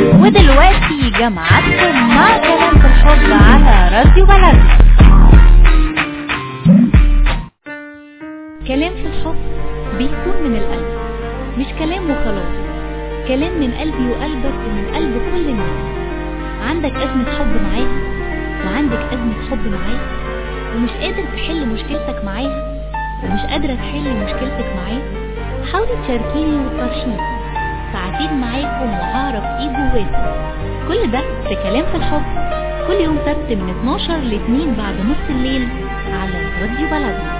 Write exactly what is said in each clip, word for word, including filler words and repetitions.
ودلوقتي جمعتكم مع كلام في الحب على راديو بلدنا. كلام في الحب بيكون من القلب، مش كلام وخلاص، كلام من قلبي وقلبك ومن قلب كل الناس. عندك أزمة حب معاها وعندك أزمة حب معاه ومش قادر تحل مشكلتك معاها ومش قادرة تحل مشكلتك معاه، حاولي تشاركيني وتفرشيني، ساعتين معاكم وهعرف ايه جواكم. كل ده في كلام في الحب، كل يوم سبت من اتناشر ل اتنين بعد نص الليل على راديو بلدنا.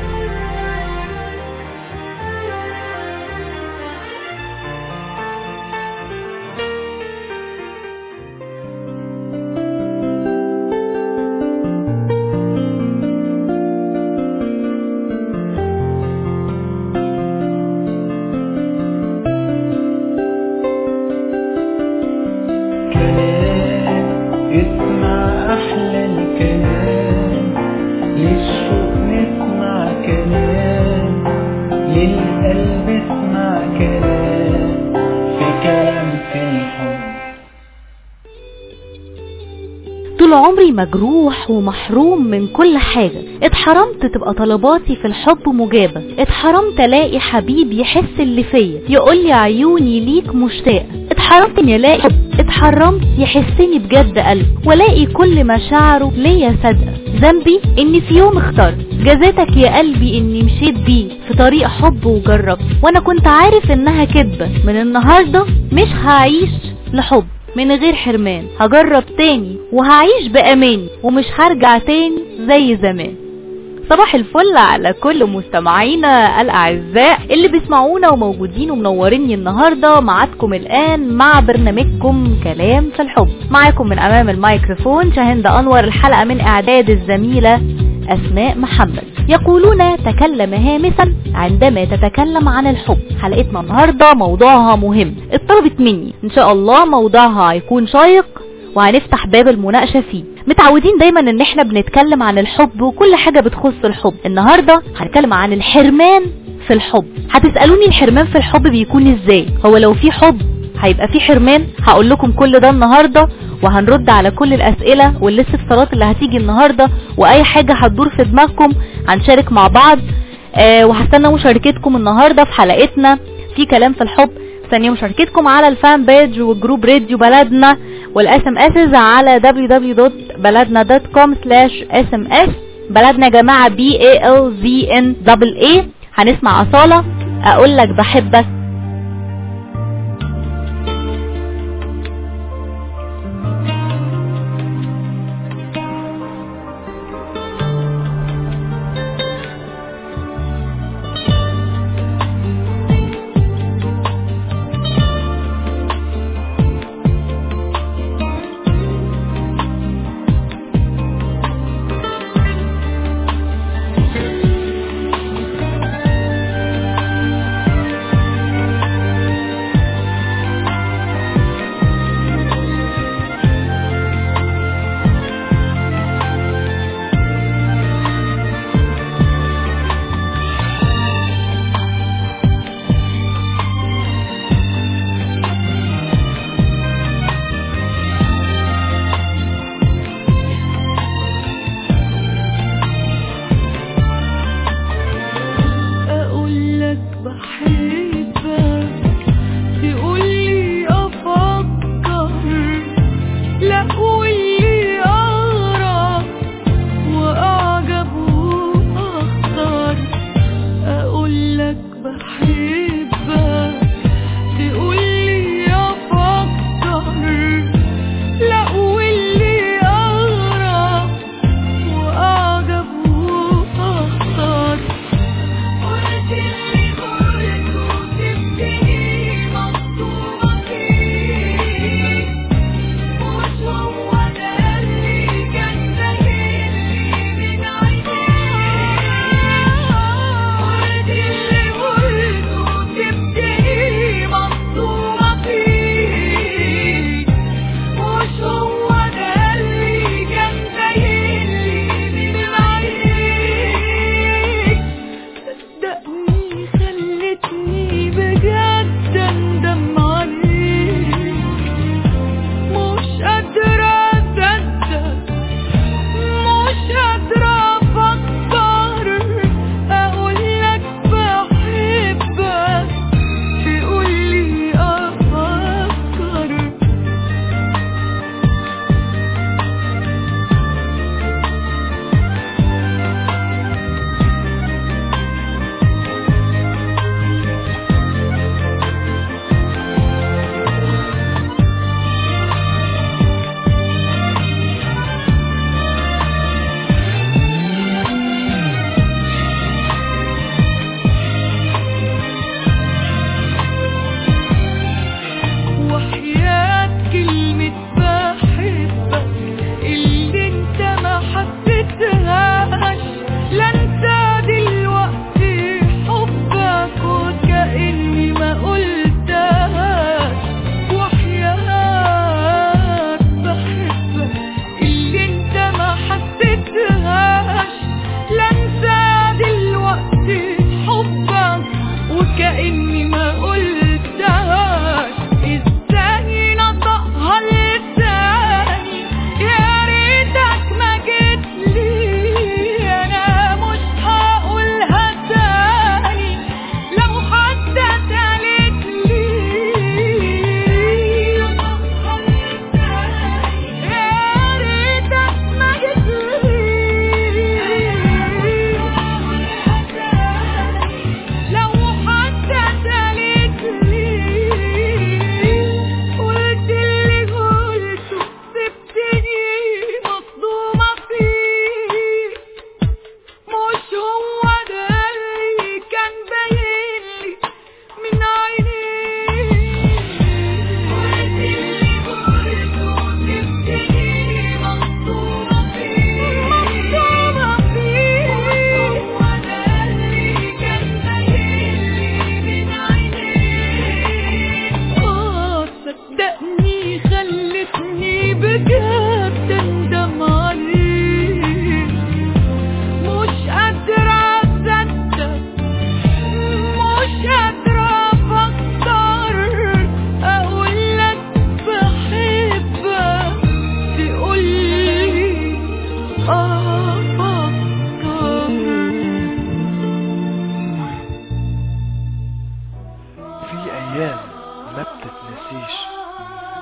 طول عمري مجروح ومحروم من كل حاجة، اتحرمت تبقى طلباتي في الحب مجابة، اتحرمت الاقي حبيب يحس اللي فيا يقولي عيوني ليك مشتاقة، اتحرمت اني الاقي حب، اتحرمت يحسني بجد قلب والاقي كل مشاعره ليا صادقة. ذنبي اني في يوم اخترت جزاتك يا قلبي اني مشيت بيه في طريق حب وجربت، وانا كنت عارف انها كدبة. من النهاردة مش هعيش لحب من غير حرمان، هجرب تاني وهعيش بأماني ومش هرجع تاني زي زمان. صباح الفل على كل مستمعينا الأعزاء اللي بيسمعونا وموجودين ومنوريني النهاردة معاكم الآن مع برنامجكم كلام في الحب. معاكم من أمام الميكروفون شاهند أنور، الحلقة من إعداد الزميلة أسماء محمد. يقولون تكلم هامسا عندما تتكلم عن الحب. حلقتنا النهاردة موضوعها مهم، اتطلبت مني، ان شاء الله موضوعها هيكون شيق وهنفتح باب المناقشة فيه. متعودين دايما ان احنا بنتكلم عن الحب وكل حاجة بتخص الحب. النهاردة هنتكلم عن الحرمان في الحب. هتسألوني الحرمان في الحب بيكون ازاي؟ هو لو في حب هيبقى في حرمان؟ هقول لكم كل ده النهاردة، وهنرد على كل الأسئلة والاستفسارات اللي هتيجي النهاردة، وأي حاجة هتدور في دماغكم هنشارك مع بعض. آه وهستنى مشاركتكم النهاردة في حلقتنا في كلام في الحب. استنى مشاركتكم على الفان بيج والجروب راديو بلدنا، والاس ام اس على دبليو دبليو دبليو دوت بلدنا دوت كوم سلاش اس ام اس. بلدنا يا جماعة بي اي ال زي ان دبل اي. هنسمع أصالة اقول لك بحبك.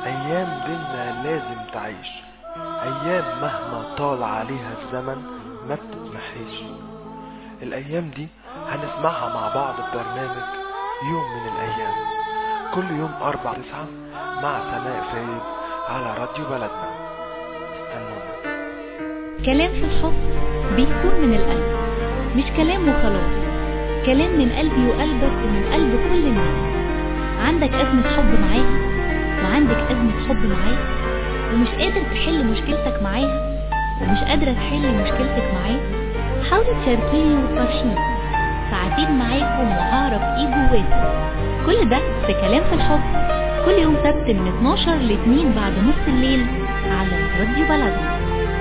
ايام بينا لازم تعيش، ايام مهما طال عليها الزمن ما بتتمحيش. الايام دي هنسمعها مع بعض ببرنامج يوم من الايام، كل يوم اربع تسعة مع سماء فايد على راديو بلدنا. استنونا. كلام في الحب بيكون من القلب، مش كلام وخلاص، كلام من قلبي وقلبك ومن قلب كل الناس. عندك أزمة حب معاها وعندك أزمة حب معاك ومش قادر تحل مشكلتك معاها ومش قادرة تحل مشكلتك معاه، حاولي تشاركيني وتفرشيني، ساعتين معاكم وهعرف ايه جواكم. كل ده في كلام في الحب، كل يوم سبت من اتناشر ل اتنين بعد نص الليل على راديو بلدنا.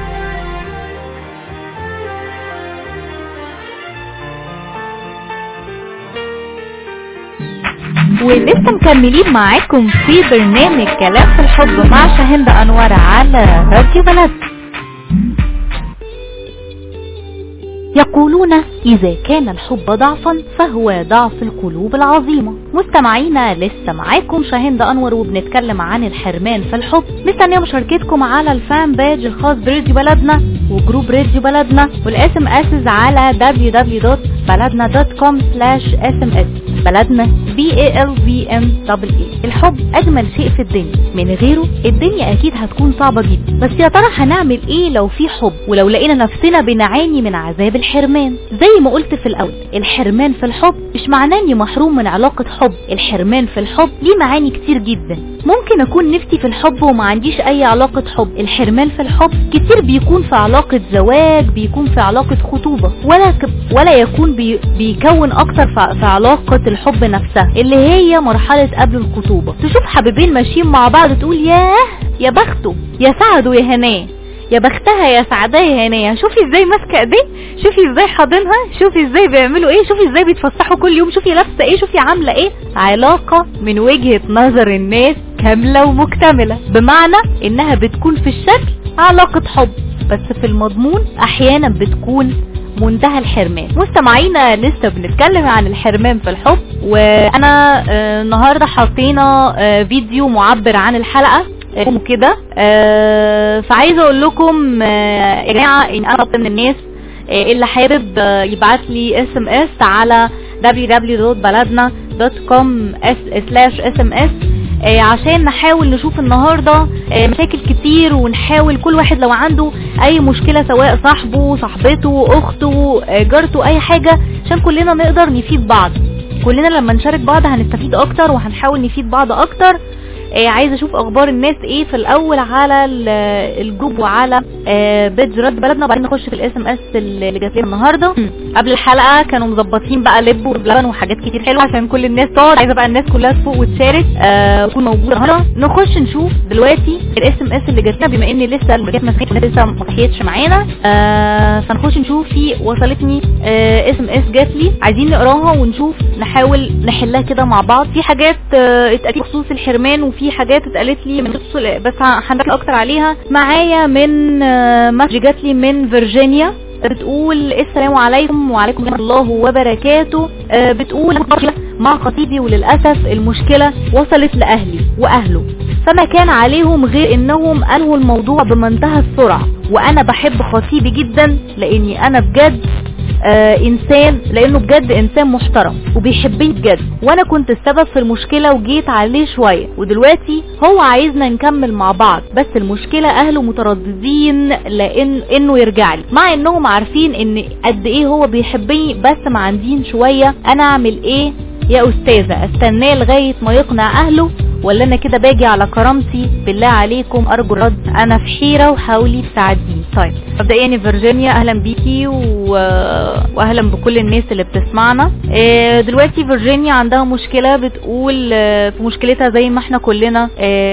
ولسه مكملين معاكم في برنامج كلام في الحب مع شاهين أنور على راديو بلدنا. يقولون إذا كان الحب ضعفا فهو ضعف القلوب العظيمة. مستمعينا لسه معاكم شاهين أنور وبنتكلم عن الحرمان في الحب. مستنيه مشاركتكم على الفان باج الخاص براديو بلدنا وجروب راديو بلدنا، والاس ام اس على دبليو دبليو دوت بلدنا دوت كوم سلاش اس ام اس. بلدنا بي اي ال في ام دبل اي. الحب اجمل شيء في الدنيا، من غيره الدنيا اكيد هتكون صعبة جدا. بس يا ترى هنعمل ايه لو في حب ولو لقينا نفسنا بنعاني من عذاب الحرمان؟ زي ما قلت في الاول، الحرمان في الحب مش معناه اني محروم من علاقة حب. الحرمان في الحب ليه معاني كتير جدا. ممكن اكون نفسي في الحب وما عنديش اي علاقة حب. الحرمان في الحب كتير بيكون في علاقة زواج، بيكون في علاقة خطوبة، ولا ك... ولا يكون بي... بيكون اكتر في... في علاقة الحب نفسها اللي هي مرحلة قبل الخطوبة. تشوف حبيبين ماشيين مع بعض تقول ياه يا بخته يا سعده يا هناه، يا بختها يا سعداه يا هناه. شوفي ازاي ماسكه ايديه، شوفي ازاي حاضنها، شوفي ازاي بيعملوا ايه، شوفي ازاي بيتفسحوا كل يوم، شوفي لابسه ايه، شوفي عامله ايه. علاقه من وجهه نظر الناس كامله ومكتمله، بمعنى انها بتكون في الشكل علاقه حب، بس في المضمون احيانا بتكون منتهى الحرمان. مستمعينا لسه بنتكلم عن الحرمان في الحب، وانا آه النهارده حطينا آه فيديو معبر عن الحلقه كده. آه فعايزه اقول لكم آه يا جماعه ان انا من الناس آه اللي حابب آه يبعت لي اس ام اس على دبليو دبليو دبليو دوت بلدنا دوت كوم سلاش اس ام اس آه عشان نحاول نشوف النهارده آه مشاكل كتير، ونحاول كل واحد لو عنده اي مشكله سواء صاحبه صاحبته اخته آه جارته اي حاجه، عشان كلنا نقدر نفيد بعض. كلنا لما نشارك بعض هنستفيد اكتر وهنحاول نفيد بعض اكتر. آه عايزه اشوف اخبار الناس ايه في الاول على الجروب وعلى آه بيج رد بلدنا، وبعدين نخش في الاس ام اس اللي جات لنا النهارده. قبل الحلقه كانوا مظبطين بقى لب ولبن وحاجات كتير حلوه عشان كل الناس تقعد. عايزه بقى الناس كلها تفوق وتشارك آه وتكون موجوده النهارده. نخش نشوف دلوقتي الاس ام اس اللي جات لنا، بما ان لسه الجات مسكت لسه ما صحيتش معانا. آه فنخش نشوف. في وصلتني آه اس ام اس جات لي، عايزين نقراها ونشوف نحاول نحلها كده مع بعض. في حاجات آه اتقالت بخصوص الحرمان، وفي حاجات اتقالت لي من بس هنركز اكتر عليها. معايا من مسج جات لي من فيرجينيا، بتقول السلام عليكم وعليكم ورحمه الله وبركاته. بتقول مع خطيبي وللاسف المشكله وصلت لاهلي واهله، فما كان عليهم غير انهم انهوا الموضوع بمنتهى السرعه. وانا بحب خطيبي جدا لاني انا بجد آه انسان لانه بجد انسان محترم وبيحبني بجد، وانا كنت السبب في المشكلة وجيت عليه شوية، ودلوقتي هو عايزنا نكمل مع بعض، بس المشكلة اهله مترددين لان انه يرجع لي، مع انهم عارفين ان قد ايه هو بيحبني، بس معندين شوية. انا اعمل ايه يا استاذة؟ استناه لغاية ما يقنع اهله ولا انا كده باجي على كرامتي؟ بالله عليكم ارجو الرد، انا في حيرة وحاولي تساعديني. طيب مبدئيا فيرجينيا اهلا بيكي و... واهلا بكل الناس اللي بتسمعنا. دلوقتي فيرجينيا عندها مشكلة، بتقول في مشكلتها زي ما احنا كلنا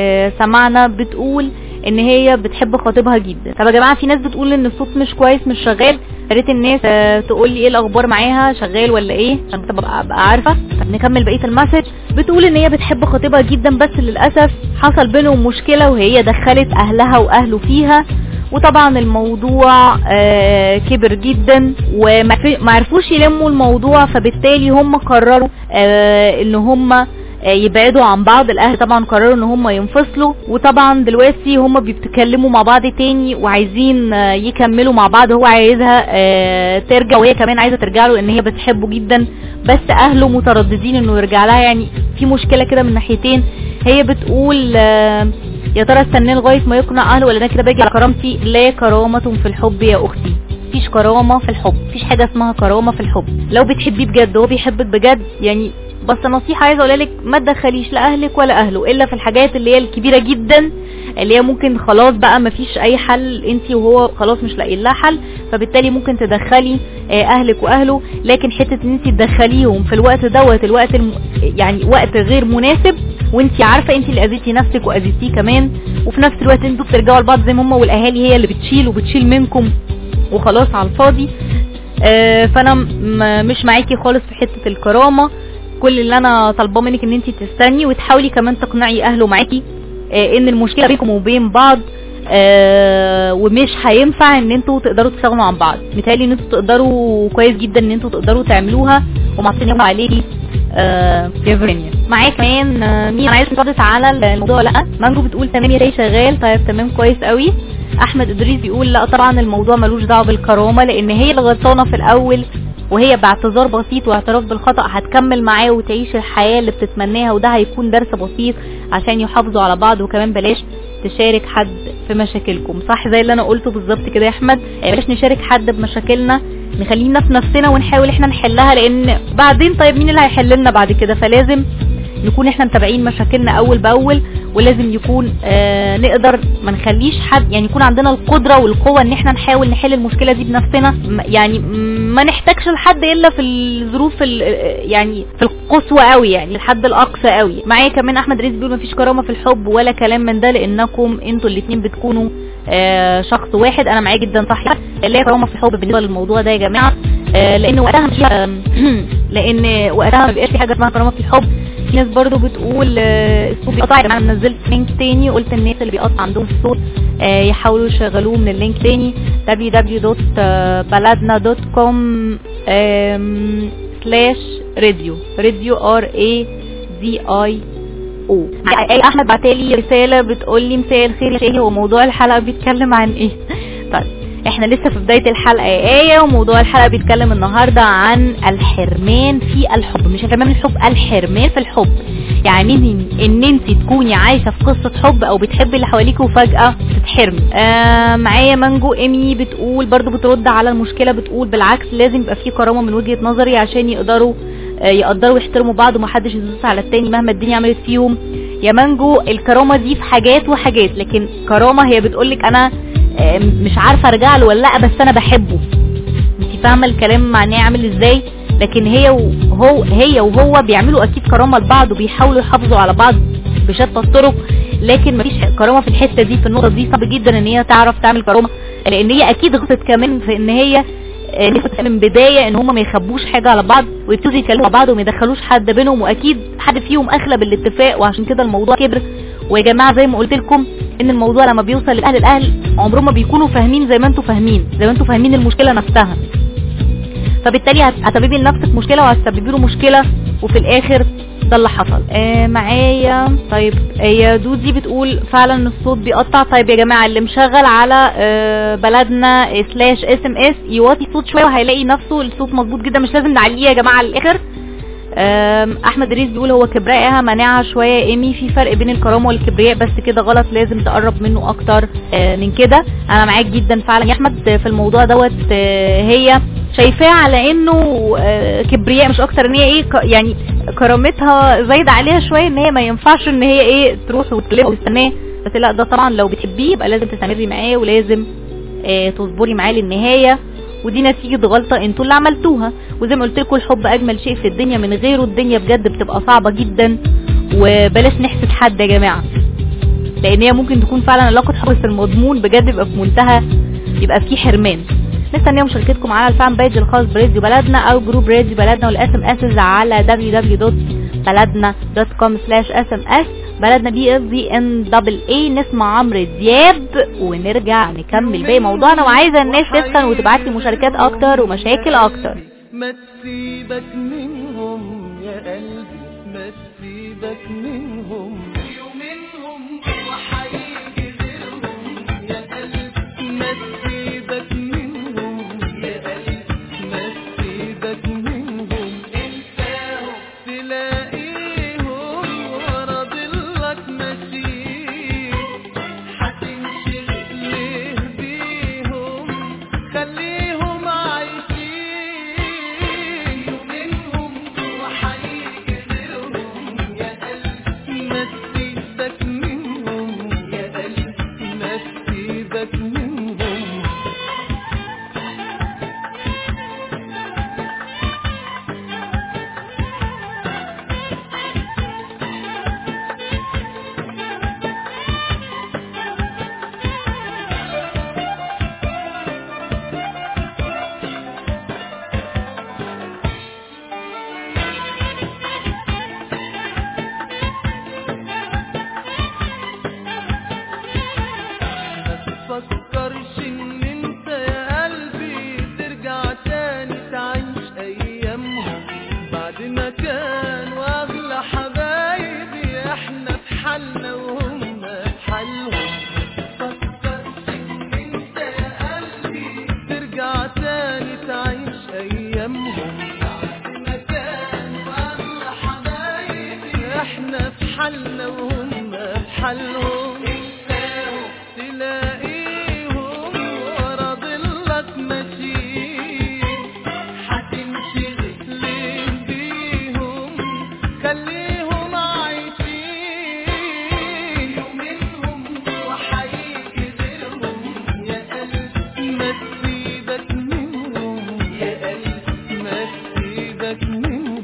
سمعنا، بتقول ان هي بتحب خطيبها جدا. طب يا جماعه في ناس بتقول ان الصوت مش كويس مش شغال، يا ريت الناس تقول لي ايه الاخبار معاها، شغال ولا ايه عشان ابقى عارفه. طب نكمل بقيه المسج. بتقول ان هي بتحب خطيبها جدا، بس للاسف حصل بينهم مشكله وهي دخلت اهلها واهله فيها، وطبعا الموضوع آه كبر جدا وما عرفوش يلموا الموضوع، فبالتالي هم قرروا آه ان هم يبعدوا عن بعض. الاهل طبعا قرروا ان هم ينفصلوا، وطبعا دلوقتي هم بيتكلموا مع بعض تاني وعايزين يكملوا مع بعض. هو عايزها ترجع وهي كمان عايزه ترجع له، لان هي بتحبه جدا، بس اهله مترددين انه يرجع لها. يعني في مشكله كده من ناحيتين. هي بتقول يا ترى استنى لغايه ما يقنع اهله ولا انا كده باجي على كرامتي؟ لا كرامه في الحب يا اختي، مفيش كرامه في الحب، مفيش حاجه اسمها كرامه في الحب. لو بتحبيه بجد وهو بيحبك بجد، يعني بس نصيحه عايزه اقولها لك، ما تدخليش لا اهلك ولا اهله الا في الحاجات اللي هي الكبيره جدا، اللي هي ممكن خلاص بقى مفيش اي حل، انت وهو خلاص مش لاقيين لها حل، فبالتالي ممكن تدخلي اهلك واهله. لكن حته ان انت تدخليهم في الوقت دوت الوقت الم... يعني وقت غير مناسب، وانت عارفه انت اللي اذيتي نفسك واذيتيه كمان، وفي نفس الوقت انتوا بترجعوا لبعض زي ما هم، والاهالي هي اللي بتشيل وبتشيل منكم وخلاص على الفاضي. آه فانا مش معاكي خالص في حته الكرامه. كل اللي انا طالباه منك ان انت تستني وتحاولي كمان تقنعي اهله معاكي آه ان المشكله بينكم وبين بعض، آه ومش هينفع ان انتوا تقدروا تستغنوا عن بعض. متهيألي ان انتوا تقدروا كويس جدا ان انتوا تقدروا تعملوها، ومعطيني عليكي آه يا فيرينيا. معايا كمان آه مين عايز تردد على الموضوع ولا لا؟ مانجو بتقول تمام يا ري شغال. طيب تمام كويس قوي. احمد ادريس بيقول لا طبعا الموضوع ملوش دعوه بالكرامه، لان هي اللي غلطانه في الاول، وهي باعتذار بسيط واعتراف بالخطأ هتكمل معاه وتعيش الحياه اللي بتتمناها، وده هيكون درس بسيط عشان يحافظوا على بعض. وكمان بلاش تشارك حد في مشاكلكم. صح زي اللي انا قلته بالظبط كده يا احمد، بلاش نشارك حد بمشاكلنا، نخلينا في نفسنا ونحاول احنا نحلها، لان بعدين طيب مين اللي هيحل لنا بعد كده؟ فلازم نكون احنا متابعين مشاكلنا اول باول، ولازم يكون آه نقدر ما نخليش حد، يعني يكون عندنا القدره والقوه ان احنا نحاول نحل المشكله دي بنفسنا، يعني ما نحتاجش لحد الا في الظروف يعني في القصوى قوي، يعني الحد الاقصى قوي. معايا كمان احمد رزق بيقول ما فيش كرامه في الحب ولا كلام من ده، لانكم انتوا الاثنين بتكونوا آه شخص واحد. انا معايا جدا صح، لا كرامه في الحب بالنسبه للموضوع ده يا جماعه، آه لان وقتها مش لان وقتها ما بقاش في حاجه اسمها كرامه في الحب. في ناس برضو بتقول الصوت بيقطع. انا نزلت لينك تاني، قلت الناس اللي بيقطع عندهم الصوت يحاولوا يشغلوه من اللينك تاني دبليو دبليو دبليو دوت بلدنا دوت كوم سلاش راديو راديو ار اي دي اي او. احمد بعتالي رساله بتقول لي مساء الخير يا شيخي، هو موضوع الحلقه بيتكلم عن ايه؟ طيب احنا لسه في بداية الحلقة يا ايه، وموضوع الحلقة بيتكلم النهاردة عن الحرمان في الحب. مش الحرمان في الحب، الحرمان في الحب. يعني ان انت تكوني عايشة في قصة حب او بتحبي اللي حواليك وفجأة تتحرمي. آه معايا مانجو ايمي بتقول برضو بترد على المشكلة، بتقول بالعكس لازم يبقى في كرامة من وجهة نظري عشان يقدروا آه يقدروا يحترموا بعض ومحدش يدوس على التاني مهما الدنيا عملت فيهم. يا مانجو الكرامة دي في حاجات وحاجات، لكن كرامة هي بتقولك انا مش عارفه ارجع له ولا لا، بس انا بحبه. انت فاهمه الكلام معناه عامل ازاي؟ لكن هي وهو هي وهو بيعملوا اكيد كرامه لبعض وبيحاولوا يحافظوا على بعض بشتى الطرق، لكن مفيش كرامه في الحته دي. في النقطه دي صعب جدا ان هي تعرف تعمل كرامه، لان هي اكيد غلطت كمان في ان هي نفت من بدايه ان هم ما يخبوش حاجه على بعض ويبتدوا يتكلموا مع بعض وما يدخلوش حد بينهم، واكيد حد فيهم اخلى بالاتفاق، وعشان كده الموضوع كبر. ويا جماعه زي ما قلت لكم ان الموضوع لما بيوصل للاهل، الاهل عمرهم ما بيكونوا فاهمين زي ما انتوا فاهمين زي ما انتوا فاهمين المشكله نفسها، فبالتالي هتسببي لنفسك مشكله وهتسببي له مشكله، وفي الاخر ده اللي حصل. آه معايا طيب يا دودي بتقول فعلا الصوت بيقطع. طيب يا جماعه اللي مشغل على آه بلدنا سلاش اس ام اس يوطي صوت شويه وهيلاقي نفسه الصوت مظبوط جدا، مش لازم نعليه يا جماعه للاخر. احمد ريس بيقول هو كبريائها مناعه شويه ايمي، في فرق بين الكرامه والكبرياء، بس كده غلط، لازم تقرب منه اكتر من كده. انا معاك جدا فعلا يا احمد في الموضوع دوت. هي شايفاه على انه كبرياء مش اكتر، ان هي ايه يعني كرامتها زايده عليها شويه، ان هي ما ينفعش ان هي ايه تروح وتلف وتستناه، بس لا ده طبعا لو بتحبيه يبقى لازم تستمري معاه ولازم تصبري معاه للنهايه، ودي نتيجة غلطة انتوا اللي عملتوها. وزي ما قلت لكم الحب اجمل شيء في الدنيا، من غيره الدنيا بجد بتبقى صعبة جدا، وبلاش نحسد حد يا جماعة، لان هي ممكن تكون فعلا علاقة حب في المضمون بجد يبقى في منتهى يبقى فيه حرمان. نستنى مشاركتكم على الفان بيج الخاص براديو بلدنا او جروب راديو بلدنا، والاس ام اس على دبليو دبليو دبليو دوت بلدنا دوت كوم سلاش اس ام اس. بلدنا بي اس دي ان دبل اي. نسمع عمرو دياب ونرجع نكمل باقي موضوعنا، وعايزه الناس تسخن وتبعت لي مشاركات اكتر ومشاكل اكتر. ما تسيبك منهم يا قلبي، ما تسيبك سيبك منهم يومينهم وحيجي غيرهم يا قلب ما تسيبك منهم يا قلب ما تسيبك منهم انساهم تلاقيهم ورا ضلك ماشيين هتنشغل ليه بيهم خليهم عايشين يومينهم وحيجي غيرهم يا قلب ما تسيبك منهم يا قلب ما تسيبك منهم ما تفكرش ان انت يا قلبي ترجع تاني تعيش ايامهم بعد ما كانوا اغلى حبايبي احنا في حالنا وهم في حالهم ما تفكرش ان انت يا قلبي ترجع تاني تعيش ايامهم بعد ما كانوا اغلى حبايبي احنا في حالنا وهم في حالهم تلاقيهم ورا ضلك ماشيين هتنشغل ليه بيهم خليهم عايشين يومينهم وحيجي غيرهم يا قلب ما تسيبك منهم يا قلب ما تسيبك منهم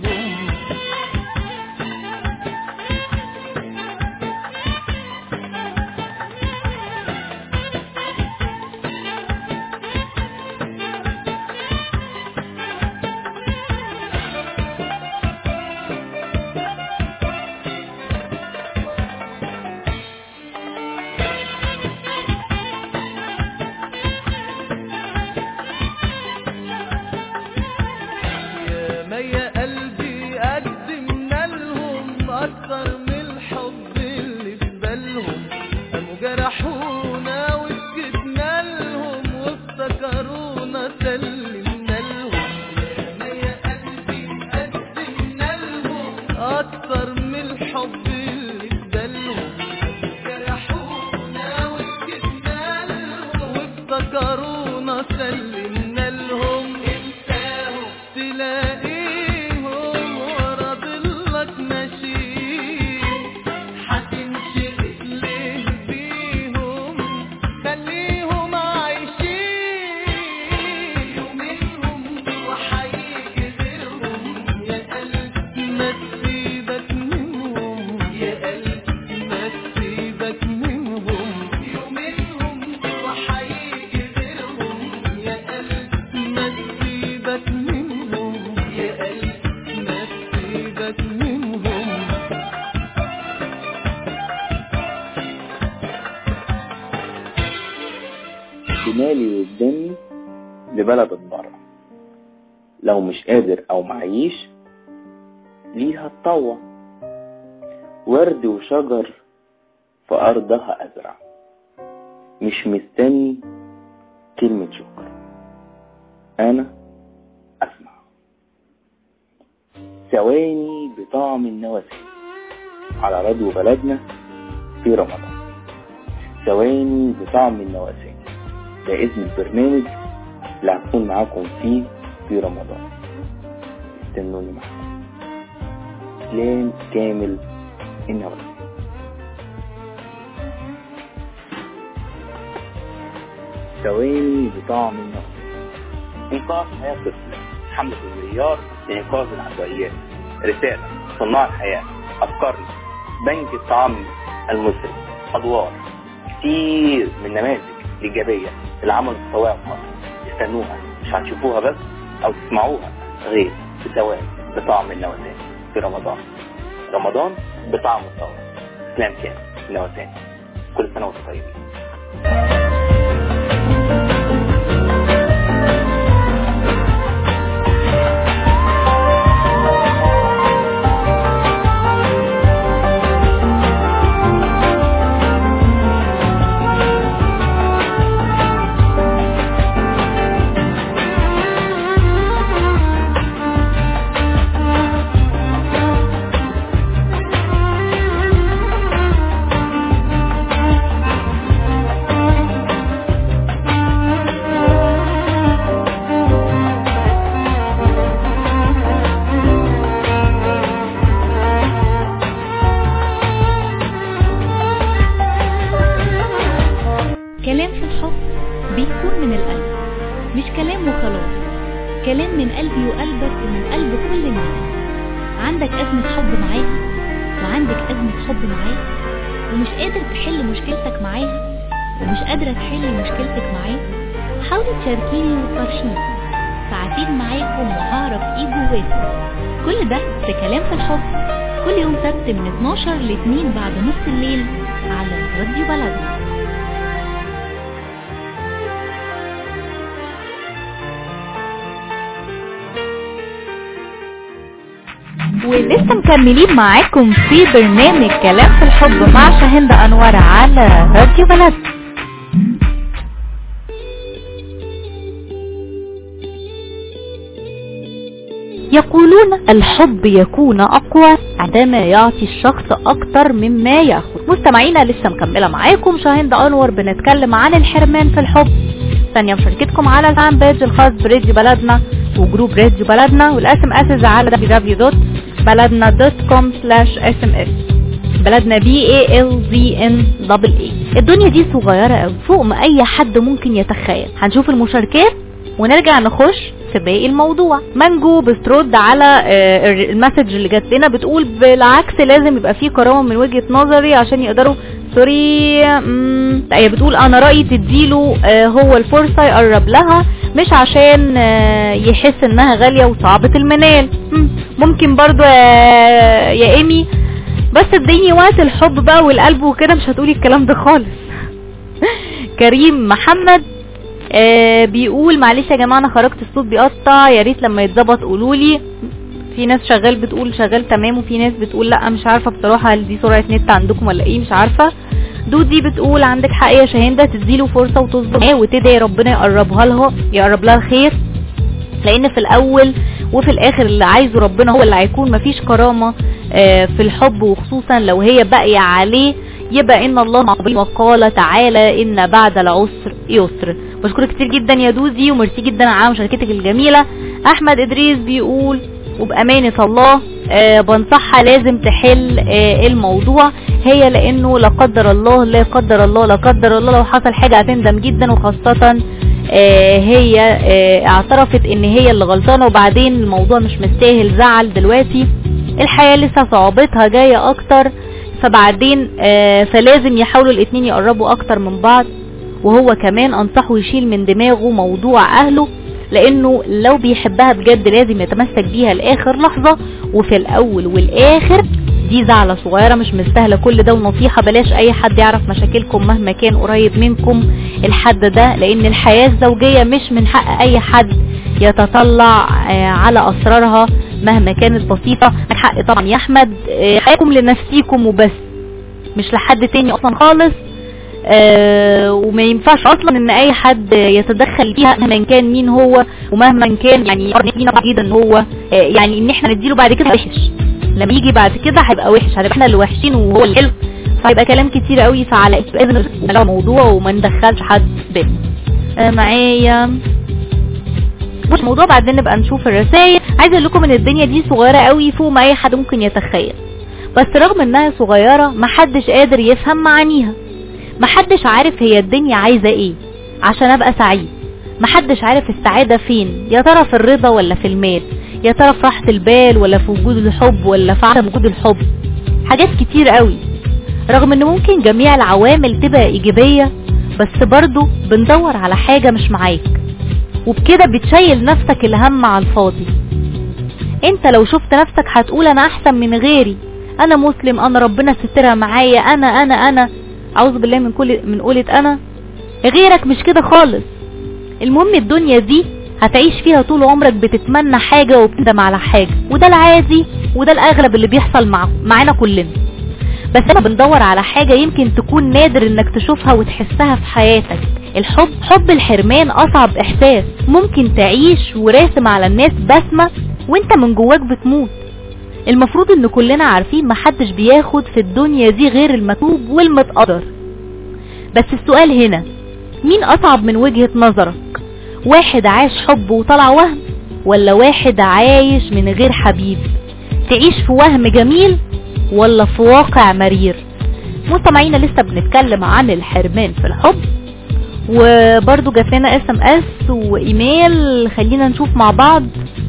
يا ما يا قلبي قدمنا لهم اكتر من الحب اللي في بالهم قاموا جرحونا وسكتنا لهم وافتكرونا سلمنا لهم يا ما يا قلبي قدمنا لهم اكتر من الحب اللي في بالهم جرحونا وسكتنا لهم وافتكرونا سلمنا لهم انساهم تلاقيهم ورا ضلك ماشيين هتنشغل ليه بيهم خليهم عايشين يومينهم وحيجي غيرهم يا قلب ما تسيبك منهم يا قلب ما تسيبك منهم يومينهم وحيجي غيرهم يا قلب ما تسيبك منهم يا قلب ما تسيبك منهم شمالي قدامي لبلد الضرع لو مش قادر او معيش ليها تطوع ورد وشجر في ارضها ازرع مش مستني كلمة شكر انا اسمع ثواني بطعم النواسي على راديو بلدنا في رمضان ثواني بطعم النواسي ده اسم البرنامج اللي هكون معاكم فيه في رمضان استنوني معاكم اسلام كامل النواسي. ثواني بطعم النواسي انقاذ حياة طفل حملة المليار لإنقاذ العشوائيات رسالة صناع الحياة أفكارنا بنك الطعام المصري أدوار كتير من نماذج إيجابية العمل التطوعي في مصر استنوها مش هتشوفوها بس أو تسمعوها غير في ثواني بطعم النواسي في رمضان رمضان بطعم الثورة اسلام كامل النواسي كل سنة وانتم طيبين. كلام من قلبي وقلبك ومن قلب كل الناس. عندك أزمة حب معاها وعندك أزمة حب معاه ومش قادر تحل مشكلتك معاها ومش قادرة تحل مشكلتك معاه، حاولي تشاركيني وتفرشيني، ساعتين معاكم وهعرف ايه جواكم. كل ده في كلام في الحب، كل يوم سبت من اتناشر ل اتنين بعد نص الليل على راديو بلدنا. ولسه مكملين معاكم في برنامج كلام في الحب مع شاهين أنور على راديو بلدنا. يقولون الحب يكون أقوى عندما يعطي الشخص أكتر مما يأخذ. مستمعينا لسه مكملة معاكم شاهين أنور، بنتكلم عن الحرمان في الحب. ثانية مشاركتكم على الفان بيج الخاص براديو بلدنا وجروب راديو بلدنا، والاس ام اس على دبليو دبليو دبليو دوت بلدنا دوت كوم سلاش اس ام اس. بلدنا بي اي ال زي ان دبل اي. الدنيا دي صغيرة قوي فوق ما اي حد ممكن يتخيل. هنشوف المشاركات ونرجع نخش في باقي الموضوع. مانجو بترد على المسج اللي جات لنا، بتقول بالعكس لازم يبقى فيه كرامة من وجهة نظري عشان يقدروا سوري هي بتقول انا رأيي تديله هو الفرصة يقرب لها، مش عشان يحس انها غالية وصعبة المنال. ممكن برضو يا ايمي بس اديني وقت الحب بقى والقلب وكده، مش هتقولي الكلام ده خالص. كريم محمد آه بيقول معلش يا جماعه انا خرجت الصوت بيقطع، يا ريت لما يتظبط قولولي. في ناس شغال بتقول شغال تمام، وفي ناس بتقول لا مش عارفه بصراحه هل دي سرعه نت عندكم ولا ايه، مش عارفه. دودي بتقول عندك حق يا شاهين، ده تديله فرصه وتصبر معاه وتدعي ربنا يقربها لها يقرب لها الخير، لان في الاول وفي الاخر اللي عايزه ربنا هو اللي هيكون. مفيش كرامه آه في الحب، وخصوصا لو هي باقيه عليه يبقى ان الله عظيم وقال تعالى ان بعد العسر يسر. بشكرك كتير جدا يا دوزي وميرسي جدا على مشاركتك الجميله. احمد ادريس بيقول وبامانه الله آه بنصحها لازم تحل آه الموضوع هي، لانه لا قدر الله لا قدر الله لا قدر الله لو حصل حاجه هتندم جدا، وخاصه آه هي آه اعترفت ان هي اللي غلطانه، وبعدين الموضوع مش مستاهل زعل دلوقتي، الحياه لسه صعوبتها جايه اكتر، فبعدين آه فلازم يحاولوا الاثنين يقربوا اكتر من بعض. وهو كمان انصحه يشيل من دماغه موضوع اهله، لانه لو بيحبها بجد لازم يتمسك بيها لاخر لحظة، وفي الاول والاخر دي زعلة صغيرة مش مستاهلة كل ده. ونصيحة بلاش اي حد يعرف مشاكلكم مهما كان قريب منكم الحد ده، لان الحياة الزوجية مش من حق اي حد يتطلع آه على اسرارها مهما كانت بسيطة. الحق طبعا يا احمد آه حياتكم لنفسيكم وبس، مش لحد تاني اصلا خالص. آه وما ينفعش اصلا ان اي حد يتدخل فيها مهما كان مين هو، ومهما كان يعني فينا جدا ان هو آه يعني ان احنا نديله بعد كده وحش، لما يجي بعد كده هيبقى وحش، هنبقى احنا اللي وحشين وهو الحلو، فهيبقى كلام كتير قوي. فعلى لازم نسمع الموضوع وما ندخلش حد بينا. آه معايا مش موضوع بعدين نبقى نشوف الرسائل. عايزه اقول لكم ان الدنيا دي صغيره قوي فوق ما اي حد ممكن يتخيل، بس رغم انها صغيره محدش قادر يفهم معانيها، محدش عارف هي الدنيا عايزه ايه عشان ابقى سعيد، محدش عارف السعاده فين، يا ترى في الرضا ولا في المال، يا ترى في راحه البال ولا في وجود الحب ولا في عدم وجود الحب. حاجات كتير قوي، رغم ان ممكن جميع العوامل تبقى ايجابيه، بس برضو بندور على حاجه مش معاك، وبكده بتشيل نفسك الهم على الفاضي. انت لو شفت نفسك هتقول انا احسن من غيري، انا مسلم، انا ربنا سترها معايا، انا انا انا اعوذ بالله من كل من قولة انا. غيرك مش كده خالص. المهم الدنيا دي هتعيش فيها طول عمرك بتتمنى حاجة وبتندم على حاجة، وده العادي وده الاغلب اللي بيحصل مع معانا كلنا. بس انا بندور على حاجة يمكن تكون نادر انك تشوفها وتحسها في حياتك. الحب، حب الحرمان اصعب احساس ممكن تعيش، وراسم على الناس بسمة وانت من جواك بتموت. المفروض ان كلنا عارفين محدش بياخد في الدنيا دي غير المكتوب والمتقدر. بس السؤال هنا مين اصعب من وجهة نظرك؟ واحد عاش حب وطلع وهم، ولا واحد عايش من غير حبيب تعيش في وهم جميل ولا في واقع مرير؟ مستمعينا لسه بنتكلم عن الحرمان في الحب، وبرضو جات لنا اس ام اس وايميل. خلينا نشوف مع بعض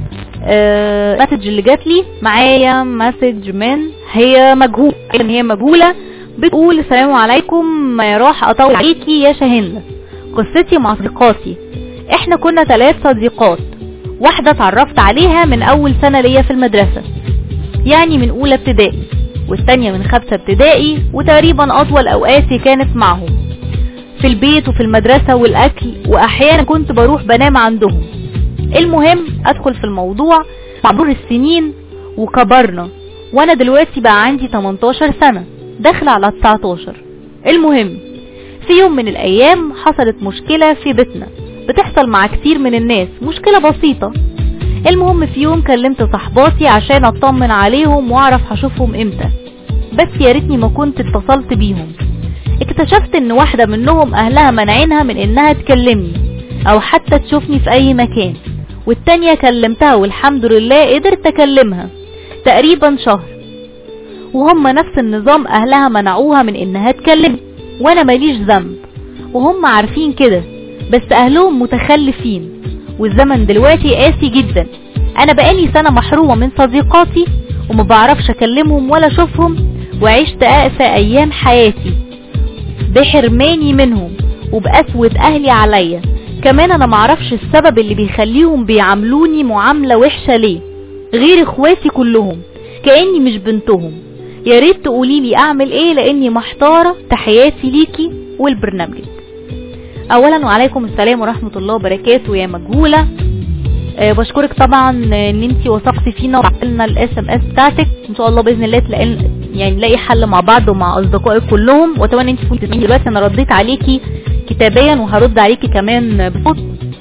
آه مسج اللي جات لي. معايا مسج من هي مجهولة هي مجهولة بتقول السلام عليكم، راح اطول عليكي يا شاهندة. قصتي مع صديقاتي، احنا كنا ثلاث صديقات، واحدة اتعرفت عليها من اول سنة ليا في المدرسة، يعني من اولى ابتدائي، والثانية من خمسة ابتدائي، وتقريبا اطول اوقاتي كانت معهم في البيت وفي المدرسة والاكل، واحيانا كنت بروح بنام عندهم. المهم ادخل في الموضوع مع مرور السنين وكبرنا، وانا دلوقتي بقى عندي تمنتاشر سنة داخل على تسعتاشر. المهم في يوم من الايام حصلت مشكلة في بيتنا، بتحصل مع كتير من الناس، مشكلة بسيطة. المهم في يوم كلمت صحباتي عشان اطمن عليهم واعرف هشوفهم امتى، بس يا ريتني ما كنت اتصلت بيهم. اكتشفت ان واحدة منهم اهلها منعينها من انها تكلمني او حتى تشوفني في اي مكان، والتانية كلمتها والحمد لله قدرت اكلمها تقريبا شهر، وهم نفس النظام، اهلها منعوها من انها تكلمني وانا ماليش ذنب وهم عارفين كده، بس اهلهم متخلفين، والزمن دلوقتي قاسي جدا. انا بقالي سنة محرومة من صديقاتي وما بعرفش اكلمهم ولا اشوفهم، وعشت اقسى ايام حياتي بحرماني منهم وبقسوة اهلي عليا. كمان انا معرفش السبب اللي بيخليهم بيعاملوني معاملة وحشة ليه، غير اخواتي كلهم كأني مش بنتهم. يا ريت تقوليلي اعمل ايه لاني محتارة. تحياتي ليكي والبرنامج. اولا وعليكم السلام ورحمة الله وبركاته يا مجهولة. أه بشكرك طبعا ان انتي وثقتي فينا وبعتلنا الاس ام اس بتاعتك. ان شاء الله باذن الله تلاقي يعني نلاقي حل مع بعض ومع اصدقائك كلهم، واتمنى انتي تكوني تسمعيني دلوقتي. انا رديت عليكي كتابيا وهرد عليكي كمان بصوت.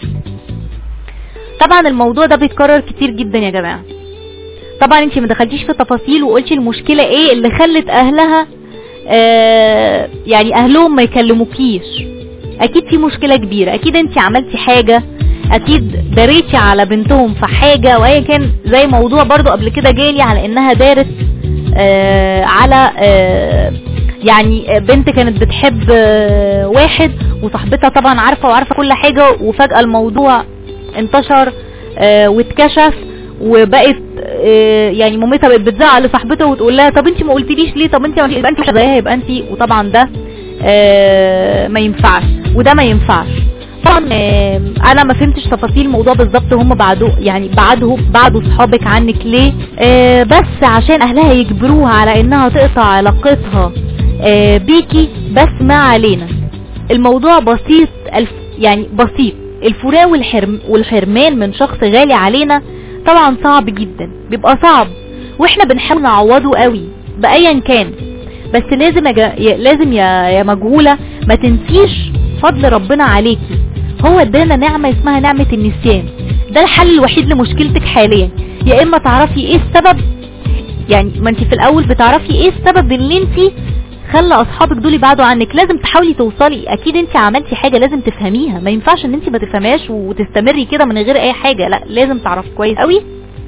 طبعا الموضوع ده بيتكرر كتير جدا يا جماعه. طبعا انتي ما دخلتيش في تفاصيل وقلتي المشكله ايه اللي خلت اهلها آه يعني اهلهم ما يكلموكيش. اكيد في مشكله كبيره، اكيد انتي عملتي حاجه، اكيد داريتي على بنتهم في حاجه، وهي كان زي موضوع برضو قبل كده جالي على انها دارت آه على آه يعني بنت كانت بتحب آه واحد، وصاحبتها طبعا عارفه وعارفه كل حاجه، وفجاه الموضوع انتشر آه واتكشف، وبقت آه يعني مامتها بقت بتزعل لصاحبتها وتقول لها طب انت ما قلتليش ليه، طب انت يبقى انت زيها يبقى انت، وطبعا ده آه ما ينفعش وده ما ينفعش. طبعا آه انا ما فهمتش تفاصيل الموضوع بالظبط، هم بعدوا يعني بعدوا بعدوا صحابك عنك ليه؟ آه بس عشان اهلها يجبروها على انها تقطع علاقتها آه بيكي، بس ما علينا. الموضوع بسيط، الف يعني بسيط. الفراق والحرم والحرمان من شخص غالي علينا طبعا صعب جدا، بيبقى صعب واحنا بنحاول نعوضه قوي بايا كان، بس لازم يا لازم يا يا مجهولة ما تنسيش فضل ربنا عليكي. هو ادانا نعمة اسمها نعمة النسيان، ده الحل الوحيد لمشكلتك حاليا. يا اما تعرفي ايه السبب، يعني ما انت في الاول بتعرفي ايه السبب اللي انت خلى اصحابك دول يبعدوا عنك، لازم تحاولي توصلي. اكيد انت عملتي حاجة لازم تفهميها، ما ينفعش ان انت ما تفهمهاش وتستمري كده من غير اي حاجة، لا لازم تعرفي كويس قوي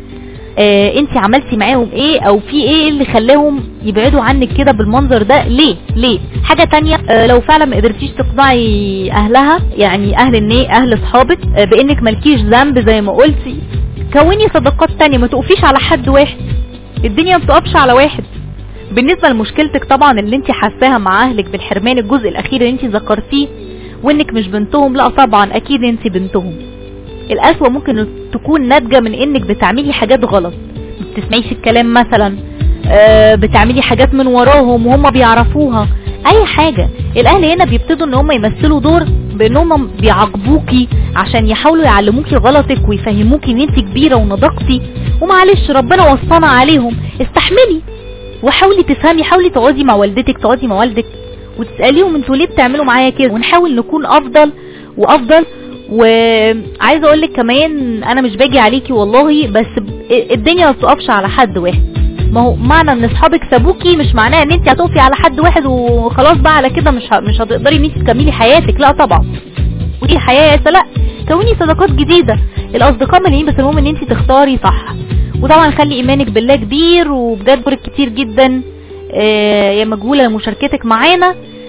آه انت عملتي معاهم ايه، او في ايه اللي خلاهم يبعدوا عنك كده بالمنظر ده، ليه ليه حاجة تانية. آه لو فعلا ما قدرتيش تقنعي اهلها، يعني اهل الني اهل اصحابك آه بانك مالكيش ذنب زي ما قلتي، كوني صداقات تانية، ما تقفيش على حد واحد، الدنيا ما بتقفش على واحد. بالنسبة لمشكلتك طبعا اللي انت حاساها مع اهلك بالحرمان، الجزء الاخير اللي انت ذكرتيه وانك مش بنتهم، لا طبعا اكيد انت بنتهم. القسوة ممكن تكون ناتجة من انك بتعملي حاجات غلط، ما بتسمعيش الكلام مثلا، آه بتعملي حاجات من وراهم وهم بيعرفوها، اي حاجة. الاهل هنا بيبتدوا ان هم يمثلوا دور بانهم بيعاقبوكي عشان يحاولوا يعلموكي غلطك ويفهموكي ان انت كبيرة ونضجتي، ومعلش ربنا وصانا عليهم، استحملي وحاولي تفهمي. حاولي تقعدي مع والدتك، تقعدي مع والدك وتسأليهم انتوا ليه بتعملوا معايا كده، ونحاول نكون افضل وافضل. وعايزه اقول لك كمان انا مش باجي عليكي والله، بس الدنيا ما بتقفش على حد واحد. ما هو معنى ان اصحابك سابوكي مش معناه ان انت هتقفي على حد واحد وخلاص بقى على كده مش مش هتقدري ان انت تكملي حياتك، لا طبعا، ودي حياه. لا، كوني صداقات جديده، الاصدقاء مليين، بس المهم ان انت تختاري صح. وطبعا خلي ايمانك بالله كبير، وبجد بشكرك كتير جدا آه يا مجهولة لمشاركتك معانا.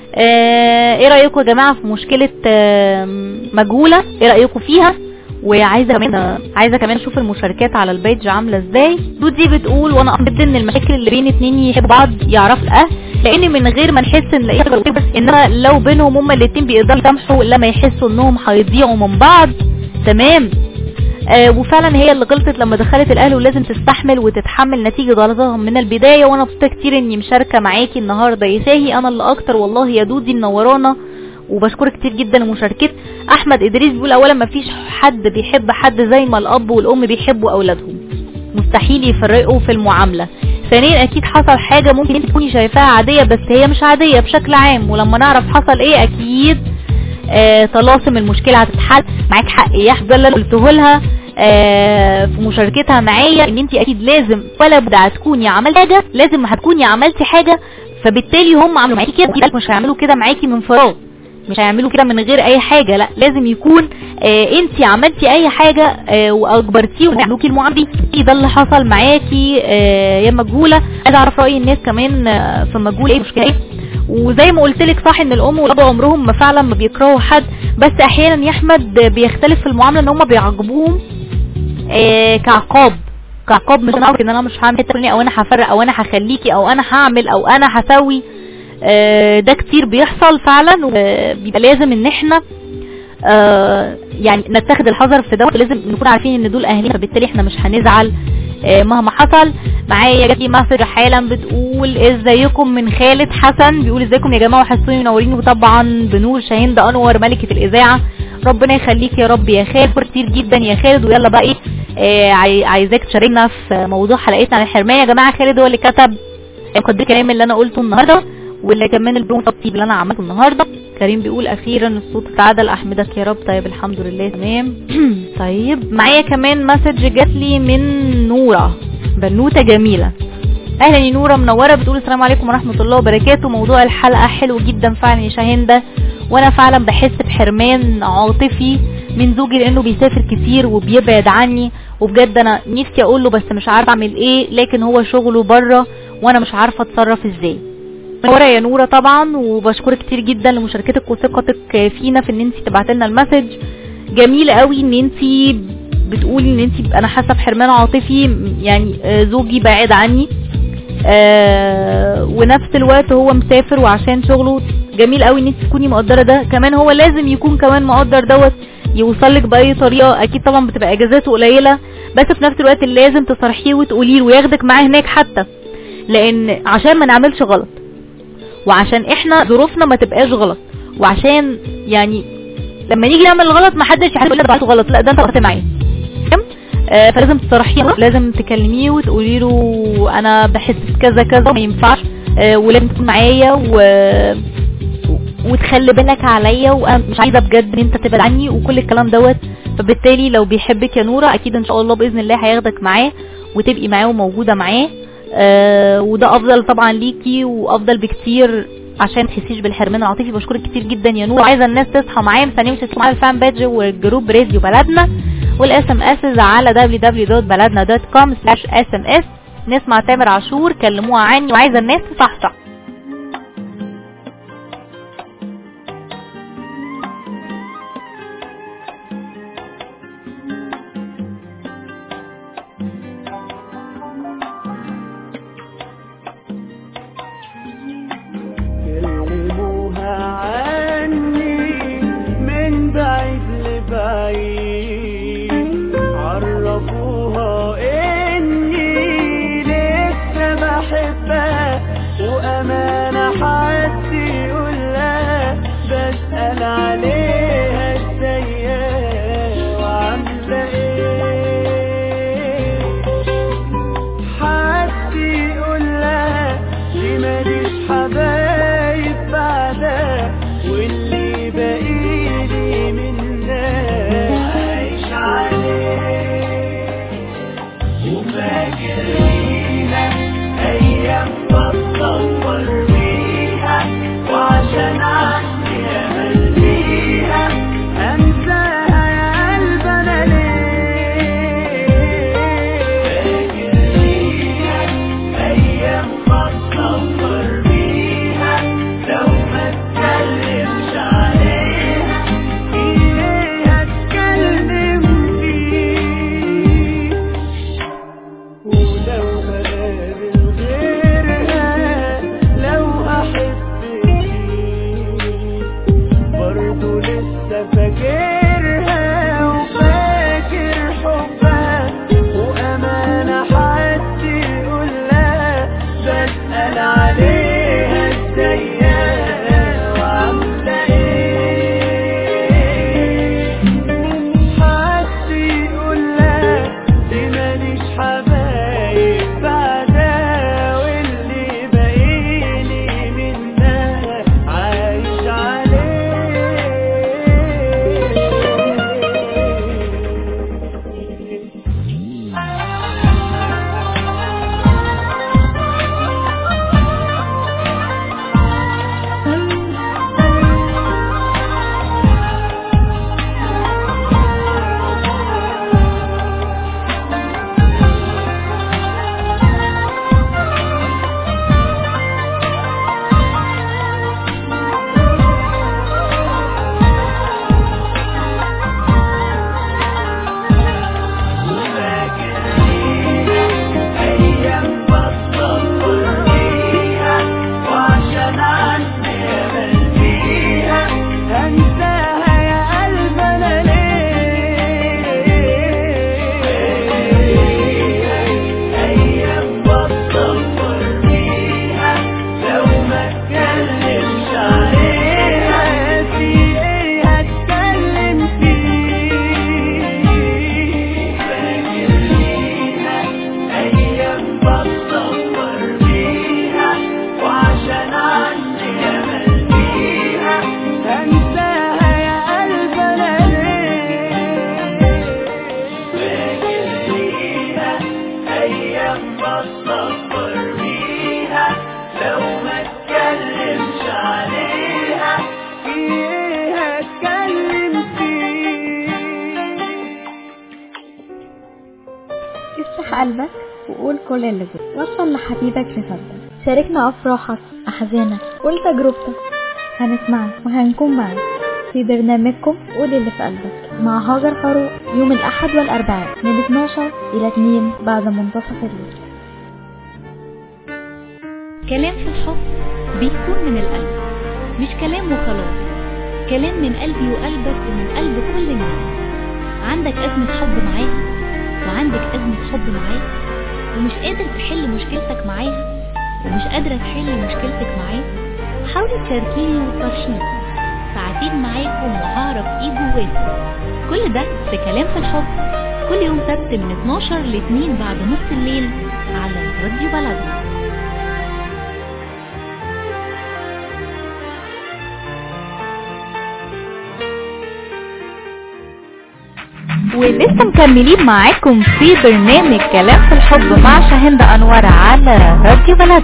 آه ايه رأيكم يا جماعة في مشكلة آه مجهولة؟ ايه رأيكم فيها؟ وعايزة كمان عايزة كمان اشوف المشاركات على البيج عاملة ازاي. دودي بتقول وانا اعتقد ان المشاكل اللي بين اتنين يحبوا بعض يعرفوا الاهل، لان من غير ما نحس ان الاقي انما لو بينهم هما الاتنين بيقدروا يسامحوا لما يحسوا انهم هيضيعوا من بعض. تمام. آه وفعلا هي اللي غلطت لما دخلت الاهل، ولازم تستحمل وتتحمل نتيجة غلطهم من البداية. وانا مبسوطة كتير اني مشاركة معاكي النهاردة يا ساهي، انا اللي اكتر والله يا دودي منورانا، وبشكرك كتير جدا لمشاركتك. احمد ادريس بيقول اولا ما فيش حد بيحب حد زي ما الاب والام بيحبوا اولادهم، مستحيل يفرقوا في المعاملة. ثانيا اكيد حصل حاجة ممكن انت تكوني شايفاها عادية بس هي مش عادية بشكل عام، ولما نعرف حصل ايه اكيد آه طلاسم المشكلة هتتحل. معاك حق يا احمد، اللي قلته لها آه في مشاركتها معايا ان انت اكيد لازم ولا بد هتكوني عملت حاجة، لازم هتكوني عملتي حاجة، فبالتالي هم عملوا معاكي كده، مش هيعملوا كده معاكي من فراغ، مش هيعملوا كده من غير اي حاجة، لا لازم يكون آه انت عملتي اي حاجة آه واجبرتيهم يعملوكي المعاملة دي. ده اللي حصل معاكي آه يا مجهولة. عايز اعرف رأي الناس كمان آه في مجهولة ايه مشكلة ايه. وزي ما قلت لك صح ان الام والاب عمرهم ما فعلا ما بيكرهوا حد، بس احيانا يا احمد بيختلف في المعاملة ان هم بيعاقبوهم آه كعقاب كعقاب مش انا ان انا مش هعمل حته او انا هفرق او انا هخليكي او انا هعمل او انا هسوي. آه ده كتير بيحصل فعلا، وبيبقى لازم ان احنا آه يعني نتخذ الحذر في ده، لازم نكون عارفين ان دول اهلنا، فبالتالي احنا مش هنزعل آه مهما حصل. معايا جاتلي مسج حالا بتقول ازيكم من خالد حسن، بيقول ازيكم يا جماعه وحسوني منورين، وطبعا بنور شاهين انور ملكه الاذاعه، ربنا يخليك يا رب يا خالد، كتير جدا يا خالد. ويلا بقى ايه آه عايزاك تشاركنا في موضوع حلقتنا عن الحرمان يا جماعه. خالد هو اللي كتب مقدر الكلام اللي انا قلته النهارده، واللي كمان البرون تطيب اللي انا عملته النهارده. كريم بيقول اخيرا الصوت اتعدل، احمدك يا رب. طيب الحمد لله تمام. طيب معايا كمان مسج جات لي من نوره، بنوته جميله. اهلا يا نوره منوره، بتقول السلام عليكم ورحمه الله وبركاته، موضوع الحلقه حلو جدا فعلا يا شاهين ده، وانا فعلا بحس بحرمان عاطفي من زوجي لانه بيسافر كتير وبيبعد عني، وبجد انا نفسي اقول له بس مش عارفه اعمل ايه، لكن هو شغله بره وانا مش عارفه اتصرف ازاي. منوره يا نوره طبعا، وبشكرك كتير جدا لمشاركتك وثقتك فينا في ان انت تبعت لنا المسج. جميل قوي ان انت بتقولي ان انت انا حاسه بحرمان عاطفي، يعني زوجي بعيد عني آه ونفس الوقت هو مسافر وعشان شغله. جميل قوي ان انت تكوني مقدره ده، كمان هو لازم يكون كمان مقدر دوت يوصلك باي طريقه. اكيد طبعا بتبقى اجازاته قليله، بس في نفس الوقت لازم تصرحيه وتقولي له وياخدك معاه هناك، حتى لان عشان ما نعملش غلط، وعشان احنا ظروفنا ما تبقاش غلط، وعشان يعني لما نيجي نعمل غلط ما حدش يقول لك ده غلط، لا ده انت غلطت معايا. آه فلازم تصرحيه، لازم تكلميه وتقولي له انا بحس كذا كذا ما ينفعش آه ولازم تكون معايا و... وتخلي بالك عليا، وانا مش عايزه بجد ان انت تبعد عني وكل الكلام دوت. فبالتالي لو بيحبك يا نوره اكيد ان شاء الله باذن الله هياخدك معاه وتبقي معاه وموجوده معاه آه وده افضل طبعا ليكي وافضل بكتير عشان تحسيش بالحرمان العاطفي. بشكرك كتير جدا يا نور. عايزه الناس تصحى معايا، مستنيين تسمعوا على الفان بيج والجروب راديو بلدنا والاس ام اس على دبليو دبليو دبليو دوت بلدنا دوت كوم سلاش اس ام اس. نسمع تامر عاشور كلموها عني، وعايزه الناس تصحصح. عرفوها اني لسه بحبها وأمنها جوه قلبك وقول كل اللي جوه. وصل لحبيبك رسالتك، شاركنا افراحك احزانك، قول تجربتك، هنسمعك وهنكون معاك في برنامجكم قول اللي في قلبك مع هاجر فاروق يوم الاحد والاربعاء من اتناشر الى اتنين بعد منتصف الليل. كلام في الحب بيكون من القلب، مش كلام وخلاص، كلام من قلبي وقلبك ومن قلب كل الناس. عندك أزمة حب معاها وعندك أزمة حب معاك ومش قادر تحل مشكلتك معاها ومش قادرة تحل مشكلتك معاه، حاولي تشاركيني وتفرشيني، ساعتين معاكم وهعرف ايه جواكم. كل ده في كلام في الحب كل يوم سبت من اتناشر ل اتنين بعد نص الليل على راديو بلدنا. ولسه مكملين معاكم في برنامج كلام في الحب مع شاهندة أنور على راديو بلد.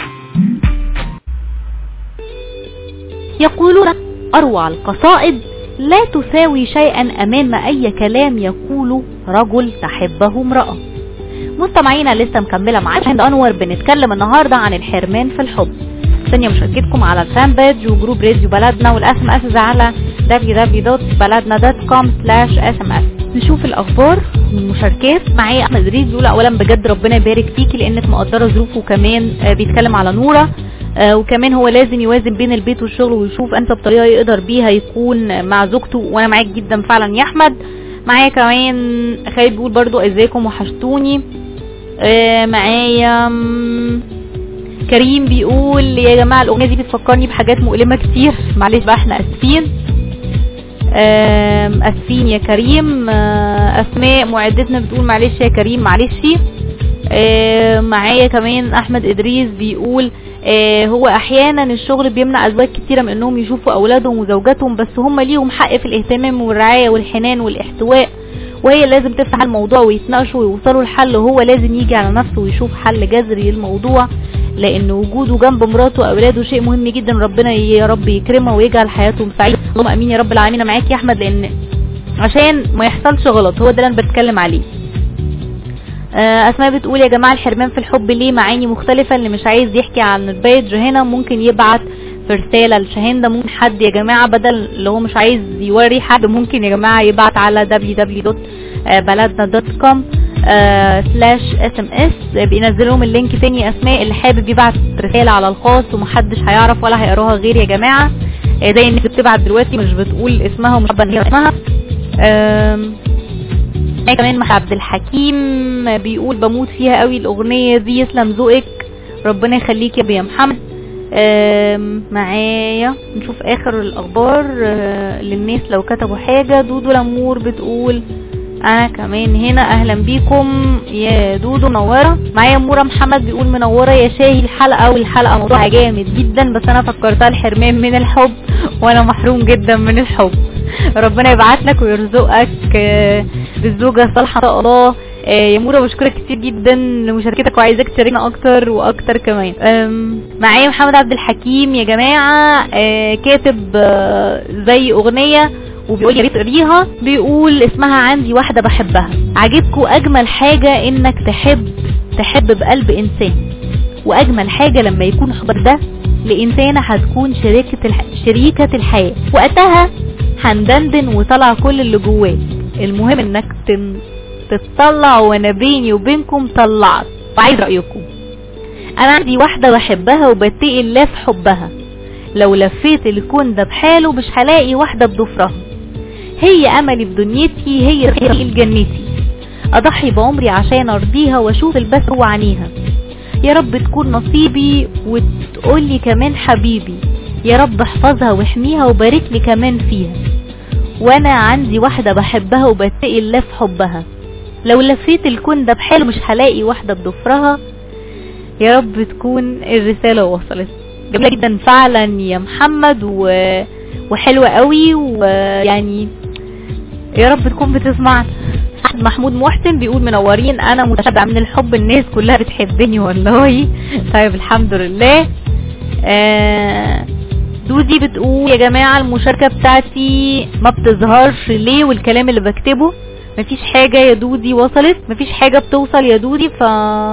يقولون أروع القصائد لا تساوي شيئا أمام أي كلام يقوله رجل تحبه امرأة. مستمعينا لسه مكملة معاكم شاهندة أنور، بنتكلم النهاردة عن الحرمان في الحب. ثانية مشاركتكم على الفان بيج وجروب راديو بلدنا، والاس ام اس على دبليو دبليو دوت بلدنا دوت كوم سلاش اس ام اس. نشوف الاخبار والمشاركات. معايا احمد ادريس بيقول اولا بجد ربنا يبارك فيكي لانك مقدره ظروفه، وكمان بيتكلم على نوره، وكمان هو لازم يوازن بين البيت والشغل ويشوف انسب طريقه يقدر بيها يكون مع زوجته، وانا معاك جدا فعلا يا احمد. معايا كمان خالد بيقول برضو ازيكم وحشتوني. معايا كريم بيقول يا جماعه الاغنيه دي بتفكرني بحاجات مؤلمه كتير، معلش بقى احنا اسفين اسفين يا كريم. اسماء معدتنا بتقول معلش يا كريم معلش. معايا كمان احمد ادريس بيقول هو احيانا الشغل بيمنع ازواج كتيره من انهم يشوفوا اولادهم وزوجاتهم، بس هم ليهم حق في الاهتمام والرعايه والحنان والاحتواء، وهي لازم تفتح الموضوع ويتناقشوا ويوصلوا لحل. هو لازم يجي على نفسه ويشوف حل جذري للموضوع، لان وجوده جنب مراته واولاده شيء مهم جدا. ربنا يا رب يكرمه ويجعل حياتهم سعيده، اللهم امين يا رب العالمين. معاك يا احمد، لان عشان ما يحصلش غلط هو ده اللي انا بتكلم عليه. اسماء بتقول يا جماعه الحرمان في الحب ليه معاني مختلفه، اللي مش عايز يحكي عن البيج هنا ممكن يبعت في رساله لشاهندة. ممكن حد يا جماعه بدل اللي هو مش عايز يوري حد ممكن يا جماعه يبعت على دبليو دبليو دوت بلدنا دوت كوم سلاش اس ام اس، بينزلهم اللينك تاني. اسماء اللي حابب يبعت رساله على الخاص ومحدش هيعرف ولا هيقراها غير يا جماعه، زي الناس بتبعت دلوقتي مش بتقول اسمها ومش حابه ان هي اسمها. كمان محمد عبد الحكيم بيقول بموت فيها قوي الاغنيه دي، يسلم ذوقك ربنا يخليك يا يا محمد. معايا نشوف اخر الاخبار للناس لو كتبوا حاجه. دودو لمور بتقول انا كمان هنا، اهلا بيكم يا دودو منوره. معايا مورا محمد بيقول منوره يا شاهي الحلقه، والحلقه موضوعها جامد جدا بس انا فكرتها الحرمان من الحب وانا محروم جدا من الحب. ربنا يبعت لك ويرزقك بالزوجه الصالحه ان شاء الله يا مورا. بشكرك كتير جدا لمشاركتك وعايزاك تشاركنا اكتر واكتر كمان. معايا محمد عبد الحكيم يا جماعه كاتب زي اغنيه وبيقول يا ريت تقريها، بيقول اسمها عندي واحده بحبها. عاجبكم اجمل حاجه انك تحب تحب بقلب انسان، واجمل حاجه لما يكون حبك ده لانسانه هتكون شريكه الح... شريكه الحياه، وقتها هندندن وطلع كل اللي جواك. المهم انك تن... تطلع، وانا بيني وبينكم طلعت. وعايز رايكم. انا عندي واحده بحبها وبتقي الله في حبها، لو لفيت الكون ده بحاله مش هلاقي واحده بضفرها. هي املي في دنيتي، هي طريق جنتي، اضحي بعمري عشان ارضيها واشوف البس هو عينيها. يا رب تكون نصيبي وتقولي كمان حبيبي، يا رب احفظها واحميها وبارك لي كمان فيها. وانا عندي واحده بحبها وبتقي الله في حبها، لو لفيت الكون ده بحاله مش هلاقي واحده بضفرها. يا رب تكون الرساله وصلت. جميله جدا فعلا يا محمد و... وحلوه قوي، ويعني يا رب تكون بتسمعنا. احمد محمود محسن بيقول منورين، انا متشبع من الحب، الناس كلها بتحبني والله. طيب الحمد لله. آه دودي بتقول يا جماعه المشاركه بتاعتي ما بتظهرش ليه، والكلام اللي بكتبه مفيش حاجة يا دودي وصلت، مفيش حاجة بتوصل يا دودي. ف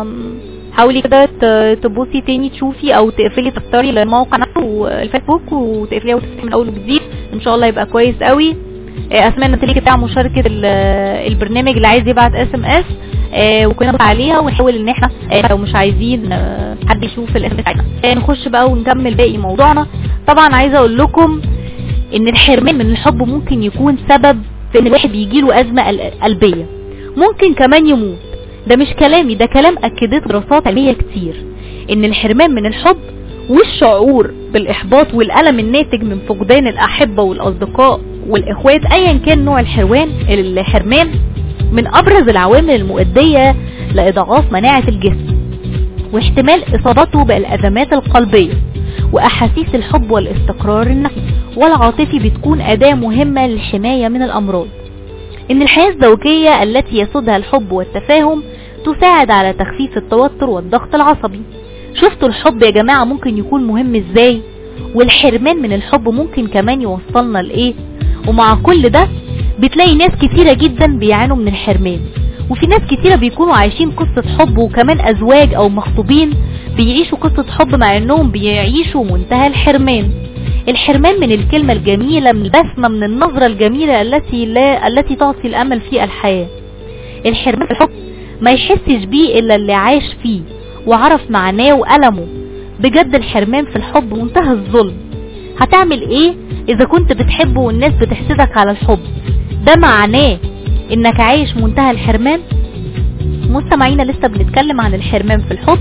حاولي كده تبصي تاني تشوفي او تقفلي تختاري الموقع نفسه الفيسبوك وتقفليه وتفتحي من اول وجديد ان شاء الله يبقى كويس قوي. اسماء نتليك بتاع مشاركة البرنامج اللي عايز يبعت اس ام اس وكنا نبص عليها ونحاول ان احنا لو مش عايزين حد يشوف الاس ام اس بتاعنا نخش بقى ونكمل باقي موضوعنا. طبعا عايزه اقول لكم ان الحرمان من الحب ممكن يكون سبب في ان الواحد يجيله ازمه قلبيه، ممكن كمان يموت. ده مش كلامي، ده كلام اكدته دراسات علميه كتير، ان الحرمان من الحب والشعور بالاحباط والالم الناتج من فقدان الاحبه والاصدقاء والاخوات ايا كان نوع الحرمان الحرمان من ابرز العوامل المؤديه لاضعاف مناعه الجسم واحتمال اصابته بالازمات القلبيه. واحاسيس الحب والاستقرار النفسي والعاطفي بتكون اداه مهمه للحمايه من الامراض. ان الحياه الزوجيه التي يسودها الحب والتفاهم تساعد على تخفيف التوتر والضغط العصبي. شفتوا الحب يا جماعه ممكن يكون مهم ازاي، والحرمان من الحب ممكن كمان يوصلنا لايه. ومع كل ده بتلاقي ناس كتيره جدا بيعانوا من الحرمان، وفي ناس كتيره بيكونوا عايشين قصه حب، وكمان ازواج او مخطوبين بيعيشوا قصه حب مع انهم بيعيشوا منتهى الحرمان. الحرمان من الكلمه الجميله، من البسمه، من النظره الجميله التي لا التي تعطي الامل في الحياه. الحرمان في الحب ما يحسش بيه الا اللي عاش فيه وعرف معناه وألمه. بجد الحرمان في الحب منتهى الظلم. هتعمل ايه اذا كنت بتحبه والناس بتحسدك على الحب؟ ده معناه انك عايش منتهى الحرمان. مستمعينا لسه بنتكلم عن الحرمان في الحب،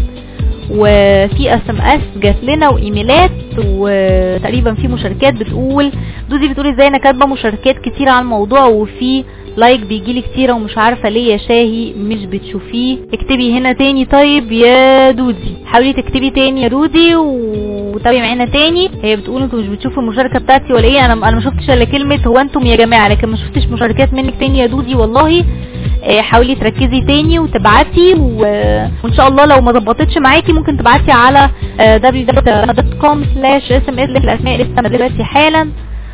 وفي اس ام اس جات لنا وايميلات، وتقريبا في مشاركات بتقول دودي بتقولي ازاي انا كاتبه مشاركات كتير عن الموضوع وفي لايك بيجيلي كتيره ومش عارفه ليه يا شاهي مش بتشوفيه. اكتبي هنا تاني طيب يا دودي، حاولي تكتبي تاني يا دودي وتابعي معانا تاني. هي بتقول انتوا مش بتشوفوا المشاركه بتاعتي ولا ايه؟ انا انا ما شفتش الا كلمه هو انتم يا جماعه، لكن ما شفتش مشاركات منك تاني يا دودي والله. حاولي تركزي تاني وتبعتي، وان شاء الله لو ما ظبطتش معاكي ممكن تبعتي على دبليو دبليو دبليو دوت كوم سلاش اس ام اس الاسماء لسه دلوقتي حالا،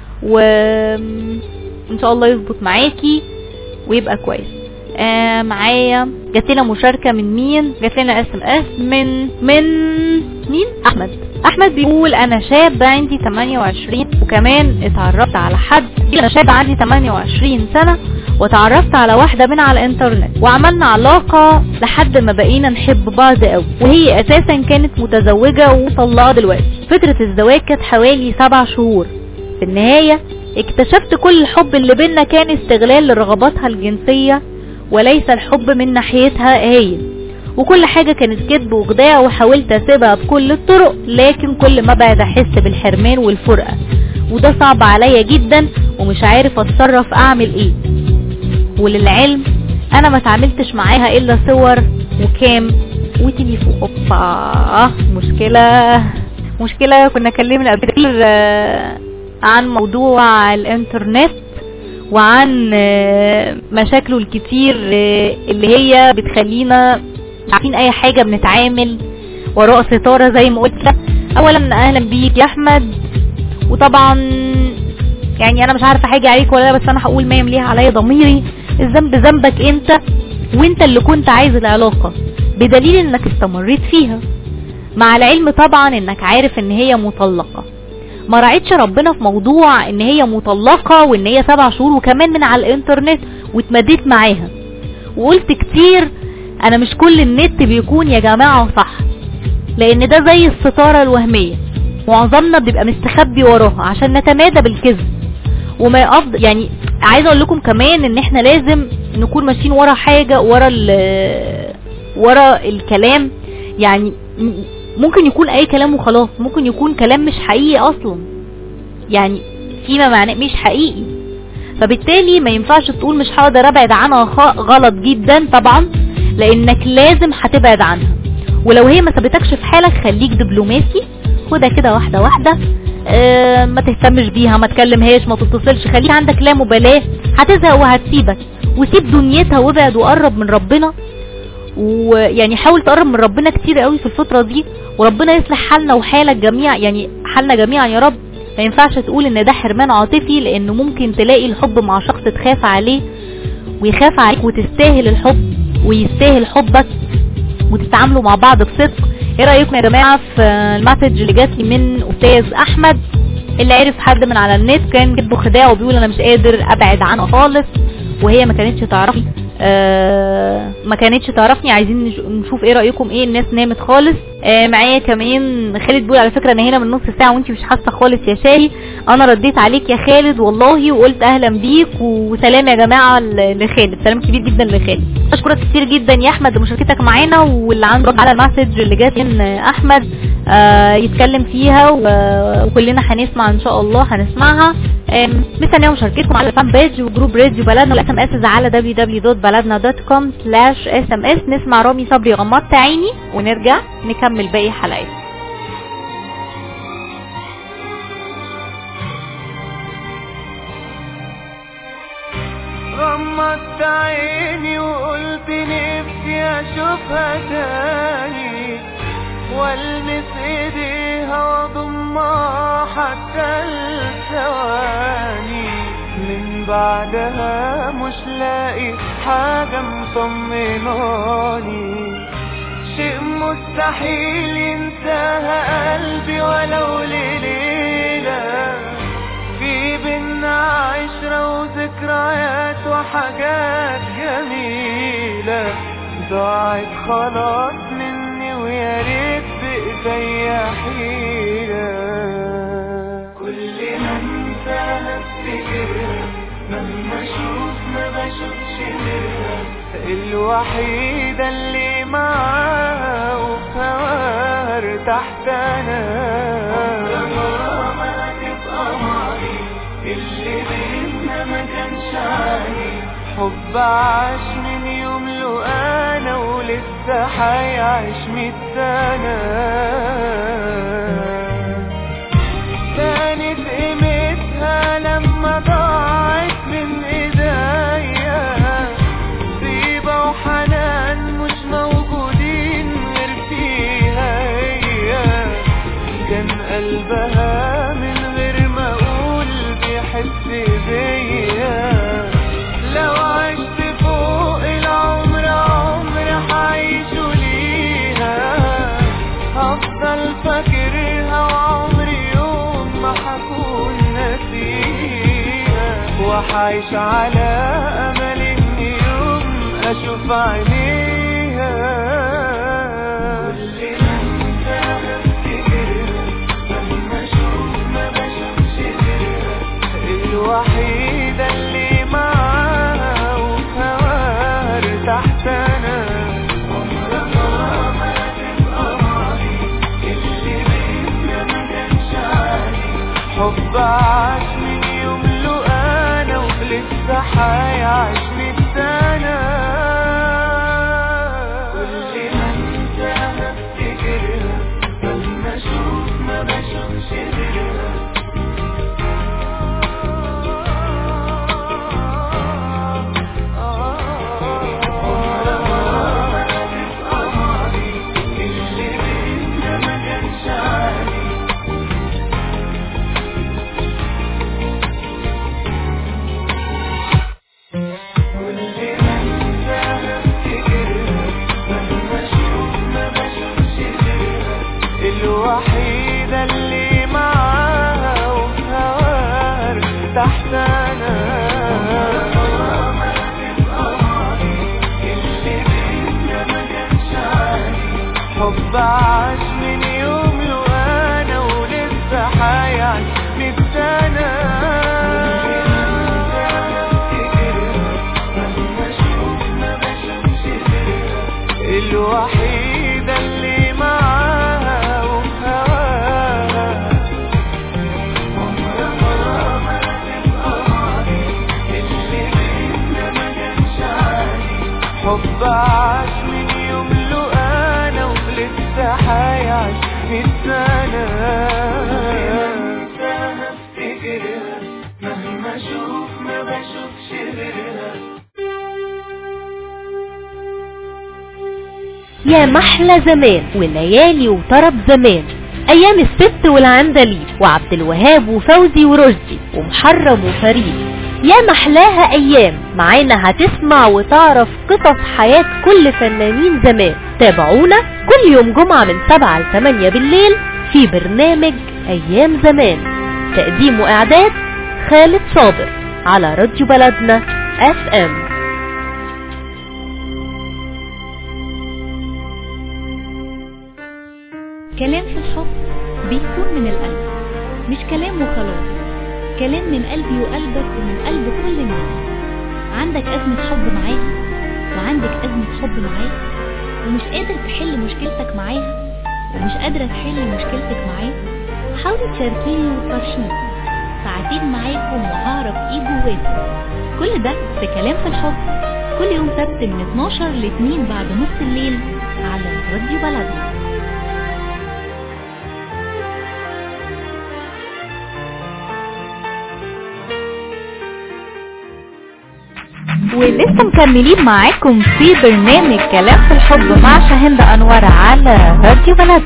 وان شاء الله يظبط معاكي ويبقى كويس. آه معايا جات لنا مشاركه من مين؟ جات لنا اس ام اس من من مين؟ احمد. احمد بيقول انا شاب عندي ثمانية وعشرين وكمان اتعرفت على حد. انا شاب عندي ثمانية وعشرين سنه وتعرفت على واحده من على الانترنت وعملنا علاقه لحد ما بقينا نحب بعض قوي، وهي اساسا كانت متزوجه ومطلقه دلوقتي. فتره الزواج كانت حوالي سبع شهور. في النهايه اكتشفت كل الحب اللي بينا كان استغلال لرغباتها الجنسيه وليس الحب من ناحيتها هي، وكل حاجة كانت كذب وخداع، وحاولت اسيبها بكل الطرق، لكن كل ما بعد احس بالحرمان والفرقة، وده صعب عليا جدا ومش عارف اتصرف اعمل ايه. وللعلم انا ما تعاملتش معاها الا صور وكام وتليفون. اوبا مشكلة مشكلة. كنا كلمنا قبل كده عن موضوع الانترنت وعن مشاكله الكتير اللي هي بتخلينا عارفين اي حاجة بنتعامل وراء ستارة زي ما قلت لك. اولا اهلا بيك يا احمد، وطبعا يعني انا مش عارفة حاجة عليك ولا لا، بس انا هقول ما يمليها عليا ضميري. الذنب ذنبك انت، وانت اللي كنت عايز العلاقة بدليل انك استمريت فيها، مع العلم طبعا انك عارف ان هي مطلقة. ما راعيتش ربنا في موضوع ان هي مطلقة وان هي سبع شهور وكمان من على الانترنت، واتمديت معاها وقلت كتير انا مش كل النت بيكون يا جماعة صح، لان ده زي الستارة الوهمية معظمنا بيبقى مستخبي وراها عشان نتمادى بالكذب وما يقض. يعني عايزة اقول لكم كمان ان احنا لازم نكون ماشيين ورا حاجة، ورا ورا الكلام. يعني ممكن يكون اي كلام وخلاص، ممكن يكون كلام مش حقيقي اصلا، يعني فيما معناه مش حقيقي، فبالتالي ما ينفعش تقول مش هقدر ابعد عنها. غلط جدا طبعا، لانك لازم هتبعد عنها. ولو هي ما سابتكش في حالك خليك دبلوماسي، خدها كده واحده واحده. اه ما تهتمش بيها، ما تكلمهاش، ما تتصلش، خليك عندك لا مبالاه. هتزهق وهتسيبك، وسيب دنيتها وابعد وقرب من ربنا. ويعني حاول تقرب من ربنا كتير قوي في الفترة دي، وربنا يصلح حالنا وحالك جميع، يعني حالنا جميعا يا رب. ما ينفعش تقول ان ده حرمان عاطفي، لانه ممكن تلاقي الحب مع شخص تخاف عليه ويخاف عليك وتستاهل الحب ويستاهل حبك وتتعاملوا مع بعض بصدق. ايه رأيكم يا جماعة في المسج اللي جات لي من استاذ احمد اللي عرف حد من على النت كان جده خداع وبيقول انا مش قادر ابعد عنه خالص وهي ما كانتش تعرفني آه ما كانتش تعرفني. عايزين نشوف ايه رأيكم، ايه الناس نامت خالص. آه معايا كمان خالد بيقول على فكرة انا هنا من نص ساعة وانتي مش حاسة خالص يا شاري. انا رديت عليك يا خالد والله وقلت اهلا بيك وسلام يا جماعة لخالد، سلام كبير جدا لخالد. اشكرك كتير جدا يا احمد لمشاركتك معانا، واللي عنده على المسج اللي جات من احمد آه يتكلم فيها وكلنا هنسمع ان شاء الله هنسمعها. مستنيه مشاركتكم على الفان بيج وجروب راديو بلدنا والاس ام اس على دبليو دبليو دوت بلدنا دوت كوم سلاش اس ام اس. نسمع رامي صبري غمضت عيني ونرجع نكمل باقي حلقات. غمضت عيني وقلت نفسي اشوفها تاني والمس ايديها واضمها حتى الثواني. من بعدها مش لاقي حاجة مطمناني، شيء مستحيل ينساها قلبي ولو لليلة. في بينا عشرة وذكريات وحاجات جميلة ضاعت خلاص مني ويا ريت بإيديا حيلة. كل ما انساها افتكرها مهما اشوف ما بشوفش غيرها، الوحيدة اللي معاها وفي هواها ارتحت انا. عمرها ما هتبقى معي اللي بينا ما كانش عادي، حب عاش من يوم له انا ولسه حيعيش مية سنة. كانت قيمتها لما ضاعت من ايديا، طيبة وحنان مش موجودين غير فيها هي. كان قلبها من غير ما اقول بيحس بيا. لو عشت فوق العمر عمر حعيشه ليها، هفضل فاكرها وعمري يوم ما حكون نسيها، وحعيش على امل ان يوم اشوف عينيها. كل ما انساها افتكرها مهما اشوف ما بشوفش غيرها، الوحيدة اللي معاها وفي هواها ارتحت انا. عمرها ما هتبقى معي اللي بينا ما كانش عادي، حب عاش من يوم له انا ولسه حيعيش مية سنة. كل ما انساها افتكرها مهما اشوف ما بشوفش غيرها، الوحيدة اللي معاها وفي هواها ارتحت انا. عمرها ما هتبقى معي اللي بينا ما كانش عادي، حب عاش من يوم له انا ولسه حيعيش مية سنة. مهما اشوف ما بشوفش غيرها، الوحيدة اللي معاها وفي هواها. عمرها ما هتبقى معي اللي بينا ما كانش عادي، حب عاش من يوم له انا ولسه حيعيش مية سنة. انساها افتكرها مهما اشوف ما بشوفش غيرها. يا محلى زمان وليالي وطرب زمان، ايام الست والعندليب وعبد الوهاب وفوزي ورشدي ومحرم وفريد، يا محلاها ايام معانا هتسمع وتعرف قصص حياة كل فنانين زمان. تابعونا كل يوم جمعة من سبعة لثمانية بالليل في برنامج ايام زمان. تقديم واعداد خالد صابر على راديو بلدنا اف ام. كلام في الحب بيكون من القلب، مش كلام وخلاص، كلام من قلبي وقلبك ومن قلب كل الناس. عندك أزمة حب معاها وعندك أزمة حب معاك ومش قادر تحل مشكلتك معاها ومش قادرة تحل مشكلتك معاه، حاولي تشاركيني وتفرشيني. ساعتين معاكم وهعرف ايه جواكم. كل ده في كلام في الحب كل يوم سبت من اتناشر ل اتنين بعد نص الليل على راديو بلدنا. ولسه مكملين معاكم في برنامج كلام في الحب مع شاهين انور على راديو بلد.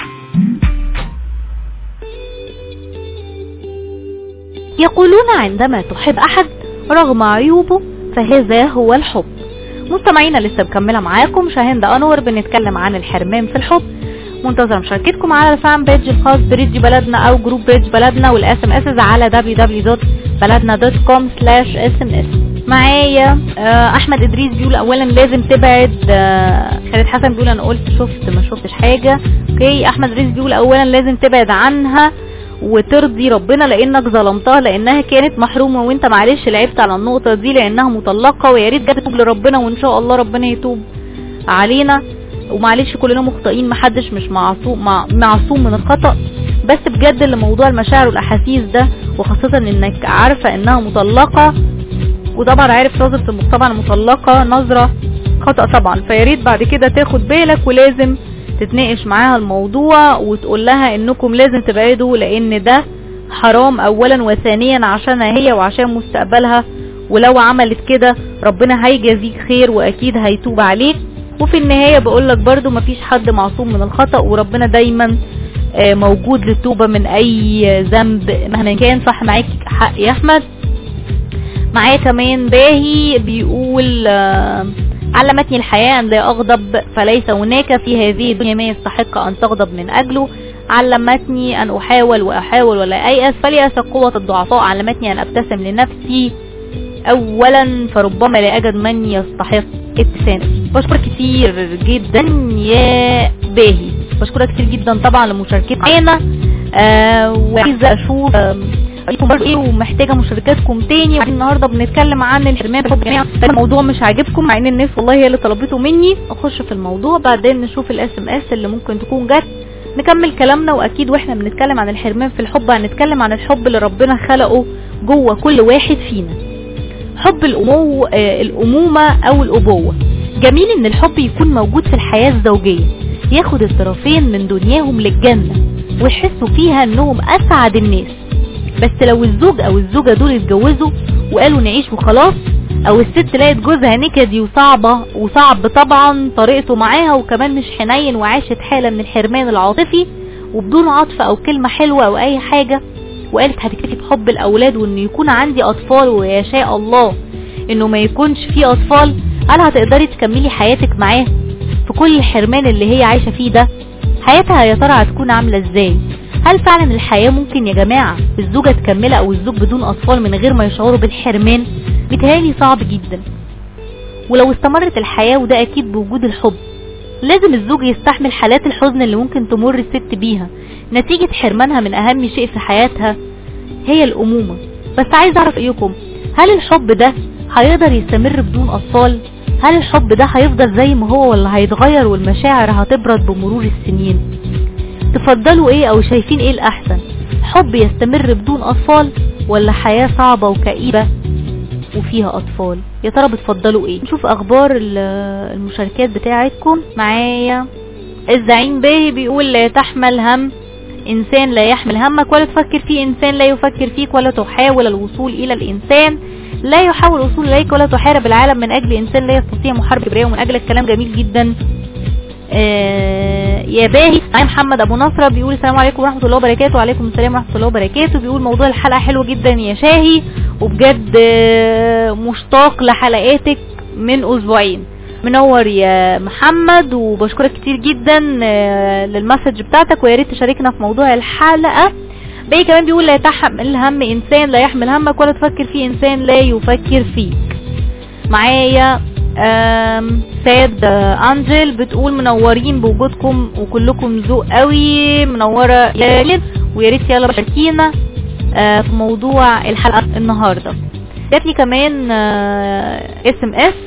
يقولون عندما تحب احد رغم عيوبه فهذا هو الحب. مستمعينا لسه مكمله معاكم شاهين انور بنتكلم عن الحرمان في الحب. منتظر مشاركتكم على الفان بيج الخاص براديو بلدنا او جروب بيج بلدنا والاس ام اس على دبليو دبليو دبليو دوت بلدنا دوت كوم سلاش اس ام اس. معايا احمد ادريس بيقول اولا لازم تبعد. خالد حسن بيقول انا قلت شفت ما شفتش حاجه. اوكي احمد ادريس بيقول اولا لازم تبعد عنها وترضي ربنا لانك ظلمتها لانها كانت محرومه وانت معلش لعبت على النقطه دي لانها مطلقه ويا ريت جت تتوب لربنا وان شاء الله ربنا يتوب علينا. ومعلش كلنا مخطئين محدش مش معصوم معصوم من الخطأ. بس بجد لموضوع المشاعر والاحاسيس ده وخاصه انك عارفه انها مطلقه وطبعا عارف نظرة المجتمع المطلقة نظرة خطأ طبعا. فياريت بعد كده تاخد بالك ولازم تتناقش معاها الموضوع وتقول لها انكم لازم تبعدوا لان ده حرام اولا وثانيا عشانها هي وعشان مستقبلها. ولو عملت كده ربنا هيجازيك خير واكيد هيتوب عليك. وفي النهاية بقولك برضو مفيش حد معصوم من الخطأ وربنا دايما موجود للتوبة من اي ذنب مهما كان. صح معاك حق يا احمد. معايا كمان باهي بيقول علمتني الحياة ان لا اغضب فليس هناك في هذه الدنيا ما يستحق ان تغضب من اجله. علمتني ان احاول واحاول ولا ايأس فليأس قوة الضعفاء. علمتني ان ابتسم لنفسي اولا فربما لا اجد من يستحق ابتسام. بشكرك كتير جدا يا باهي، بشكرك كتير جدا طبعا لمشاركتك معانا. آه وعايزة اشوف آه عليكم برضو ايه ومحتاجة مشاركاتكم تاني. النهاردة بنتكلم عن الحرمان في الحب يا جماعة. الموضوع مش عاجبكم مع ان الناس والله هي اللي طلبته مني اخش في الموضوع بعدين نشوف الاس ام اس اللي ممكن تكون جت نكمل كلامنا. واكيد واحنا بنتكلم عن الحرمان في الحب هنتكلم عن الحب اللي ربنا خلقه جوه كل واحد فينا. حب الامو آه الامومة او الابوة. جميل ان الحب يكون موجود في الحياة الزوجية ياخد الطرفين من دنياهم للجنة ويحسوا فيها انهم اسعد الناس. بس لو الزوج او الزوجة دول اتجوزوا وقالوا نعيش وخلاص او الست لقت جوزها نكدي وصعبة وصعب طبعا طريقته معاها وكمان مش حنين وعاشت حالة من الحرمان العاطفي وبدون عطف او كلمة حلوة او اي حاجة وقالت هتكتفي بحب الاولاد وانه يكون عندي اطفال ويشاء الله انه ما يكونش فيه اطفال، هل هتقدري تكملي حياتك معاه في كل الحرمان اللي هي عايشة فيه ده؟ حياتها يا ترى هتكون عاملة ازاي؟ هل فعلا الحياة ممكن يا جماعة الزوجة تكملها او الزوج بدون اطفال من غير ما يشعروا بالحرمان؟ بيتهيألي صعب جدا. ولو استمرت الحياة وده اكيد بوجود الحب لازم الزوج يستحمل حالات الحزن اللي ممكن تمر الست بيها نتيجة حرمانها من اهم شيء في حياتها هي الامومة. بس عايز اعرف ايكم، هل الحب ده هيقدر يستمر بدون اطفال؟ هل الحب ده هيفضل زي ما هو ولا هيتغير والمشاعر هتبرد بمرور السنين؟ تفضلوا ايه او شايفين ايه الاحسن؟ حب يستمر بدون اطفال ولا حياة صعبة وكئيبة وفيها اطفال؟ يا ترى بتفضلوا ايه؟ نشوف اخبار المشاركات بتاعتكم. معايا الزعيم باهي بيقول لا تحمل هم انسان لا يحمل همك ولا تفكر في انسان لا يفكر فيك ولا تحاول الوصول الى الانسان لا يحاول الوصول اليك ولا تحارب العالم من اجل انسان لا يستطيع محاربة كبرياء ومن اجلك. كلام جميل جدا. آه يا باهي. معايا محمد ابو نصرة بيقول السلام عليكم ورحمة الله وبركاته. وعليكم السلام ورحمة الله وبركاته. بيقول موضوع الحلقة حلو جدا يا شاهي، وبجد مشتاق لحلقاتك من اسبوعين. منور يا محمد، وبشكرك كتير جدا للمسج بتاعتك، ويا ريت تشاركنا في موضوع الحلقة. باقي كمان بيقول لا يتحمل هم انسان لا يحمل همك، ولا تفكر في انسان لا يفكر فيك. معايا سيد انجل بتقول منورين بوجودكم وكلكم ذوق قوي، منوره يا ريت، ويا ريت يلا شاركينا في موضوع الحلقه النهارده. جات لي كمان اس ام اس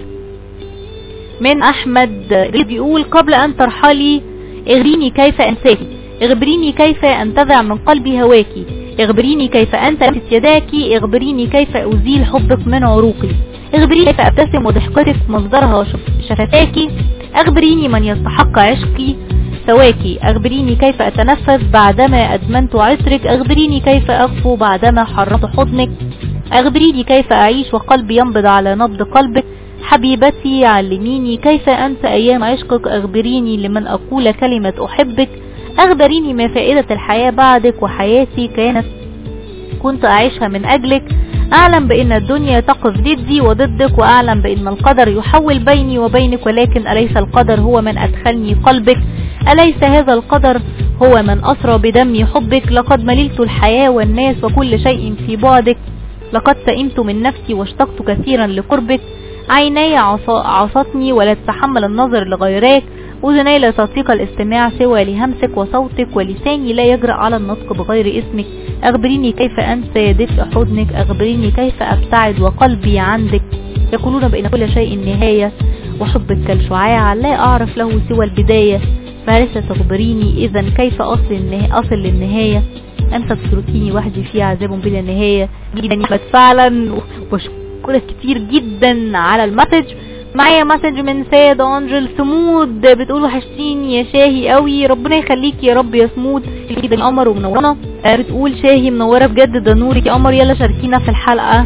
من احمد بيقول قبل ان ترحلي اغريني كيف انساكي، اخبريني كيف انتزع من قلبي هواكي، اخبريني كيف انت لمست يداكي، اخبريني كيف ازيل حبك من عروقي، اخبريني كيف ابتسم وضحكتك مصدرها شفتاكي، اخبريني من يستحق عشقي سواكي، اخبريني كيف اتنفس بعدما ادمنت عطرك، اخبريني كيف اغفو بعدما حرمت حضنك، اخبريني كيف اعيش وقلبي ينبض على نبض قلبك، حبيبتي علميني كيف انسى ايام عشقك، اخبريني لمن اقول كلمة احبك، اخبريني ما فائدة الحياة بعدك، وحياتي كانت كنت اعيشها من اجلك، اعلم بان الدنيا تقف ضدي وضدك، واعلم بان القدر يحول بيني وبينك، ولكن اليس القدر هو من ادخلني قلبك، اليس هذا القدر هو من اسرى بدمي حبك، لقد مللت الحياة والناس وكل شيء في بعدك، لقد سئمت من نفسي واشتقت كثيرا لقربك، عيناي عصتني ولا تتحمل النظر لغيرك، أذناي لا تطيق الاستماع سوى لهمسك وصوتك، ولساني لا يجرأ على النطق بغير اسمك، اخبريني كيف انسى دفء حضنك، اخبريني كيف ابتعد وقلبي عندك، يقولون بان كل شيء نهاية وحبك كالشعاع لا اعرف له سوى البداية، فلست تخبريني اذا كيف اصل النهاية اصل للنهاية، انت تتركيني وحدي في عذاب بلا نهاية. جدا فعلا، وبشكرك كتير جدا على المسج. معايا مسج من سيد انجل سمود بتقول وحشتيني يا شاهي قوي، ربنا يخليك يا رب يا سمود، جدا القمر ومنورنا. بتقول شاهي منوره بجد، ده نورك يا قمر، يلا شاركينا في الحلقه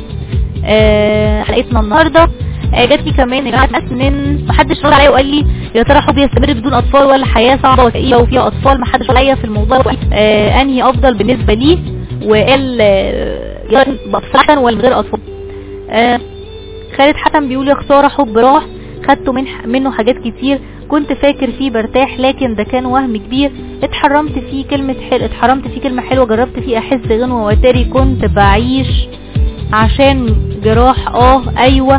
أه حلقتنا النهارده. أه جات لي كمان من محدش رد عليا وقال لي يا ترى حب يستمر بدون اطفال ولا حياه صعبه وثقيله وفيها اطفال، محدش رد عليا في الموضوع أه انهي افضل بالنسبه لي، وقال أه باطفال ولا من غير اطفال. أه خالد حسن بيقول يا خساره حب راح، خدته من منه حاجات كتير، كنت فاكر فيه برتاح لكن ده كان وهم كبير، اتحرمت فيه كلمه حلوه اتحرمت فيه كلمه حلوه، جربت فيه احس غنوه وتاري، كنت بعيش عشان جراح. اه ايوه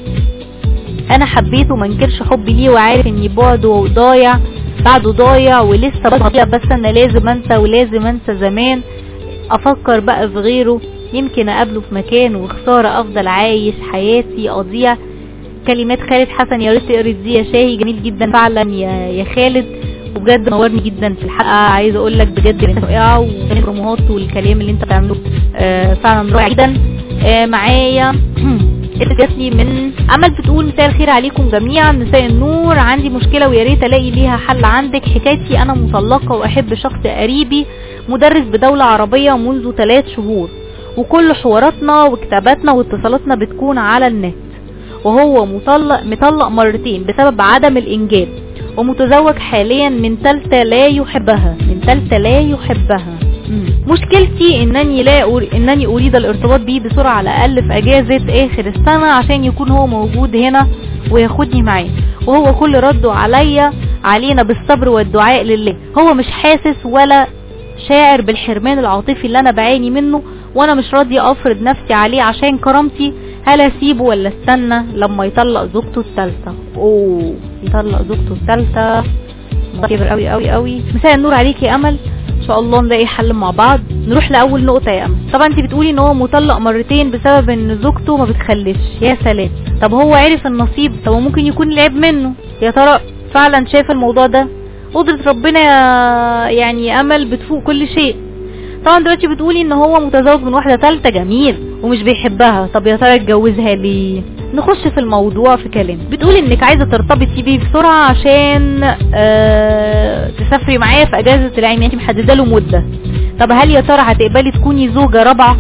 انا حبيته منكرش حبي ليه، وعارف اني بعده ضايع بعده ضايع ولسه بضيع، بس انا لازم انسى ولازم انسى زمان، افكر بقى في غيره يمكن اقابله في مكان، وخساره افضل عايش حياتي اضيع. كلمات خالد حسن، يا ريت تقري دي يا شاهي، جميل جدا فعلا يا يا خالد، وبجد نورني جدا في الحلقه. عايزه اقول لك بجد انت رائعه، والبروموهات والكلام اللي انت بتعمله آه فعلا رائع جدا. آه معايا جات لي من امل بتقول مساء الخير عليكم جميعا، مساء النور، عندي مشكله ويا ريت الاقي ليها حل عندك. حكايتي انا مطلقه واحب شخص قريبي مدرس بدوله عربيه منذ ثلاث شهور، وكل حواراتنا وكتاباتنا واتصالاتنا بتكون على النت، وهو مطلق مطلق مرتين بسبب عدم الانجاب، ومتزوج حاليا من ثالثه لا يحبها من ثالثه لا يحبها مم. مشكلتي انني لا أر... انني اريد الارتباط بيه بسرعه، على الاقل في اجازه اخر السنه، عشان يكون هو موجود هنا وياخدني معاه، وهو كل رده عليا علينا بالصبر والدعاء لله، هو مش حاسس ولا شاعر بالحرمان العاطفي اللي انا بعاني منه، وانا مش راضيه افرض نفسي عليه عشان كرامتي. هل اسيبه ولا استنى لما يطلق زوجته الثالثه؟ اوه يطلق زوجته الثالثه كبر قوي قوي قوي. مساء النور عليك يا امل، ان شاء الله نلاقي حل مع بعض. نروح لاول نقطه يا امل. طبعا انت بتقولي ان هو مطلق مرتين بسبب ان زوجته ما بتخلفش، يا سلام. طب هو عرف النصيب؟ طب ممكن يكون العيب منه؟ يا ترى فعلا شايف الموضوع ده؟ قدرة ربنا يعني يا امل بتفوق كل شيء. طبعا دلوقتي بتقولي ان هو متزوج من واحده ثالثه، جميل، ومش بيحبها، طب يا ترى اتجوزها ليه؟ نخش في الموضوع في كلام. بتقولي انك عايزه ترتبطي بيه بسرعه عشان آه تسافري معاه في اجازه العيد، انت محدده له مده. طب هل يا ترى هتقبلي تكوني زوجه رابعه؟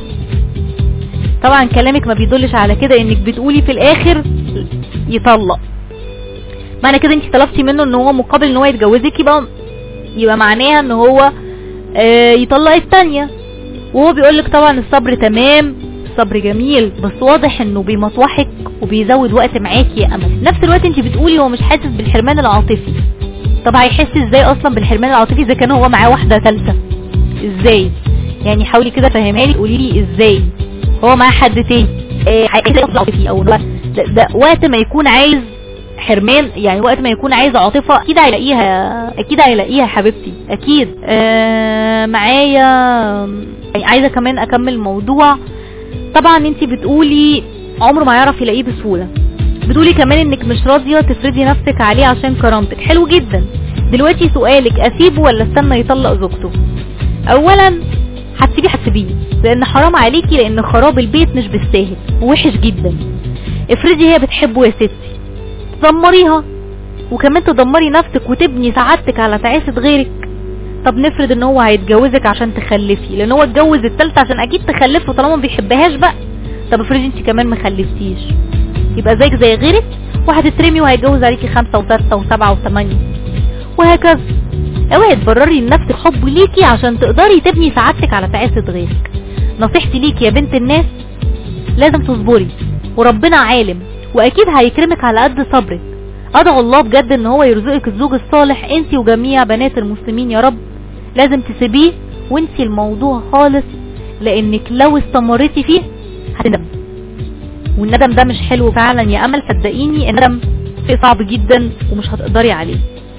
طبعا كلامك ما بيدلش على كده، انك بتقولي في الاخر يطلق، معنى كده انت طلبتي منه ان هو مقابل ان هو يتجوزك، يبقى يبقى معناها ان هو آه يطلق التانية. وهو بيقولك طبعا الصبر تمام، الصبر جميل، بس واضح انه بيمطوحك وبيزود وقت معاكي يا امل. نفس الوقت انت بتقولي هو مش حاسس بالحرمان العاطفي. طب هيحس ازاي اصلا بالحرمان العاطفي اذا كان هو معاه واحدة ثالثة؟ ازاي يعني؟ حاولي كده فهمها لي، قولي لي ازاي هو معاه حد تاني آه هيحس بالعاطفي؟ او ده, ده وقت ما يكون عايز حرمان، يعني وقت ما يكون عايز عاطفة اكيد هيلاقيها، اكيد هيلاقيها حبيبتي اكيد. آه معايا عايزة كمان اكمل الموضوع. طبعا انت بتقولي عمره ما يعرف يلاقيه بسهولة. بتقولي كمان انك مش راضية تفرضي نفسك عليه عشان كرامتك. حلو جدا. دلوقتي سؤالك اسيبه ولا استنى يطلق زوجته؟ اولا هتسيبيه هتسيبيه لان حرام عليكي، لان خراب البيت مش بالساهل ووحش جدا. افرضي هي بتحبه يا ستي، تدمريها وكمان تدمري نفسك وتبني سعادتك على تعاسة غيرك. طب نفرض ان هو هيتجوزك عشان تخلفي، لان هو اتجوز التالتة عشان اكيد تخلفه طالما ما بيحبهاش بقى. طب افرضي انت كمان ما خلفتيش، يبقى زيك زي غيرك وهتترمي وهيتجوز عليكي خمسة وستة وسبعة وثمانية وهكذا. اوعي تبرري لنفسك حب ليكي عشان تقدري تبني سعادتك على تعاسة غيرك. نصيحتي ليكي يا بنت الناس، لازم تصبري وربنا عالم واكيد هيكرمك على قد صبرك. ادعو الله بجد ان هو يرزقك الزوج الصالح انتي وجميع بنات المسلمين يا رب. لازم تسيبيه وانتي الموضوع خالص، لانك لو استمرتي فيه هتندم، والندم ده مش حلو فعلا يا امل. صدقيني الندم شيء صعب جدا ومش هتقدري عليه.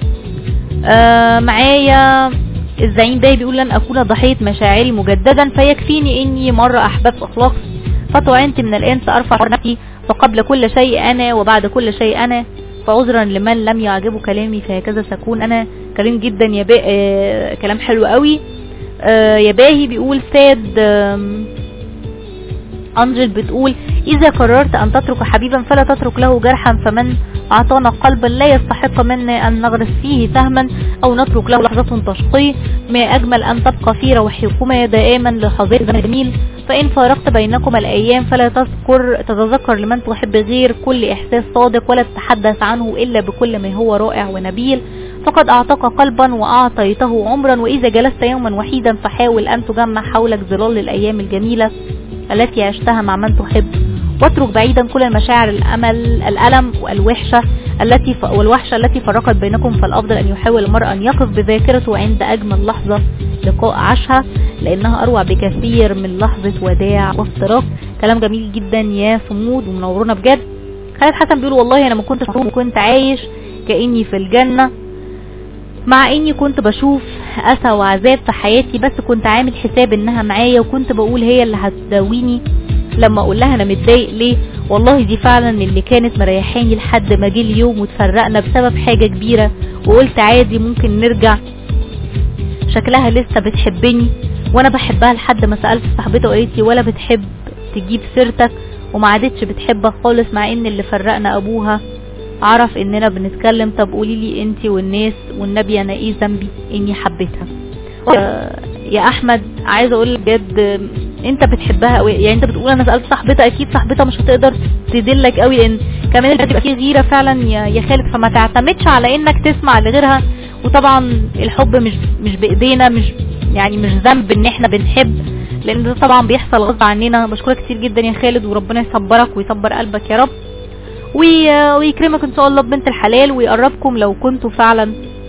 آه معايا الزعيم ده بيقول لن اكون ضحية مشاعري مجددا، فيكفيني اني مرة احببت اخلاق فتعنت من الان سارفع نفسي، فقبل كل شيء انا وبعد كل شيء انا، فعذرا لمن لم يعجبه كلامي فهكذا سكون انا. كريم جدا يا با... آه كلام حلو قوي. آه يا باهي بيقول ساد آه أنجل بتقول إذا قررت أن تترك حبيبا فلا تترك له جرحا، فمن أعطانا قلبا لا يستحق منا أن نغرس فيه سهما أو نترك له لحظة تشقي. ما أجمل أن تبقى في روحكما دائما لحظات جميل، فإن فارقت بينكما الأيام فلا تذكر تتذكر لمن تحب غير كل إحساس صادق، ولا تتحدث عنه إلا بكل ما هو رائع ونبيل. فقد أعطاك قلبا وأعطيته عمرا، وإذا جلست يوما وحيدا فحاول أن تجمع حولك ظلال الأيام الجميلة التي عشتها مع من تحب، واترك بعيدا كل المشاعر الأمل الألم والوحشة التي ف... والوحشة التي فرقت بينكم. فالأفضل أن يحاول المرء أن يقف بذاكرته عند أجمل لحظة لقاء عاشها، لأنها أروع بكثير من لحظة وداع وافتراق. كلام جميل جدا يا صمود ومنورنا بجد. خالد حسن بيقول والله أنا ما كنتش محروم وكنت عايش كأني في الجنة، مع اني كنت بشوف اسى وعذاب في حياتي، بس كنت عامل حساب انها معايا، وكنت بقول هي اللي هتداويني لما اقول لها انا متضايق ليه. والله دي فعلا اللي كانت مريحاني لحد ما جه اليوم وتفرقنا بسبب حاجة كبيرة، وقلت عادي ممكن نرجع. شكلها لسه بتحبني وانا بحبها، لحد ما سألت صاحبتها وقالت لي ولا بتحب تجيب سيرتك، وما عادتش بتحبك خالص، مع ان اللي فرقنا ابوها عرف اننا بنتكلم. طب قولي لي انتي والناس والنبي انا ايه ذنبي اني حبيتها؟ يا احمد عايزه اقول بجد انت بتحبها قوي، يعني انت بتقول انا سالت صاحبتها، اكيد صاحبتها مش هتقدر تدلك قوي، لان كمان بتبقى فيه غيره فعلا يا يا خالد. فما تعتمدش على انك تسمع لغيرها، وطبعا الحب مش مش بايدينا، مش يعني مش ذنب ان احنا بنحب، لان ده طبعا بيحصل غصب عننا. بشكرك كتير جدا يا خالد، وربنا يصبرك ويصبر قلبك يا رب، ويكرمك ان شاء الله ببنت الحلال، ويقربكم لو كنتوا فعلا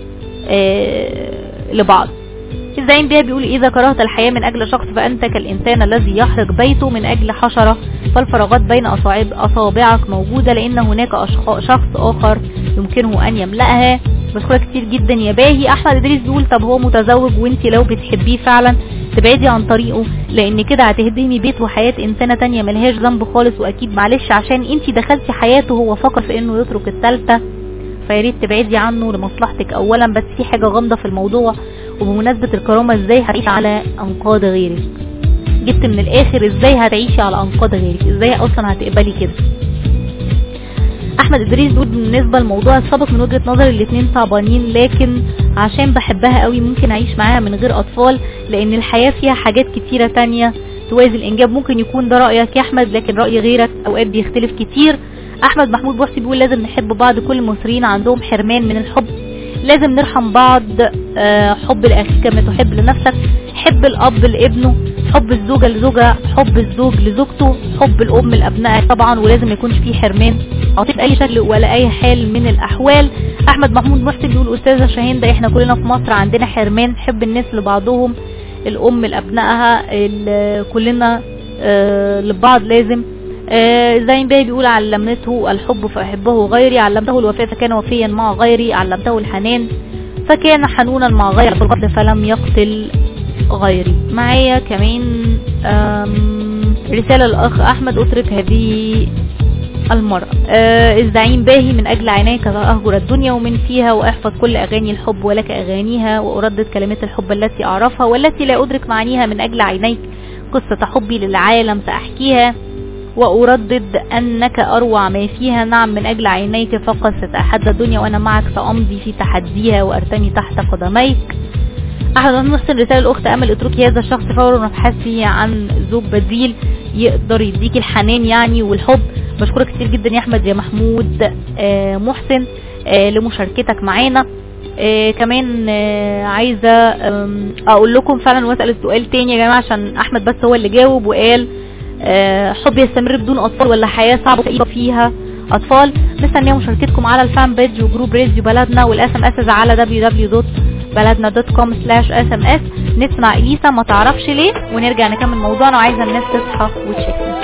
آه لبعض. الزعيم بيها بيقول اذا كرهت الحياة من اجل شخص فانت كالانسان الذي يحرق بيته من اجل حشرة، فالفراغات بين اصابع اصابعك موجودة، لان هناك شخص اخر يمكنه ان يملأها. بشكرك كتير جدا يا باهي. احمد ادريس بيقول طب هو متزوج وانت لو بتحبيه فعلا تبعدي عن طريقه، لان كده هتهدمي بيت وحياة انسانة تانية ملهاش ذنب خالص، واكيد معلش عشان انت دخلتي حياته هو فكر في انه يترك الثالثة، فياريت تبعدي عنه لمصلحتك اولا. بس في حاجة غامضة في الموضوع، وبمناسبة الكرامة ازاي هتعيشي على انقاض غيرك؟ جبت من الاخر ازاي هتعيشي على انقاض غيرك؟ ازاي اصلا هتقبلي كده؟ احمد ادريس بيقول بالنسبة للموضوع السابق من وجهة نظري الاتنين صعبانين، لكن عشان بحبها قوي ممكن اعيش معاها من غير اطفال، لان الحياة فيها حاجات كتيرة تانية توازي الانجاب. ممكن يكون ده رأيك يا احمد، لكن رأي غيرك اوقات بيختلف كتير. احمد محمود بوحسي بيقول لازم نحب بعض، كل المصريين عندهم حرمان من الحب، لازم نرحم بعض. آه حب الاخ كما تحب لنفسك، حب الاب لابنه، حب الزوجة لزوجها، حب الزوج لزوجته، حب الام لابنائها طبعا، ولازم ما يكونش فيه حرمان عاطفي باي شكل ولا اي حال من الاحوال. احمد محمود محسن بيقول استاذة شاهين ده احنا كلنا في مصر عندنا حرمان، حب الناس لبعضهم، الام لابنائها، كلنا آه لبعض لازم. آه زين باي بيقول علمته الحب فاحبه غيري، علمته الوفاء فكان وفيا مع غيري، علمته الحنان فكان حنونا مع غيري، القتل فلم يقتل غيري. معايا كمان رسالة الأخ أحمد، أترك هذه المرأة. آه الزعيم باهي، من أجل عينيك أهجر الدنيا ومن فيها، وأحفظ كل أغاني الحب ولك أغانيها، وأردد كلمات الحب التي أعرفها والتي لا أدرك معانيها، من أجل عينيك قصة حبي للعالم سأحكيها، وأردد أنك أروع ما فيها، نعم من أجل عينيك فقط ستتحدى الدنيا، وأنا معك سأمضي في تحديها وأرتمي تحت قدميك. أحمد محسن رسالة الأخت أمل، اتركي هذا الشخص فورا وابحثي عن زوج بديل يقدر يديك الحنان يعني والحب. بشكرك كتير جدا يا أحمد يا محمود آه محسن آه لمشاركتك معانا. آه كمان آه عايزة آه أقول لكم فعلا وأسأل السؤال تاني يا جماعة، عشان أحمد بس هو اللي جاوب وقال آه حب يستمر بدون أطفال ولا حياة صعبة فيها أطفال. مستنية مشاركتكم على الفان بيج وجروب راديو بلدنا، والاس ام اس على دبليو دبليو دوت بلدنا دوت كوم سلاش اس ام اس. نسمع إليسا ما تعرفش ليه ونرجع نكمل موضوعنا، وعايزة الناس تصحى وتشكل.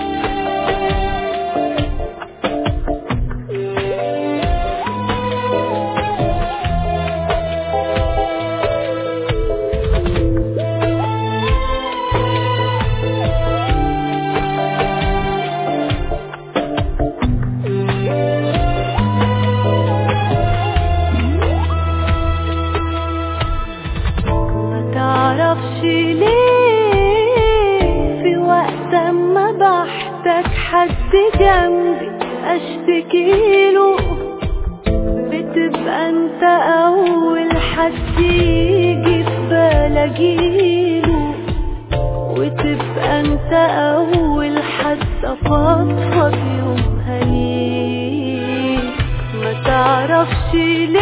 حد جنبي اشتكيله، بتبقى انت اول حد يجي في بلاجيله، وتبقى انت اول حد افضفض يوم هنيك. ما تعرفش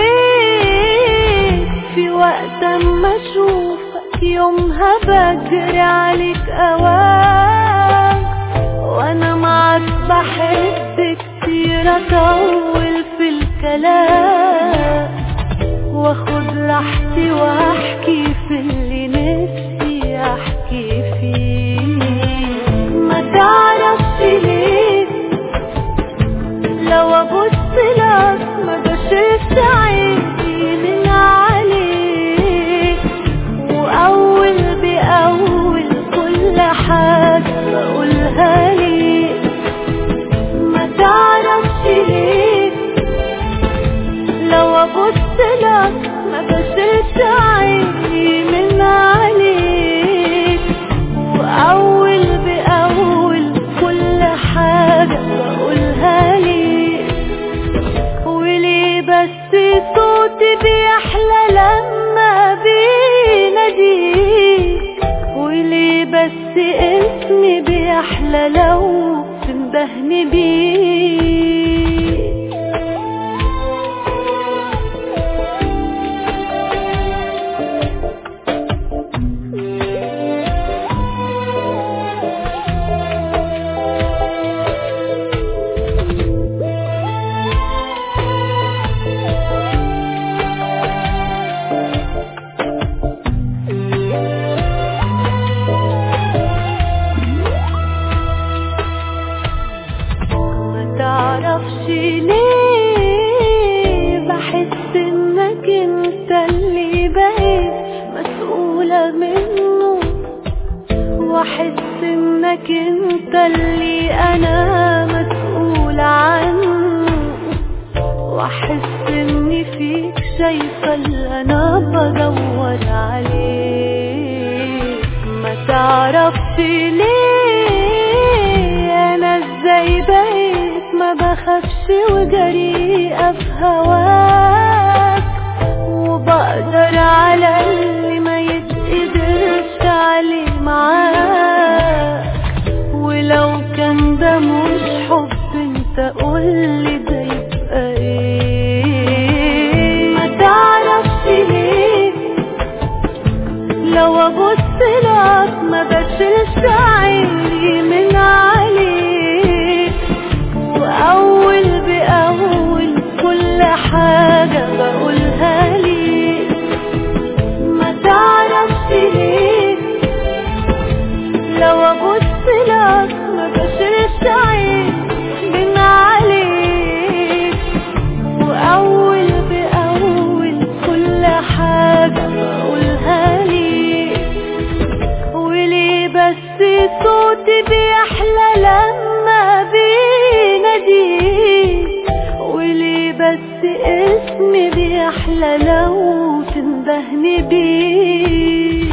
ليه في وقت اما اشوفك يومها بجري عليك اوام، وانا معاك بحب كتير اطول في الكلام، واخد راحتي واحكي في اللي نفسي احكي فيه. ما تعرفش ليه لو ابص لك ما بشوفش عيني من عليك، واول باول كل حاجه بقولها ليك. ما تعرفش ليه لو ابص لك ما بشوفش عيني من عليك، واول باول كل حاجه بقولها ليك. وليه بس صوتي بيحلى لما بيناديك، وليه بس اسمي بيحلى لو تندهني بيه. معرفش ليه بحس انك انت اللي بقيت مسؤولة منه، واحس انك انت اللي انا مسؤولة عنه، واحس اني فيك شايفة اللي انا بدور عليه. ما تعرفش ليه انا ازاي بقيت ما بخافش وجريئة في هواك، وبقدر على اللي ما يتقدرش عليه معاك. ولو كان ده مش حب انت قولي ده يبقى ايه. ما تعرفش اسمي بيحلى لو تندهني بيه.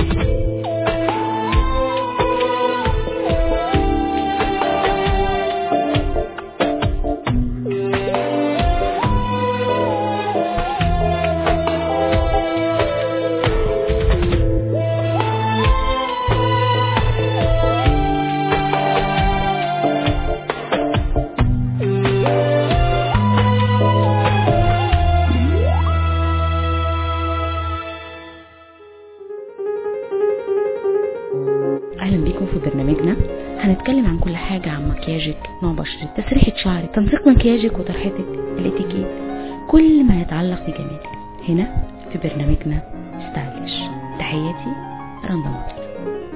اهلا بيكم في برنامجنا. هنتكلم عن كل حاجة، عن مكياجك، نوع بشرتك، تسريحة شعرك، تنسيق مكياجك وطرحتك، الاتيكيت، كل ما يتعلق بجمالك هنا في برنامجنا ستايلش. تحياتي رندا مطر.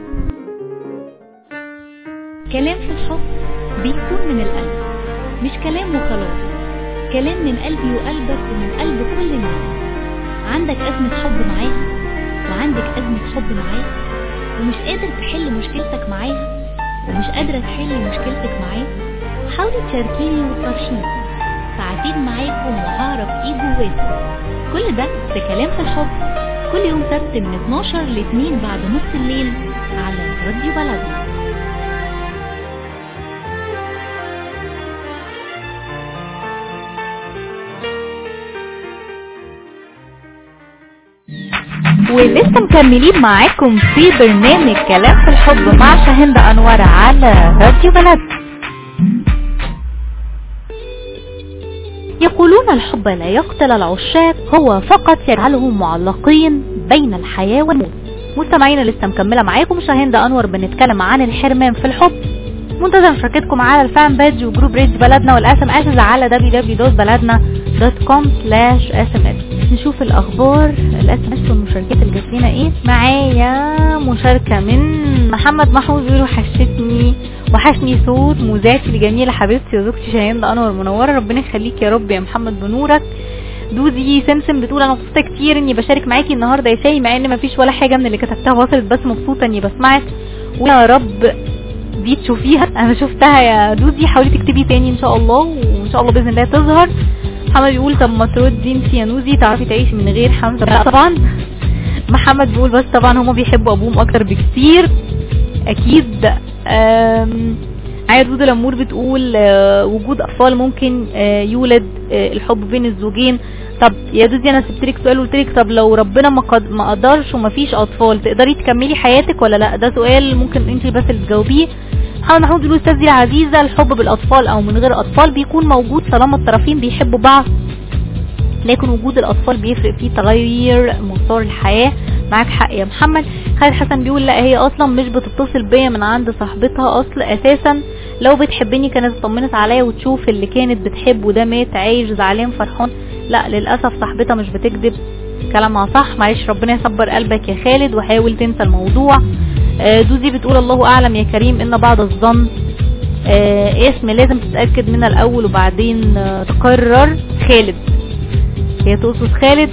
كلام في الحب بيكون من القلب، مش كلام وخلاص، كلام من قلبي وقلبك ومن قلب كل الناس. عندك أزمة حب معاها وعندك أزمة حب معاه، ومش قادر تحل مشكلتك معاها ومش قادرة تحل مشكلتك معاه، حاولي تشاركيني وتفرشيني، ساعتين معاكم وهعرف ايه جواكم. كل ده في كلام في الحب، كل يوم سبت من اتناشر ل اتنين بعد نص الليل على راديو بلدنا. ولسه مكملين معاكم في برنامج كلام في الحب مع شاهند أنور على راديو بلد. يقولون الحب لا يقتل العشاق، هو فقط يجعلهم معلقين بين الحياة والموت. مستمعينا لسه مكملة معاكم شاهند أنور، بنتكلم عن الحرمان في الحب. منتظر مشاركتكم على الفان بيج وجروب راديو بلدنا والاس ام اس على دبليو دبليو دوت بلدنا دوت كوم سلاش اس ام اس. نشوف الاخبار الاس ام اس والمشاركات اللي جات لنا ايه. معايا مشاركه من محمد محمود بيقول وحشتني وحشني صوت مذاكرة جميله حبيبتي وزوجتي شاهين انور منوره، ربنا يخليك يا رب يا محمد بنورك. دوزي سمسم بتقول انا مبسوطه كتير اني بشارك معاكي النهارده يا شاي، مع ان مفيش ولا حاجه من اللي كتبتها وصلت، بس مبسوطه اني بسمعك ويا رب دي تشوفيها. انا شفتها يا دوزي، حاولي تكتبي تاني ان شاء الله، وان شاء الله باذن الله تظهر. محمد بيقول طب ما تردي انت يا نوزي، تعرفي تعيشي من غير حمزه؟ لا طبعا. محمد بيقول بس طبعا هما بيحبوا ابوهم اكتر بكتير اكيد. عاية دودة لمور بتقول وجود اطفال ممكن يولد الحب بين الزوجين. طب يا دودي انا سبتلك سؤال وقلتلك طب لو ربنا ما قد ما قدرش ومفيش اطفال تقدري تكملي حياتك ولا لا؟ ده سؤال ممكن انت بس اللي تجاوبيه. محمد محمود بيقول استاذتي العزيزه الحب بالاطفال او من غير اطفال بيكون موجود طالما الطرفين بيحبوا بعض، لكن وجود الاطفال بيفرق في تغيير مسار الحياه. معاك حق يا محمد. خالد حسن بيقول لا هي اصلا مش بتتصل بيا من عند صاحبتها، اصل اساسا لو بتحبني كانت اطمنت عليا وتشوف اللي كانت بتحبه ده مات عايش زعلان فرحان. لا للاسف صاحبتها مش بتكذب، كلامها صح. معلش ربنا يصبر قلبك يا خالد وحاول تنسى الموضوع. دوزي بتقول الله اعلم يا كريم ان بعض الظن اسم لازم تتاكد منها الاول وبعدين تقرر. خالد هي تقصد خالد.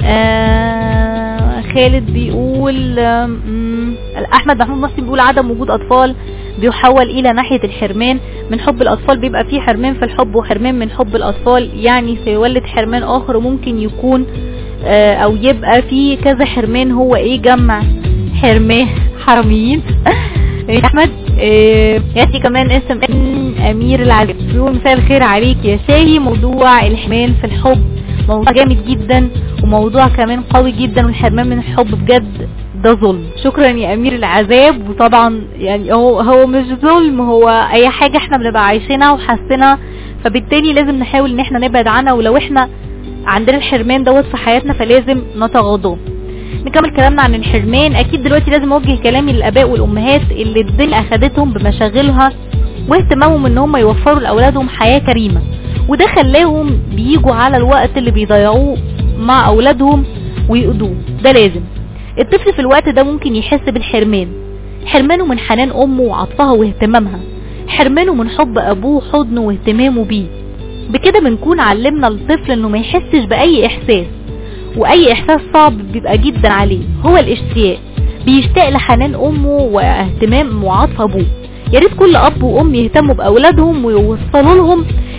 آه خالد بيقول احمد محمود مصري بيقول عدم وجود اطفال بيحول الى ناحية الحرمان من حب الاطفال، بيبقى فيه حرمان في الحب وحرمان من حب الاطفال، يعني سيولد حرمان اخر وممكن يكون آه او يبقى فيه كذا حرمان. هو ايه جمع حرمان؟ حرميين. احمد آه ياتي كمان اسم امير العزيز بيقول مساء الخير عليك يا شاهي، موضوع الحرمان في الحب موضوع جامد جدا وموضوع كمان قوي جدا، والحرمان من الحب بجد ده ظلم. شكرا يا امير العذاب. وطبعا يعني هو هو مش ظلم، هو اي حاجة احنا بنبقى عايشينها وحاسينها، فبالتالي لازم نحاول ان احنا نبعد عنها، ولو احنا عندنا الحرمان دوت في حياتنا فلازم نتغاضاه. نكمل كلامنا عن الحرمان. اكيد دلوقتي لازم اوجه كلامي للاباء والامهات اللي الدنيا اخدتهم بمشاغلها واهتمامهم ان هم يوفروا لاولادهم حياة كريمة، وده خلاهم بيجوا على الوقت اللي بيضيعوه مع اولادهم ويقضوه. ده لازم الطفل في الوقت ده ممكن يحس بالحرمان، حرمانه من حنان امه وعطفها واهتمامها، حرمانه من حب ابوه وحضنه واهتمامه بيه. بكده بنكون علمنا الطفل انه ما يحسش باي احساس، واي احساس صعب بيبقى جدا عليه هو الاشتياق، بيشتاق لحنان امه واهتمام وعطف ابوه. يا ريت كل اب وام يهتموا باولادهم ويوصلوا لهم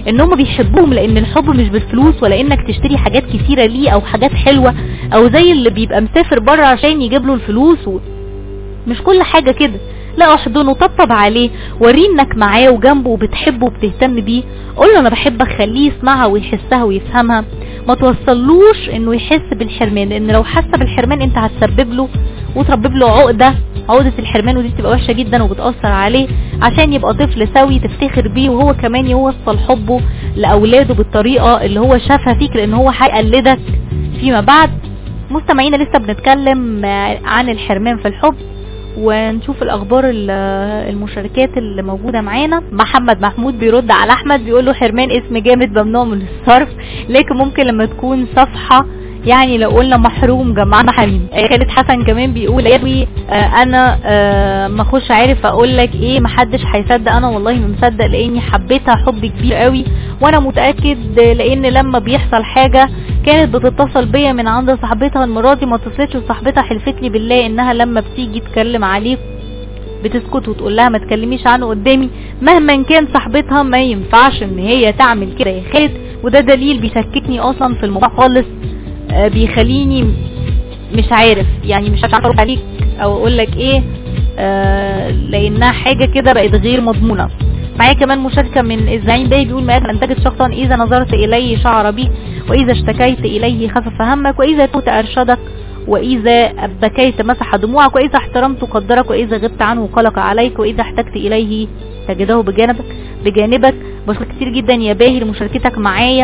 ان هم بيحبوهم، لان الحب مش بالفلوس ولا انك تشتري حاجات كثيرة ليه او حاجات حلوة او زي اللي بيبقى مسافر بره عشان يجيب له الفلوس و... مش كل حاجة كده. لا، احضنه، طبطب عليه، وريه انك معاه وجنبه وبتحبه وبتهتم بيه، قوله انا بحبك، خليه يسمعها ويحسها ويفهمها. ما توصلوش انه يحس بالحرمان، لان لو حس بالحرمان انت هتسبب له وتربب له عقدة عقدة الحرمان، ودي بتبقى وحشة جدا وبتأثر عليه. عشان يبقى طفل سوي تفتخر بيه، وهو كمان يوصل حبه لأولاده بالطريقة اللي هو شافها فيك، لان هو هيقلدك فيما بعد. مستمعينا لسه بنتكلم عن الحرمان في الحب، ونشوف الاخبار المشاركات اللي موجودة معانا. محمد محمود بيرد على احمد بيقول له حرمان اسم جامد ممنوع من الصرف، لكن ممكن لما تكون صفحة، يعني لو قلنا محروم جمعنا حريم. خالد حسن كمان بيقول يا آه انا آه ما اخش عارف اقول لك ايه، محدش هيصدق، انا والله ما مصدق لاني حبيتها حب كبير قوي، وانا متاكد لان لما بيحصل حاجه كانت بتتصل بيا من عند صاحبتها، المره دي ما اتصلتش وصاحبتها حلفت لي بالله انها لما بتيجي تكلم عليك بتسكت وتقول لها ما تكلميش عنه قدامي، مهما كان صاحبتها ما ينفعش ان هي تعمل كده يا خالد. وده دليل بيشككني اصلا في الموضوع خالص، آه بيخليني مش عارف يعني مش عارف اقول عليك او اقول لك ايه، آه لانها حاجه كده بقت غير مضمونه. معايا كمان مشاركه من الزعيم باي بيقول ما انتجت شخصا اذا نظرت اليه شعر بيك، واذا اشتكيت اليه خفف همك، واذا تهت ارشدك، واذا بكيت مسح دموعك، واذا احترمت قدرك، واذا غبت عنه قلق عليك، واذا احتجت اليه تجده بجانبك بجانبك بشكر كتير جدا يا باهي لمشاركتك معايا.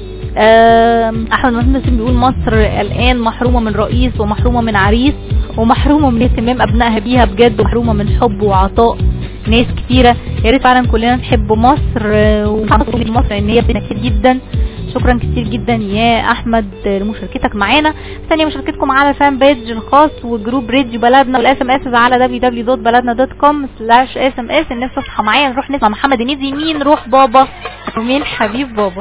احمد محمد بيقول مصر الان محرومه من رئيس، ومحرومه من عريس، ومحرومه من اهتمام ابنائها بيها بجد، ومحرومه من حب وعطاء ناس كتيره. يا ريت فعلا كلنا نحب مصر ونحب مصر ان هي بتنا كتير جدا. شكرا كتير جدا يا احمد لمشاركتك معانا. ثانيه مشاركتكم على الفان بيج الخاص وجروب راديو بلدنا، والاس ام اس على دبليو دبليو دوت بلدنا دوت كوم سلاش اس ام اس. الناس تصحى معايا نروح نسمع محمد هنيدي مين روح بابا، ومين حبيب بابا.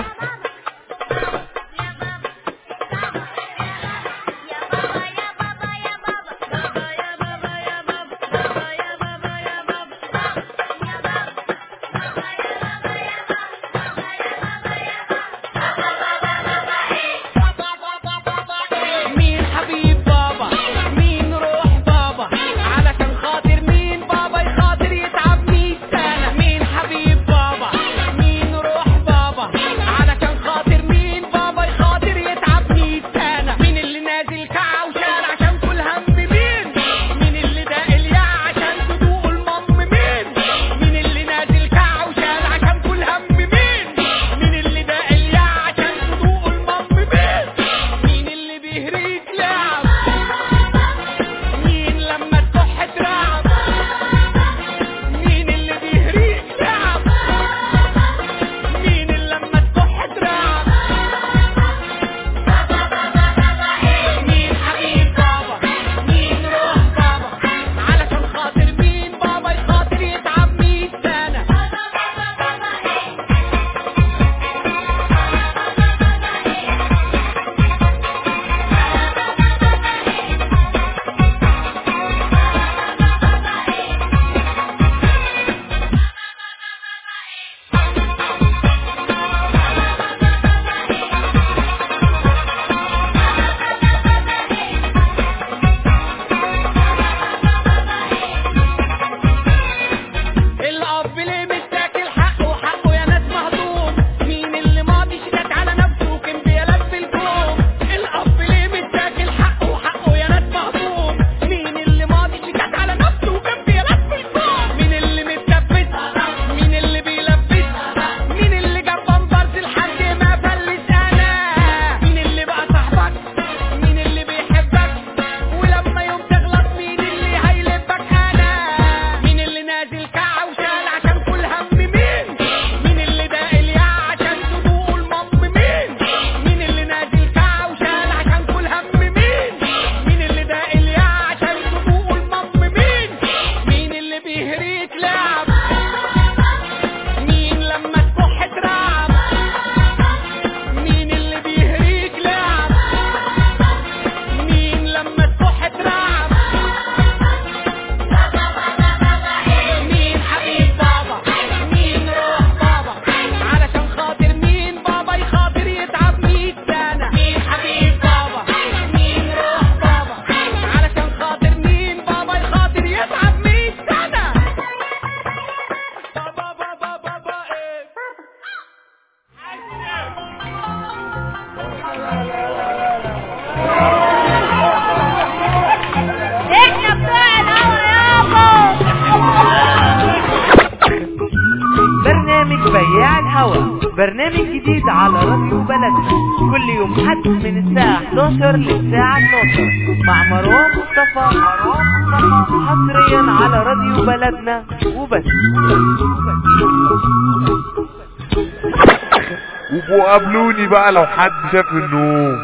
علشان الهوا، برنامج جديد على راديو بلدنا كل يوم حد من الساعة احداشر للساعة اتناشر مع مروان مصطفى حصريا على راديو بلدنا وبس. وبقوا قابلوني بقى لو حد شاف النوم.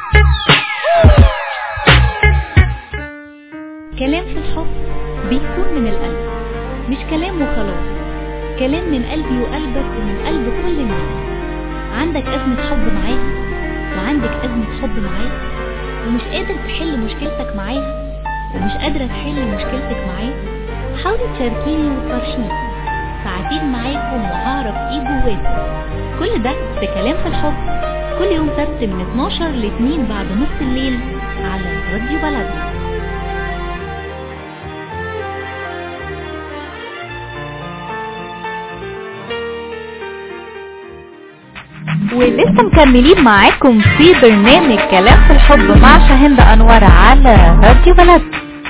كلام في الحب بيكون من القلب، مش كلام وخلاص، كلام من قلبي وقلبك ومن قلب كل الناس. عندك أزمة حب معاها وعندك أزمة حب معاه ومش قادر تحل مشكلتك معاها ومش قادرة تحل مشكلتك معاه، حاولي تشاركيني وتفرشيني، ساعتين معاكم وهعرف ايه جواكم. كل ده في كلام في الحب كل يوم سبت من اتناشر ل اتنين بعد نص الليل على راديو بلدنا. ولسه مكملين معاكم في برنامج كلام في الحب مع شاهند أنور على راديو بلد.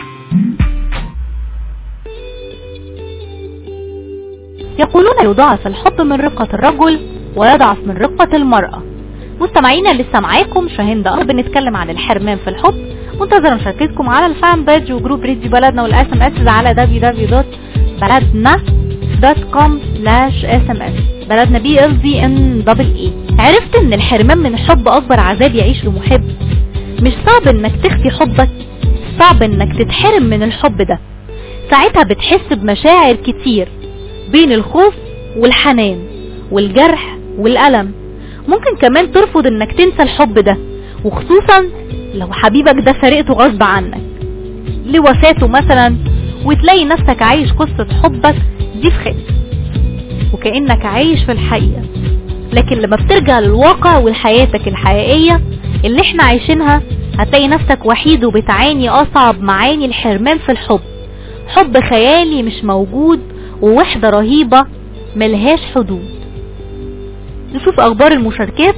يقولون يضاعف الحب من رقة الرجل ويضعف من رقة المرأة. مستمعينا لسه معاكم شاهند أنور بنتكلم عن الحرمان في الحب. منتظر مشاركتكم على الفان بيج وجروب راديو بلدنا والاس ام اس على دبليو دبليو دوت بلدنا دوت كوم سلاش اس ام اس بلدنا بي ال دي ان دبل اي. عرفت ان الحرمان من الحب اكبر عذاب يعيش له محب. مش صعب انك تخفي حبك، صعب انك تتحرم من الحب ده. ساعتها بتحس بمشاعر كتير بين الخوف والحنان والجرح والألم. ممكن كمان ترفض انك تنسى الحب ده، وخصوصا لو حبيبك ده فرقته غصب عنك لوفاته مثلا، وتلاقي نفسك عايش قصة حبك دي في خير وكأنك عايش في الحقيقة. لكن لما بترجع للواقع والحياتك الحقيقية اللي احنا عايشينها، هتلاقي نفسك وحيد وبتعاني أصعب معاني الحرمان في الحب. حب خيالي مش موجود ووحدة رهيبة ملهاش حدود. نشوف أخبار المشاركات.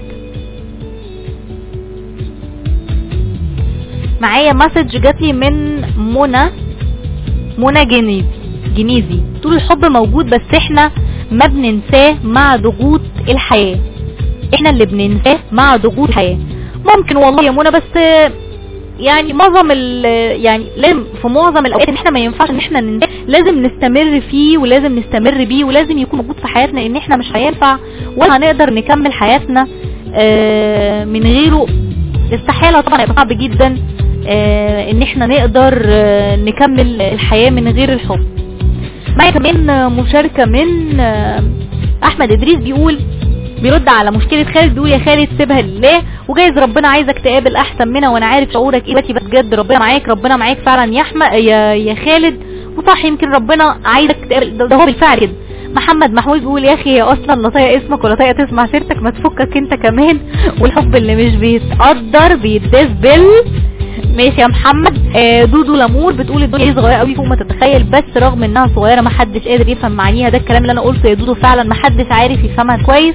معايا مسج جاتلي من منى منى جنيزي جنيزي طول الحب موجود بس احنا ما بننساه مع ضغوط الحياة. احنا اللي بننساه مع ضغوط الحياة. ممكن والله يا منى، بس يعني معظم يعني لازم في معظم الاوقات ان احنا ما ينفعش ان احنا ننساه، لازم نستمر فيه ولازم نستمر بيه ولازم يكون موجود في حياتنا، ان احنا مش هينفع ولا هنقدر نكمل حياتنا من غيره. استحالة طبعا، يبقى صعب جدا ان احنا نقدر نكمل الحياة من غير الحب. معايا كمان مشاركة من احمد ادريس، بيقول بيرد على مشكلة خالد، بيقول يا خالد سيبها لله، وجايز ربنا عايزك تقابل احسن منها، وانا عارف شعورك ايه، بس بجد ربنا معاك، ربنا معاك فعلا يا احمد يا يا خالد. وصح يمكن ربنا عايزك تقابل، ده هو بالفعل كده. محمد محمود بيقول يا اخي هي اصلا لا طايقه اسمك ولا طايقه تسمع سيرتك، ما تفكك انت كمان، والحب اللي مش بيتقدر بيتداس بال. ماشي يا محمد. آه دودو لامور بتقول الدنيا صغيره قوي فوق ما تتخيل، بس رغم انها صغيره ما حدش قادر يفهم معانيها. ده الكلام اللي انا قلته يا دودو، فعلا ما حدش عارف يفهمها كويس.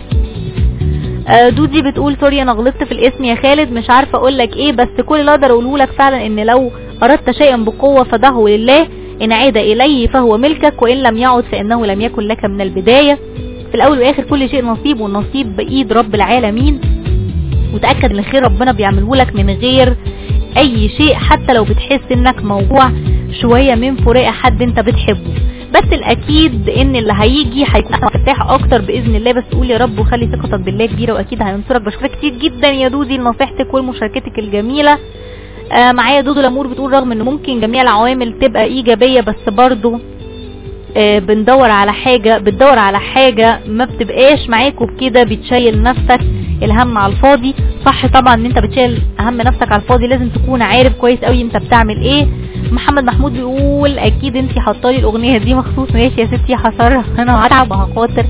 آه دودي بتقول سوري انا غلطت في الاسم يا خالد، مش عارفه اقول لك ايه، بس كل اللي اقدر اقوله لك فعلا ان لو اردت شيئا بقوه فده لله، ان عاد اليه فهو ملكك، وان لم يعد فانه لم يكن لك من البدايه. في الاول والاخر كل شيء نصيب، والنصيب بايد رب العالمين. وتاكد ان الخير ربنا بيعمله لك من غير اي شيء، حتى لو بتحس انك موجوع شويه من فراق حد انت بتحبه، بس الاكيد ان اللي هيجي هيكون مرتاح اكتر باذن الله. بس قول يا رب وخلي ثقتك بالله كبيره، واكيد هينصرك. بشكرك كتير جدا يا دودي لنصيحتك ومشاركتك الجميله. آه معايا دودو لامور بتقول رغم ان ممكن جميع العوامل تبقى ايجابيه، بس برضو آه بندور على حاجه بتدور على حاجه ما بتبقاش معاك، وبكده بتشيل نفسك الهم على الفاضي. صح طبعا ان انت بتشيل اهم نفسك على الفاضي، لازم تكون عارف كويس قوي انت بتعمل ايه. محمد محمود بيقول اكيد انت حاطالي الاغنيه دي مخصوص. ماشي يا ستي، هصرف انا وهتعب وهخاطر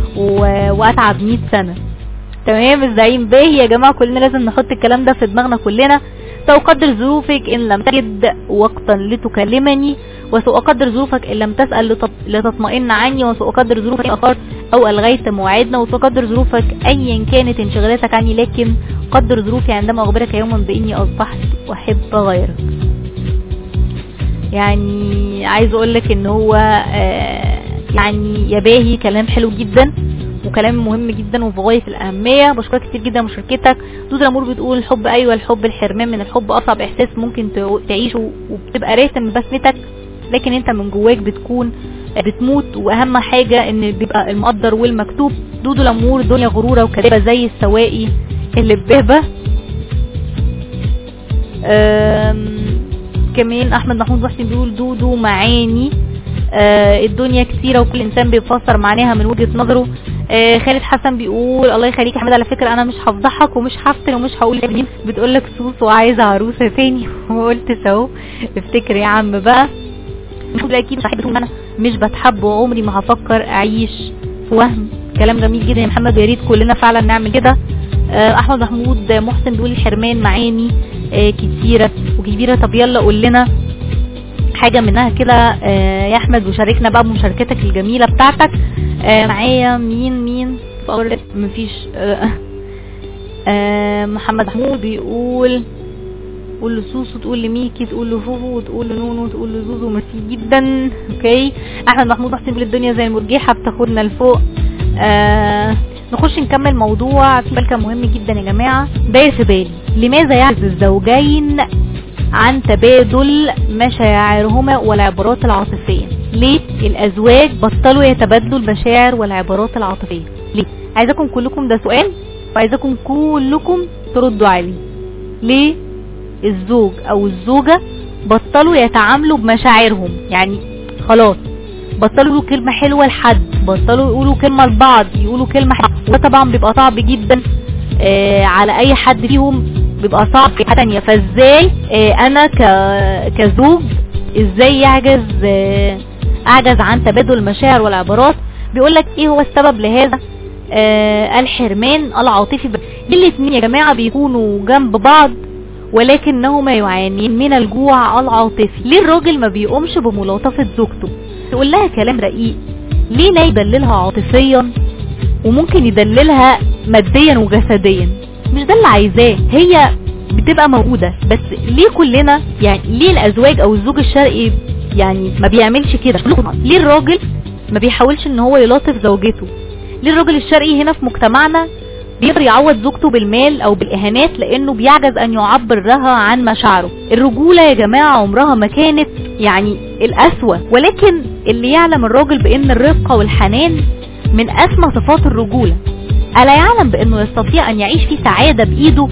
واتعب مية سنه. تمام الزعيم باهي يا جماعه، كلنا لازم نحط الكلام ده في دماغنا كلنا. سأقدر ظروفك ان لم تجد وقتا لتكلمني، وسأقدر ظروفك ان لم تسأل لتطمئن عني، وسأقدر ظروفك اخر او الغيت موعدنا، وسأقدر ظروفك ايا كانت انشغالاتك عني، لكن قدر ظروفي عندما اخبرك يوما باني اصبحت احب غيرك. يعني عايز اقولك ان هو آه يعني يا باهي كلام حلو جدا، وكلام مهم جدا وفي غايه الاهميه. بشكرك كتير جدا مشاركتك. دودة الامور بتقول الحب ايوه الحب، الحرمان من الحب اصعب احساس ممكن تعيشه، وبتبقى راتم بسمتك لكن انت من جواك بتكون بتموت، واهم حاجه ان بيبقى المقدر والمكتوب. دودة الامور دنيا غروره وكذبه زي السواقي اللي ببهبه. كمان احمد محمود محسن بيقول دودو معاني آه الدنيا كتيرة وكل انسان بيفسر معناها من وجهة نظره. آه خالد حسن بيقول الله يخليك يا حمد، على فكرة انا مش هفضحك ومش هفتن ومش هقول مين بتقولك سوس وعايزة عروسة تاني وقلت سو افتكر يا عم بقى. اكيد صاحبته انا مش بتحب وعمري ما هفكر اعيش في وهم. كلام جميل جدا يا محمد، يا ريت كلنا فعلا نعمل كده. آه احمد محمود محسن بيقول الحرمان معاني آه كتيرة وكبيرة. طب يلا قول لنا حاجة منها كده آه يا احمد وشاركنا بقى بمشاركتك الجميلة بتاعتك. آه معايا مين مين مفيش آه آه محمد محمود بيقول تقول له سوسو، تقول لميكي، تقول له فوفو، وتقول له نونو، تقول له زوزو. ميرسي جدا. اوكي احمد محمود محسن بيقول الدنيا زي المرجحة بتاخدنا لفوق. آه نخش نكمل موضوع في بالك مهم جدا يا جماعة داير في بالي. لماذا يعجز الزوجين عن تبادل مشاعرهما والعبارات العاطفية؟ ليه الازواج بطلوا يتبادلوا المشاعر والعبارات العاطفية؟ ليه؟ عايزاكم كلكم، ده سؤال وعايزاكم كلكم تردوا عليه. ليه الزوج او الزوجة بطلوا يتعاملوا بمشاعرهم؟ يعني خلاص بطلوا يقولوا كلمة حلوة لحد، بطلوا يقولوا كلمة لبعض، يقولوا كلمة حلوة. وده طبعا بيبقى صعب جدا آه على اي حد فيهم، بيبقى صعب في حاجة تانية. فازاي آه انا كزوج ازاي يعجز آه اعجز عن تبادل المشاعر والعبارات؟ بيقولك ايه هو السبب لهذا آه الحرمان العاطفي؟ الاثنين يا جماعة بيكونوا جنب بعض ولكنهما يعانين من الجوع العاطفي. ليه الراجل ما بيقومش بملاطفة زوجته، يقول لها كلام رقيق؟ ليه لا يدللها عاطفيا وممكن يدللها ماديا وجسديا؟ مش ده اللي عايزاه، هي بتبقى موجودة. بس ليه كلنا يعني ليه الازواج او الزوج الشرقي يعني ما بيعملش كده؟ ليه الراجل ما بيحاولش ان هو يلاطف زوجته؟ ليه الراجل الشرقي هنا في مجتمعنا بيقدر يعوض زوجته بالمال او بالاهانات لانه بيعجز ان يعبر لها عن مشاعره؟ الرجولة يا جماعة عمرها ما كانت يعني الاسوأ، ولكن اللي يعلم الراجل بان الرقة والحنان من اسمى صفات الرجولة. ألا يعلم بانه يستطيع ان يعيش في سعادة بايده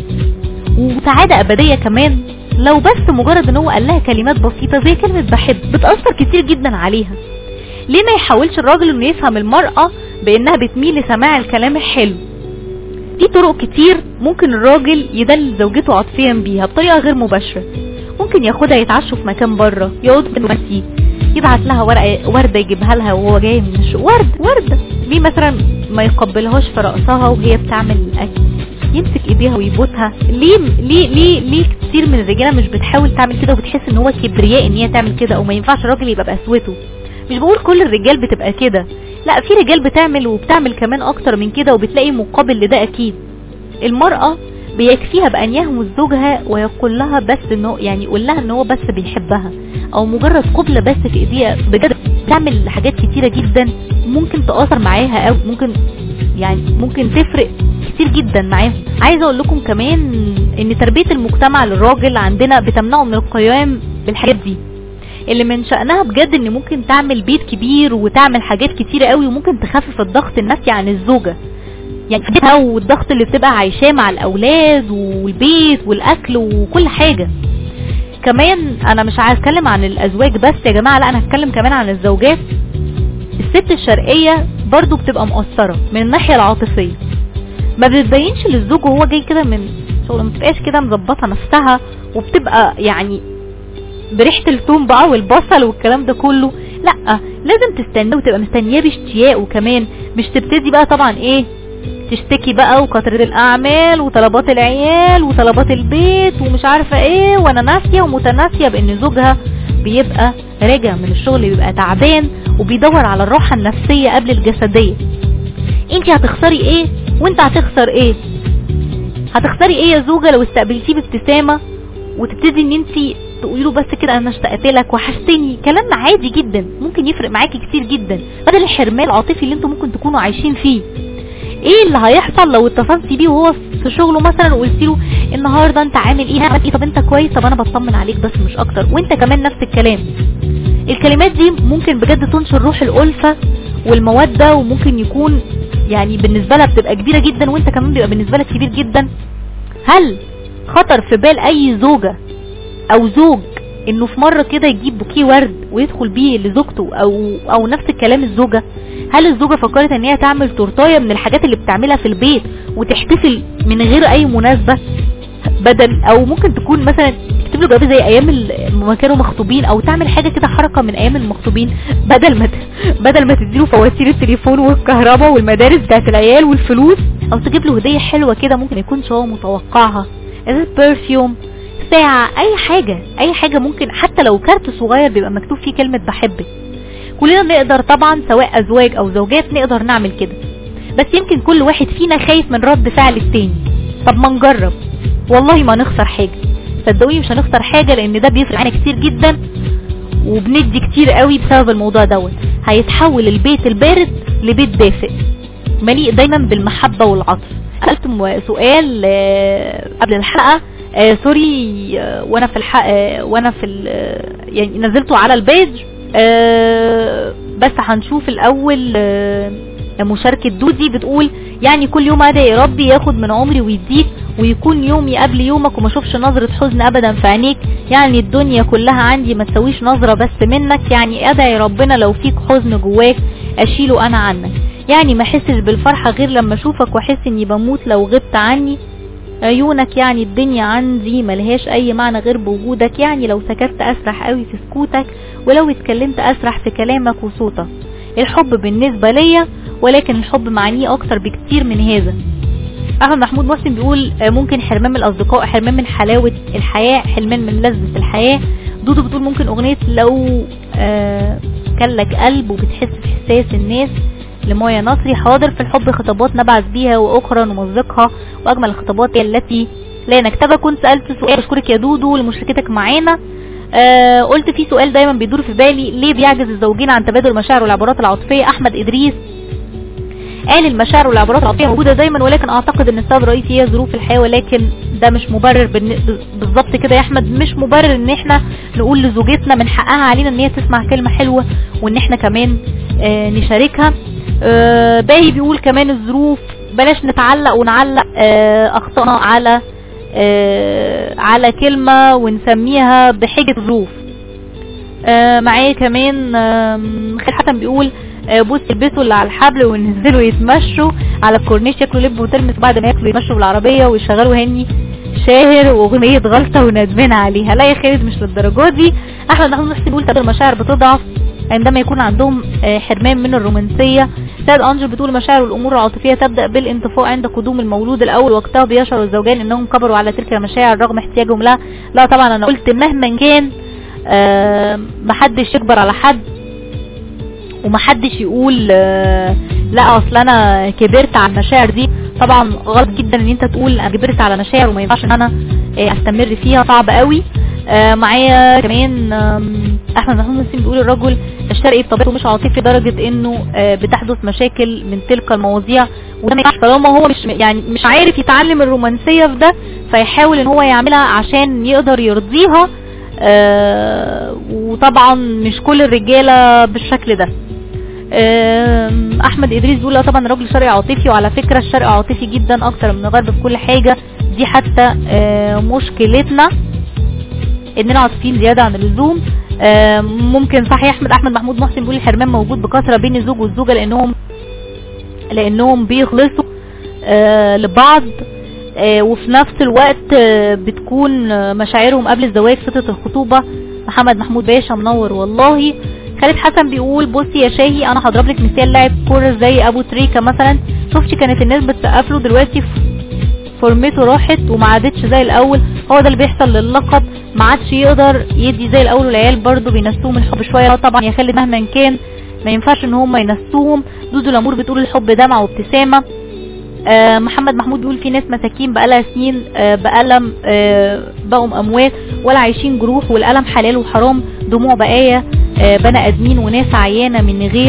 وسعادة ابدية كمان لو بس مجرد ان هو قال لها كلمات بسيطة زي كلمة بحب بتأثر كتير جدا عليها؟ ليه ما يحاولش الراجل انه يفهم المرأة بانها بتميل لسماع الكلام الحلو؟ في طرق كتير ممكن الراجل يدلل زوجته عاطفيا بيها بطريقة غير مباشرة. ممكن ياخدها يتعشوا في مكان بره، يقعدوا في المسجد، يبعت لها ورقة وردة يجيبها لها وهو جاي من الشغل، ورد وردة. ليه مثلا ما يقبلهاش في رأسها وهي بتعمل الاكل، يمسك ايديها ويبوسها؟ ليه ليه ليه ليه كتير من الرجاله مش بتحاول تعمل كده وبتحس ان هو كبرياء ان هي تعمل كده، او ما ينفعش الراجل يبقى بقسوته؟ مش بقول كل الرجال بتبقى كده، لا، في رجال بتعمل وبتعمل كمان اكتر من كده وبتلاقي مقابل لده. اكيد المرأة بيكفيها بان يهمس زوجها ويقول لها بس انه يعني يقول لها ان هو بس بيحبها، او مجرد قبلة بس في ايديها بجد تعمل حاجات كتيرة جدا ممكن تأثر معاها، او ممكن يعني ممكن تفرق كتير جدا معاهم. عايزة اقول لكم كمان ان تربية المجتمع للراجل عندنا بتمنعه من القيام بالحاجات دي اللي من شأنها بجد ان ممكن تعمل بيت كبير وتعمل حاجات كتيرة قوي وممكن تخفف الضغط النفسي عن الزوجة، يعني حاجتها والضغط اللي بتبقى عايشاه مع الاولاد والبيت والاكل وكل حاجة. كمان انا مش عايز اتكلم عن الازواج بس يا جماعة، لا، انا هتكلم كمان عن الزوجات. الست الشرقية برضو بتبقى مؤثرة من الناحية العاطفية، ما بتبينش للزوج وهو جاي كده من شغل، ما بتبقاش كده مظبطة نفسها وبتبقى يعني بريحة الثوم بقى والبصل والكلام ده كله. لا، لازم تستنى وتبقى مستنياه باشتياق، وكمان مش تبتدي بقى طبعا ايه تشتكي بقى وكثرة الاعمال وطلبات العيال وطلبات البيت ومش عارفة ايه، وانا ناسية ومتناسية بان زوجها بيبقى راجع من الشغل بيبقى تعبان وبيدور على الراحة النفسية قبل الجسدية. انت هتخسري ايه وانت هتخسر ايه؟ هتخسري ايه يا زوجة لو استقبلتيه بابتسامة وتبتدي ان انت تقولي له بس كده انا اشتقت لك وحشتني؟ كلام عادي جدا ممكن يفرق معاكي كتير جدا بدل الحرمان العاطفي اللي انتوا ممكن تكونوا عايشين فيه. ايه اللي هيحصل لو اتصلتي بيه وهو في شغله مثلا وقلتي له النهارده انت عامل ايه عامل ايه طب انت كويس طب انا بطمن عليك بس مش اكتر، وانت كمان نفس الكلام. الكلمات دي ممكن بجد تنشر روح الألفة والمودة، وممكن يكون يعني بالنسبة لها بتبقى كبيرة جدا وانت كمان بيبقى بالنسبة لك كبير جدا. هل خطر في بال اي زوجة او زوج انه في مرة كده يجيب بوكيه ورد ويدخل بيه لزوجته او او نفس الكلام الزوجة؟ هل الزوجة فكرت ان هي تعمل تورتاية من الحاجات اللي بتعملها في البيت وتحتفل من غير اي مناسبة، بدل او ممكن تكون مثلا تكتب له جواب زي ايام ما كانوا مخطوبين، او تعمل حاجة كده حركة من ايام المخطوبين، بدل ما بدل ما تديله فواتير التليفون والكهرباء والمدارس بتاعت العيال والفلوس، او تجيب له هدية حلوة كده ممكن يكونش هو متوقعها، برفيوم، ساعة، اي حاجة اي حاجة ممكن، حتى لو كارت صغير بيبقى مكتوب فيه كلمة بحبك. كلنا نقدر طبعا سواء ازواج او زوجات نقدر نعمل كده، بس يمكن كل واحد فينا خايف من رد فعل التاني. طب ما نجرب، والله ما نخسر حاجة، صدقوني مش هنخسر حاجة، لان ده بيفرق معانا كتير جدا وبندي كتير قوي بسبب الموضوع دوت. هيتحول البيت البارد لبيت دافئ مليء دايما بالمحبة والعطف. سألت سؤال قبل الحلقة آه سوري آه وانا في الحق آه وانا في يعني نزلته على البيج آه بس هنشوف الاول آه مشاركة دودي بتقول يعني كل يوم ادعي يا ربي ياخد من عمري ويديك ويكون يومي قبل يومك وما اشوفش نظرة حزن ابدا في عينيك، يعني الدنيا كلها عندي ما تسويش نظرة بس منك، يعني ادعي ربنا لو فيك حزن جواك اشيله انا عنك، يعني ما احسش بالفرحة غير لما اشوفك واحس اني بموت لو غبت عني، عيونك يعني الدنيا عندي ملهاش اي معنى غير بوجودك، يعني لو سكت اسرح قوي في سكوتك ولو اتكلمت اسرح في كلامك وصوتك، الحب بالنسبة ليا ولكن الحب معنيه اكتر بكتير من هذا. احمد محمود محسن بيقول ممكن حرمان من الاصدقاء، حرمان من حلاوة الحياة، حرمان من لذة الحياة. دودو بتقول ممكن اغنية لو آه كان لك قلب وبتحس بحساس الناس لمايا نصري. حاضر، في الحب خطابات نبعث بيها واخرى نمزقها واجمل الخطابات التي لا نكتبها. كنت سألت سؤال، بشكرك يا دودو لمشاركتك معانا. آه قلت في سؤال دايما بيدور في بالي، ليه بيعجز الزوجين عن تبادل المشاعر والعبارات العاطفية؟ احمد ادريس قال المشاعر والعبارات العاطفية موجودة دايما، ولكن اعتقد ان السبب الرئيسي هي ظروف الحياة، ولكن ده مش مبرر بالظبط كده يا احمد، مش مبرر ان احنا نقول لزوجتنا من حقها علينا ان هي تسمع كلمة حلوة وان احنا كمان آه نشاركها. آه باهي بيقول كمان الظروف، بلاش نتعلق ونعلق آه اخطائنا على آه على كلمة ونسميها بحجة ظروف. آه معايا كمان آه خالد حسن بيقول آه بص البسوا اللي على الحبل وننزلوا يتمشوا على الكورنيش ياكلوا لب وترمس، بعد ما ياكلوا يتمشوا بالعربية ويشغلوا هني شاهر واغنية غلطة وندمنا عليها. لا يا خالد مش للدرجات دي. احمد محمود محسن بيقول تبادل المشاعر بتضعف عندما يكون عندهم حرمان من الرومانسية. سيد أنجل بتقول المشاعر والأمور العاطفية تبدأ بالانطفاء عند قدوم المولود الأول، وقتها بيشعر الزوجان أنهم كبروا على تلك المشاعر رغم احتياجهم لها. لا طبعا أنا قلت مهما كان محدش يكبر على حد، ومحدش يقول لا أصل أنا كبرت على المشاعر دي. طبعا غلط جدا ان انت تقول انا كبرت على مشاعر وما ينفعش ان انا استمر فيها، صعب قوي. آه معايا كمان احمد محمود مسلم بيقول الرجل الشرقي بطبيعته مش عاطفي لدرجه انه آه بتحدث مشاكل من تلك المواضيع، وده طالما هو مش يعني مش عارف يتعلم الرومانسيه في ده، فيحاول ان هو يعملها عشان يقدر يرضيها. آه وطبعا مش كل الرجاله بالشكل ده. احمد ادريس بيقول طبعا الراجل شرقي عاطفي، وعلى فكره الشرقي عاطفي جدا اكتر من الغرب في كل حاجه، دي حتى آه مشكلتنا اننا عاطفيين زياده عن اللزوم. آه ممكن صحيح. احمد احمد محمود محسن بيقول الحرمان موجود بكثره بين الزوج والزوجه لانهم لانهم بيخلصوا آه لبعض، آه وفي نفس الوقت آه بتكون آه مشاعرهم قبل الزواج فتره الخطوبه. محمد محمود باشا منور والله. خالد حسن بيقول بصي يا شاهي انا هضرب لك مثال، لاعب كوره زي ابو تريكه مثلا، شفتي كانت الناس بتسقف له، دلوقتي فورمته راحت وما عادتش زي الاول، هو ده اللي بيحصل للقب، ما عادش يقدر يدي زي الاول، والعيال برضو بينسوهم الحب شويه. طبعا يا خالد مهما كان ما ينفعش ان هم ينسوهم. دودو الامور بتقول الحب دمعه وابتسامه. آه محمد محمود بيقول في ناس مساكين بقالها سنين آه بألم آه بقوا اموات ولا عايشين جروح، والألم حلال وحرام، دموع بقايا آه بني ادمين وناس عيانه من غير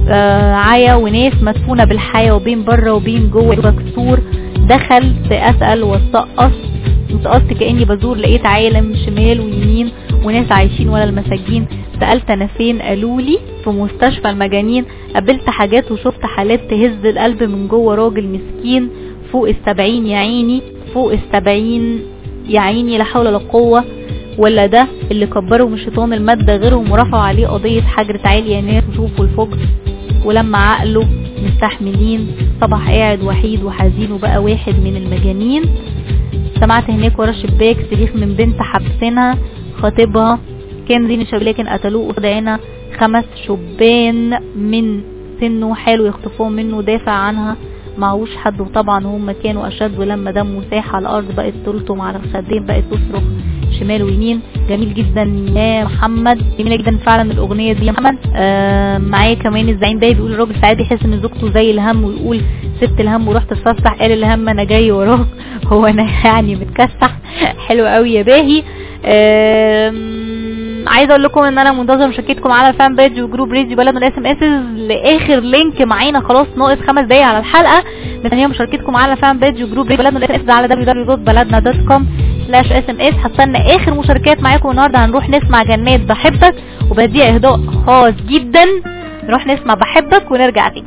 آه عيا وناس مدفونة بالحياة وبين بره وبين جوه مكسور. دخلت اسأل واتسقص واتسقصت كأني بزور، لقيت عالم شمال ويمين وناس عايشين ولا المساجين. سألت انا فين؟ قالولي في مستشفى المجانين. قابلت حاجات وشفت حالات تهز القلب من جوه. راجل مسكين فوق السبعين يا عيني، فوق السبعين يا عيني، لا حول ولا قوة. ولا ده اللي كبره من شيطان المادة غيرهم ورفعوا عليه قضية حجر تعالي يا ناس وشوفوا الفجر. ولما عقله مستحملين صبح قاعد وحيد وحزين وبقى واحد من المجانين. سمعت هناك ورا الشباك صريخ من بنت حبسينها خطيبها كان زين الشباب لكن قتلوه قصاد عينها. خمس شبان من سنه حاله يخطفوه منه، دافع عنها معهوش حد وطبعا هم كانوا اشد. ولما دمه ساح على الارض بقت تلطم على الخدين، بقت تصرخ شمال ويمين. جميل جدا يا محمد، جميله جدا فعلا الاغنيه دي يا محمد. آه معايا كمان الزعيم باي بيقول الراجل ساعات يحس ان زوجته زي الهم ويقول سبت الهم ورحت اتفسح، قال الهم انا جاي وراك هو انا يعني متكسح. حلو قوي يا باهي. آه عايزه اقول لكم ان انا منتظر مشاركتكم على الفان بيج وجروب راديو بلدنا الاس ام اس لاخر لينك معانا، خلاص ناقص خمس دقايق على الحلقه. مستنيه مشاركتكم على الفان بيج وجروب راديو بلدنا الاس ام اس على دبليو دبليو دوت بلدنا دوت كوم سلاش اس ام اس. هستنى اخر مشاركات معاكم النهارده. هنروح نسمع جنات بحبك وبديع اهداء خاص جدا. نروح نسمع بحبك ونرجع تاني.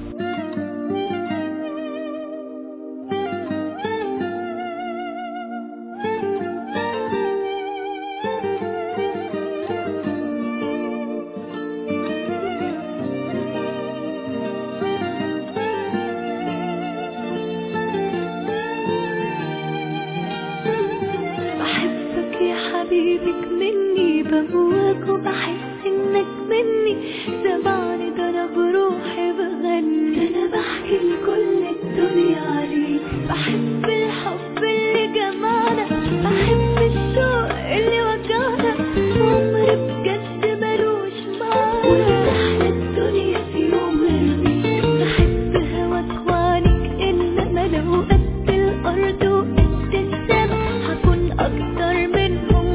حبيبك مني بهواك وبحس انك مني سمعني، ده انا بروحي بغني، ده انا بحكي لكل الدنيا عليك. بحب الحب اللي جمعنا، بحب الشوق اللي وجعنا، عمري بجد ملوش معنى ولا الدنيا في يوم غيري. بحب هواك وعنيك انما لو قد الارض وقد السما هكون اكتر منهم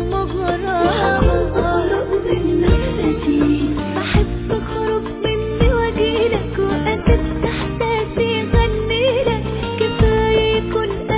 بحب اخرج مني واجيلك وقت احساسي غنيلك. كفايه يكون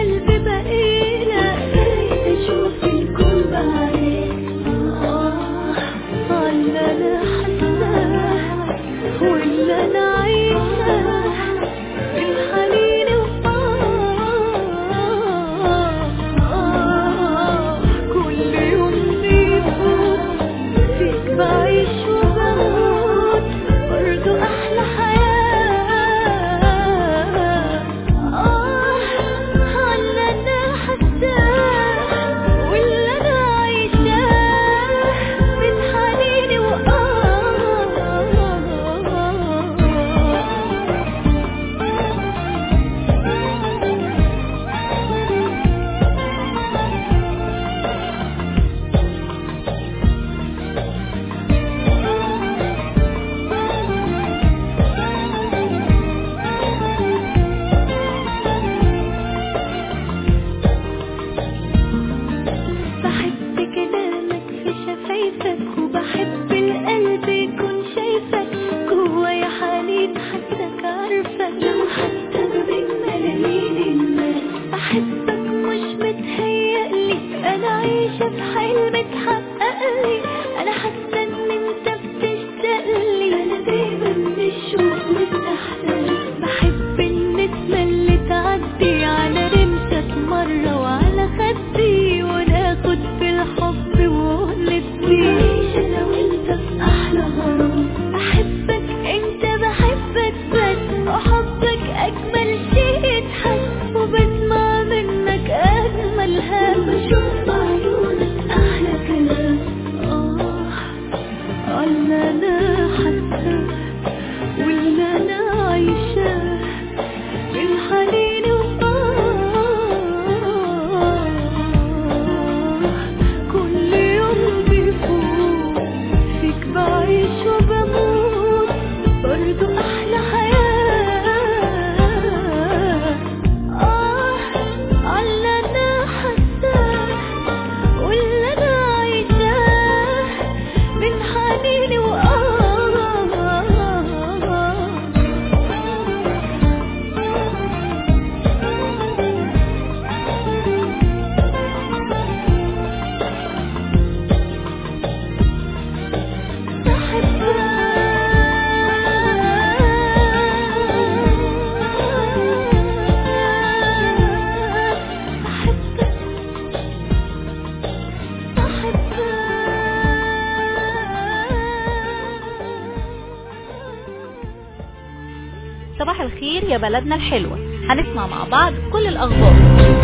يا بلدنا الحلوة. هنسمع مع بعض كل الأخبار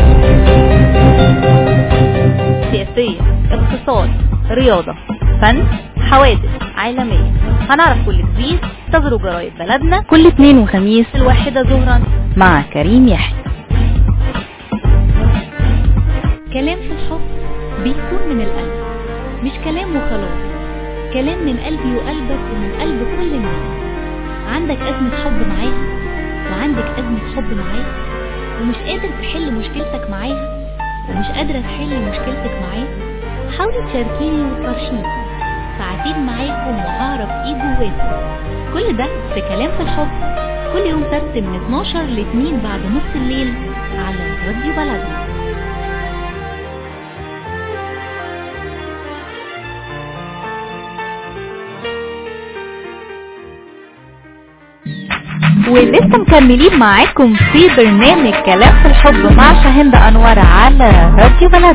سياسية، اقتصاد، رياضة، فن، حوادث عالمية. هنعرف كل جديد. انتظروا جرايد بلدنا كل اثنين وخميس الواحدة ظهرا مع كريم يحيى. كلام في الحب بيكون من القلب، مش كلام وخلاص، كلام من قلبي وقلبك ومن قلب كل الناس. عندك أزمة حب معاها وعندك أزمة حب معاه ومش قادر تحل مشكلتك معاها ومش قادرة تحل مشكلتك معاه، حاولي تشاركيني وتفرشيني ساعتين معاكم وأعرف إيه جواكم. كل ده في كلام في الحب كل يوم سبت من اتناشر ل اتنين بعد نص الليل على راديو بلدنا. ولسه مكملين معاكم في برنامج كلام في الحب مع شاهين انور على راديو بلد.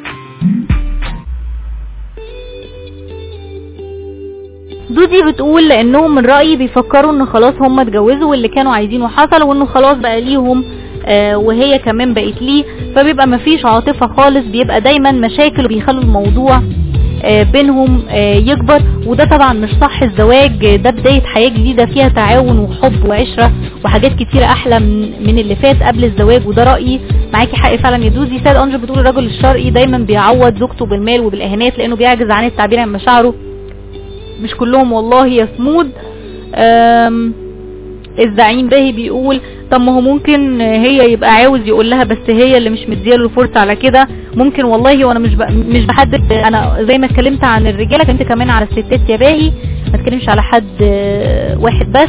دودي بتقول لانهم من رأيي بيفكروا ان خلاص هم اتجوزوا واللي كانوا عايزينه حصل وانه خلاص بقى ليهم آه وهي كمان بقت ليه، فبيبقى مفيش عاطفة خالص، بيبقى دايما مشاكل وبيخلوا الموضوع آه بينهم آه يكبر، وده طبعا مش صح. الزواج ده بداية حياة جديدة فيها تعاون وحب وعشرة وحاجات كتيرة احلى من اللي فات قبل الزواج، وده رأيي. معاكي حق فعلا يا دوزي. سيد انجل بتقول الرجل الشرقي دايما بيعوض زوجته بالمال وبالاهانات لانه بيعجز عن التعبير عن مشاعره. مش كلهم والله يا سمود. الزعيم باهي بيقول طب ما هو ممكن هي يبقى عاوز يقول لها بس هي اللي مش مدياله الفرصه على كده. ممكن والله، وانا مش مش بحدد. انا زي ما اتكلمت عن الرجاله كنت كمان على الستات يا باهي، ما اتكلمش على حد واحد بس.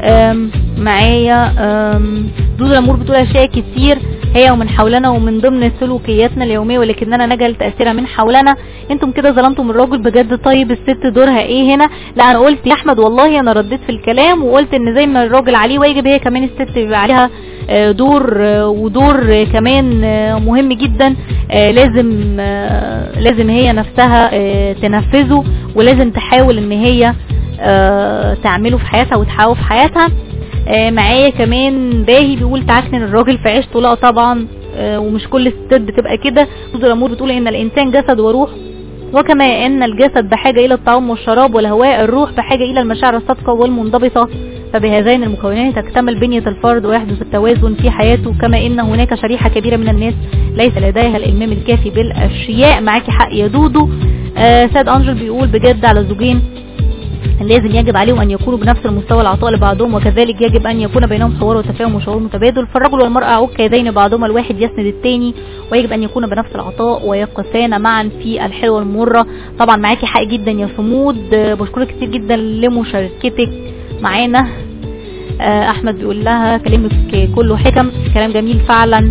معايا دودو الامور بتقول اشياء كتير هي ومن حولنا ومن ضمن سلوكياتنا اليوميه ولكننا نجل تاثيرها من حولنا. انتم كده ظلمتم الراجل بجد. طيب الست دورها ايه هنا؟ لا انا قلت يا احمد والله انا رديت في الكلام وقلت ان زي ما الراجل عليه واجب هي كمان الست بيبقى عليها دور، ودور كمان مهم جدا لازم لازم هي نفسها تنفذه ولازم تحاول ان هي تعمله في حياتها وتحاول في حياتها. معايا كمان باهي بيقول تعكنن الراجل في عيشته. لا طبعا، ومش كل الستات بتبقى كده. دودو الامور بتقول ان الانسان جسد وروح، وكما ان الجسد بحاجة الى الطعام والشراب والهواء، الروح بحاجة الى المشاعر الصادقة والمنضبطة، فبهذين المكونين تكتمل بنية الفرد ويحدث التوازن في حياته. كما ان هناك شريحة كبيرة من الناس ليس لديها الالمام الكافي بالاشياء. معاكي حق يا دودو. آه سيد انجل بيقول بجد على زوجين لازم يجب عليهم ان يكونوا بنفس المستوى العطاء لبعضهم، وكذلك يجب ان يكون بينهم حوار وتفاهم وشعور متبادل. فالرجل والمرأة عكا يدين بعضهما الواحد يسند الثاني، ويجب ان يكون بنفس العطاء ويقفان معا في الحلوة والمرة. طبعا معاكي حق جدا يا صمود. بشكرك كتير جدا لمشاركتك معانا. احمد بيقول لها كلامك كله حكم، كلام جميل فعلا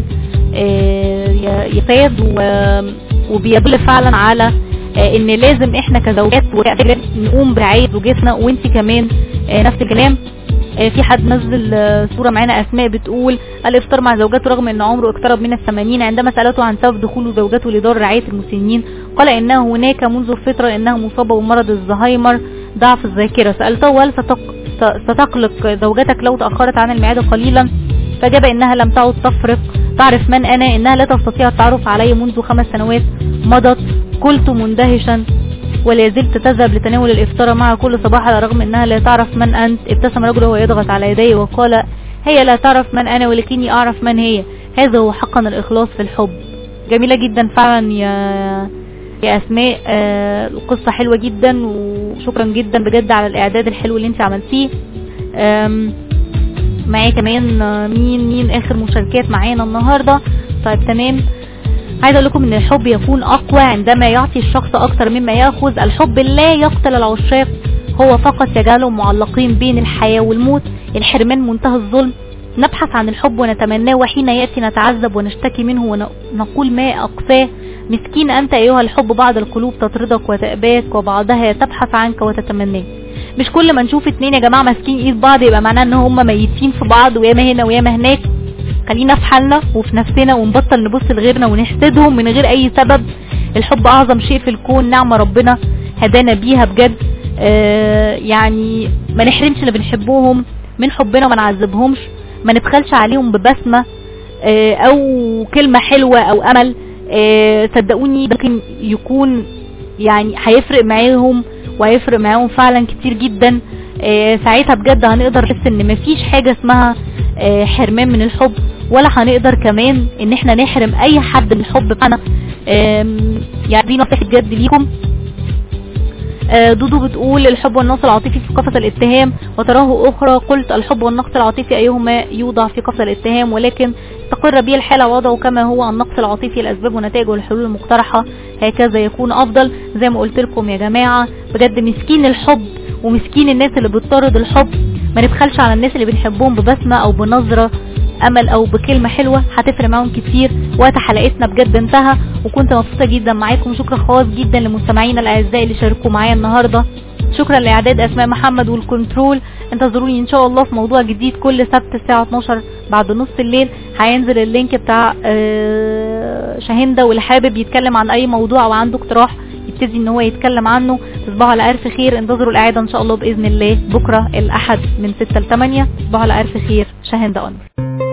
يا سيد، وبيدل فعلا على ان لازم احنا كزوجات نقوم برعاية زوجتنا. وانتي كمان نفس الكلام. في حد نزل صورة معانا اسماء بتقول الافطار مع زوجته رغم ان عمره اقترب من الثمانين. عندما سألته عن سبب دخول زوجته لدار رعاية المسنين قال انه هناك منذ الفترة انها مصابة بمرض الزهايمر ضعف الذاكرة. سألته هل ستقلق زوجتك لو تأخرت عن الميعاد قليلا؟ فجاب انها لم تعد تفرق تعرف من انا، انها لا تستطيع التعرف علي منذ خمس سنوات مضت. قلت مندهشا ولا زلت تذهب لتناول الافطار مع كل صباح على الرغم انها لا تعرف من انت. ابتسم رجل وهو يضغط على يدي وقال هي لا تعرف من انا ولكني اعرف من هي. هذا هو حقا الاخلاص في الحب. جميلة جدا فعلا يا يا اسماء. آه القصة حلوة جدا وشكرا جدا بجد على الاعداد الحلو اللي انت عملتيه. معايا كمان مين مين اخر مشاركات معانا النهاردة. طيب تمام. عايز اقول لكم ان الحب يكون اقوى عندما يعطي الشخص اكتر مما ياخذ. الحب لا يقتل العشاق، هو فقط يجعلهم معلقين بين الحياة والموت. الحرمان منتهى الظلم. نبحث عن الحب ونتمناه، وحين يأتي نتعذب ونشتكي منه ونقول ما أقساه. مسكين أنت أيها الحب، بعض القلوب تطردك وتأباك وبعضها تبحث عنك وتتمناه. مش كل ما نشوف اتنين يا جماعة ماسكين ايد بعض يبقى معناه ان هم ميتين في بعض وياما هنا وياما هناك. خلينا في حالنا وفي نفسنا ونبطل نبص لغيرنا ونحسدهم من غير اي سبب. الحب اعظم شيء في الكون، نعمة ربنا هدانا بيها بجد. آه يعني ما نحرمش اللي بنحبوهم من حبنا وما نعذبهمش. ما نبخلش عليهم ببسمة اه او كلمة حلوة او امل. اه صدقوني ممكن يكون يعني هيفرق معاهم وهيفرق معاهم فعلا كتير جدا. اه ساعتها بجد هنقدر نحس ان مفيش حاجة اسمها اه حرمان من الحب، ولا هنقدر كمان ان احنا نحرم اي حد من الحب بتاعنا. يعني دي نصيحة بجد ليكم. دودو بتقول الحب والنقص العاطفي في قفص الاتهام، وتراه اخرى قلت الحب والنقص العاطفي ايهما يوضع في قفص الاتهام، ولكن تقر به الحالة وضعه كما هو، النقص العاطفي الاسباب ونتائجه والحلول المقترحة هكذا يكون افضل. زي ما قلت لكم يا جماعة بجد مسكين الحب ومسكين الناس اللي بتطرد الحب. ما نبخلش على الناس اللي بنحبهم ببسمة او بنظرة امل او بكلمة حلوة، هتفرق معاهم كتير. وقت حلقتنا بجد انتهى، وكنت مبسوطة جدا معاكم. شكرا خاص جدا لمستمعينا الاعزاء اللي شاركوا معايا النهاردة. شكرا لاعداد اسماء محمد والكنترول. انتظروني ان شاء الله في موضوع جديد كل سبت الساعة اتناشر بعد نص الليل. هينزل اللينك بتاع شاهندة، واللي حابب يتكلم عن اي موضوع او عنده اقتراح يبتدي ان هو يتكلم عنه. تصبحوا على الف خير. انتظروا الاعادة ان شاء الله باذن الله بكرة الاحد من ستة ل تمانية. تصبحوا على الف خير. شاهندة أنور.